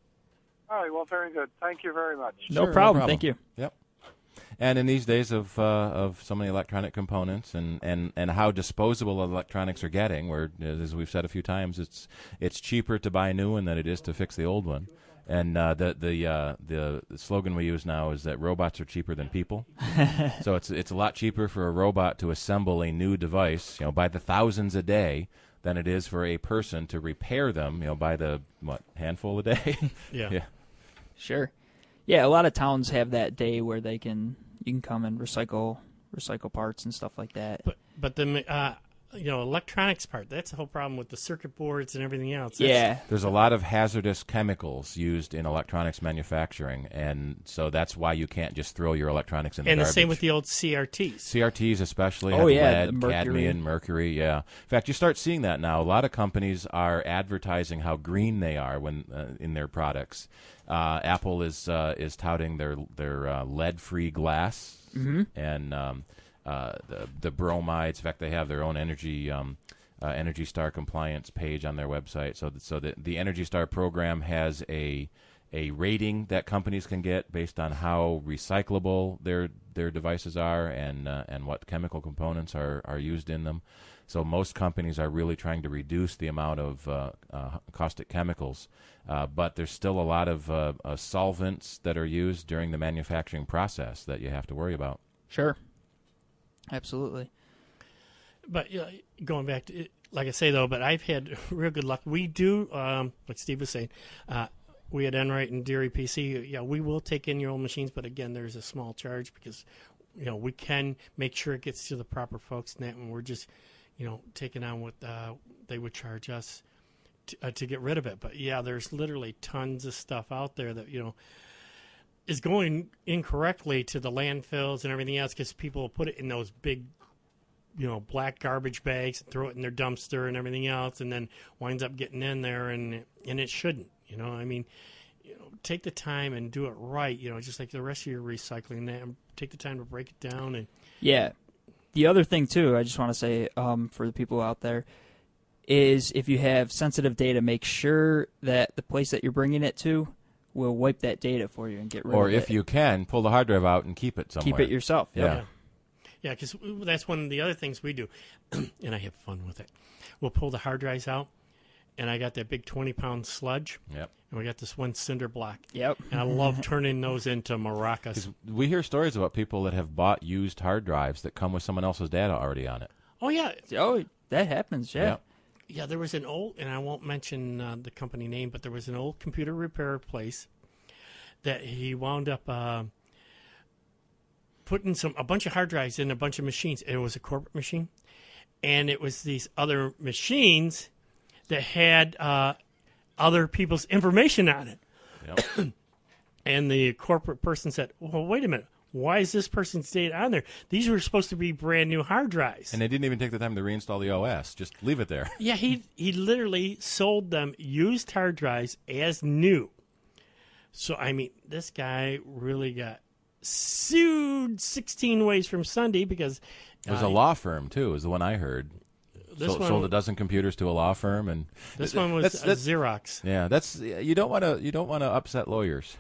All right. Well, very good. Thank you very much. No problem. Thank you. Yep. And in these days of uh, of so many electronic components and, and, and how disposable electronics are getting, where as we've said a few times, it's it's cheaper to buy a new one than it is to fix the old one. And uh, the the, uh, the the slogan we use now is that robots are cheaper than people. So it's it's a lot cheaper for a robot to assemble a new device, you know, by the thousands a day, than it is for a person to repair them, you know, by the what handful a day. Yeah. yeah. Sure. Yeah, a lot of towns have that day where they can you can come and recycle recycle parts and stuff like that. But but the uh, you know electronics part, that's the whole problem with the circuit boards and everything else. That's, Yeah. There's a lot of hazardous chemicals used in electronics manufacturing, and so that's why you can't just throw your electronics in the and the garbage. same with the old C R Ts. C R Ts especially Oh, have yeah, the lead, mercury. cadmium, mercury, yeah. In fact, you start seeing that now. A lot of companies are advertising how green they are when uh, in their products. Uh, Apple is uh, is touting their their uh, lead-free glass Mhm. and um, uh, the the bromides. In fact, they have their own energy um, uh, Energy Star compliance page on their website. So that, so that the Energy Star program has a a rating that companies can get based on how recyclable their their devices are and uh, and what chemical components are, are used in them. So most companies are really trying to reduce the amount of uh, uh, caustic chemicals, uh, but there's still a lot of uh, uh, solvents that are used during the manufacturing process that you have to worry about. Sure. Absolutely. But uh, going back to it, like I say though, but I've had real good luck. We do, um, like Steve was saying, uh, we at Enright and Deary P C. Yeah, we will take in your old machines, but again, there's a small charge because you know we can make sure it gets to the proper folks. And that, and we're just, you know, taking on what uh, they would charge us to, uh, to get rid of it. But yeah, there's literally tons of stuff out there that, you know, is going incorrectly to the landfills and everything else because people put it in those big, you know, black garbage bags and throw it in their dumpster and everything else, and then winds up getting in there, and and it shouldn't. You know, I mean, you know, take the time and do it right. You know, just like the rest of your recycling, and take the time to break it down. And yeah, the other thing too, I just want to say um, for the people out there, is if you have sensitive data, make sure that the place that you're bringing it to will wipe that data for you and get rid or of it. Or if you can, pull the hard drive out and keep it somewhere. Keep it yourself. Yeah. Yep. Yeah, because that's one of the other things we do, and I have fun with it. We'll pull the hard drives out, and I got that big twenty-pound sludge. Yep. And we got this one cinder block. Yep. And I love turning those into maracas. We hear stories about people that have bought used hard drives that come with someone else's data already on it. Oh, yeah. Oh, that happens, yeah. Yep. Yeah, there was an old, and I won't mention uh, the company name, but there was an old computer repair place that he wound up uh, putting some a bunch of hard drives in a bunch of machines. It was a corporate machine, and it was these other machines that had uh, other people's information on it. Yep. And the corporate person said, well, wait a minute. Why is this person's data on there? These were supposed to be brand new hard drives. And they didn't even take the time to reinstall the O S. Just leave it there. Yeah, he he literally sold them used hard drives as new. So, I mean, this guy really got sued sixteen ways from Sunday because... It was uh, a law firm, too, is the one I heard. This so, one, sold a dozen computers to a law firm, and this one was that's, that's, Xerox. Yeah, that's you don't want to you don't want to upset lawyers.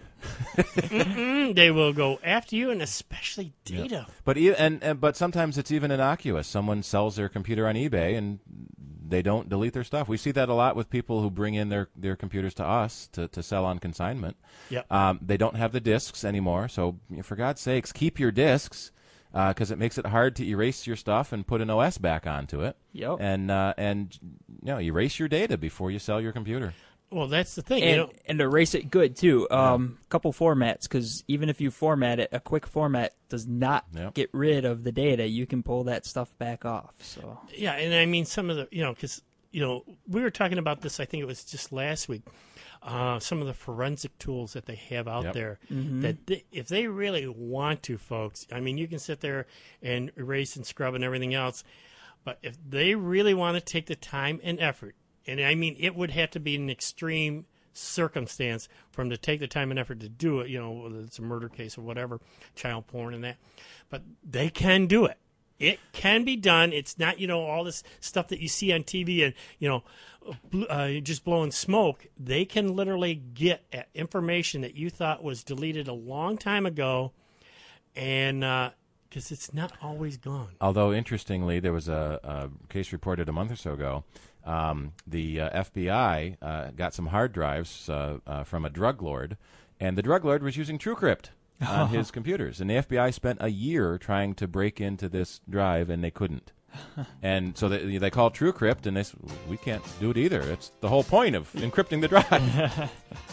They will go after you, and especially data. Yeah. But e- and, and but sometimes it's even innocuous. Someone sells their computer on eBay, and they don't delete their stuff. We see that a lot with people who bring in their, their computers to us to, to sell on consignment. Yep. Um, they don't have the discs anymore, so for God's sakes, keep your discs. Because uh, it makes it hard to erase your stuff and put an O S back onto it. Yep. And uh, and you know, erase your data before you sell your computer. Well, that's the thing. And, you know, and erase it good, too. A um, couple formats, because even if you format it, a quick format does not Yep. get rid of the data. You can pull that stuff back off. So yeah, and I mean, some of the, you know, because, you know, we were talking about this, I think it was just last week, uh, some of the forensic tools that they have out Yep. there, Mhm. that they, if they really want to, folks, I mean, you can sit there and erase and scrub and everything else, but if they really want to take the time and effort, and I mean, it would have to be an extreme circumstance for them to take the time and effort to do it, you know, whether it's a murder case or whatever, child porn and that, but they can do it. It can be done. It's not, you know, all this stuff that you see on T V and, you know, uh, just blowing smoke. They can literally get at information that you thought was deleted a long time ago, and because uh, it's not always gone. Although, interestingly, there was a, a case reported a month or so ago. Um, the uh, F B I uh, got some hard drives uh, uh, from a drug lord, and the drug lord was using TrueCrypt on his computers. And the F B I spent a year trying to break into this drive, and they couldn't. And so they, they called TrueCrypt, and they said, we can't do it either. It's the whole point of encrypting the drive.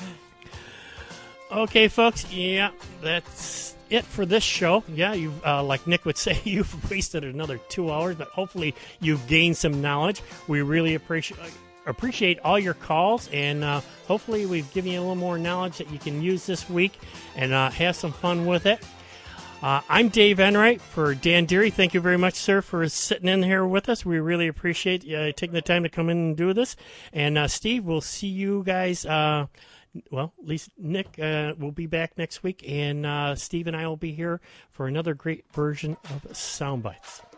Okay, folks. Yeah, that's it for this show. Yeah, you uh, like Nick would say, you've wasted another two hours, but hopefully you've gained some knowledge. We really appreciate appreciate all your calls, and uh, hopefully we've given you a little more knowledge that you can use this week and uh, have some fun with it. Uh, I'm Dave Enright for Dan Deary. Thank you very much, sir, for sitting in here with us. We really appreciate uh, taking the time to come in and do this. And uh, Steve, we'll see you guys. Uh, well, at least Nick uh, will be back next week, and uh, Steve and I will be here for another great version of Soundbites.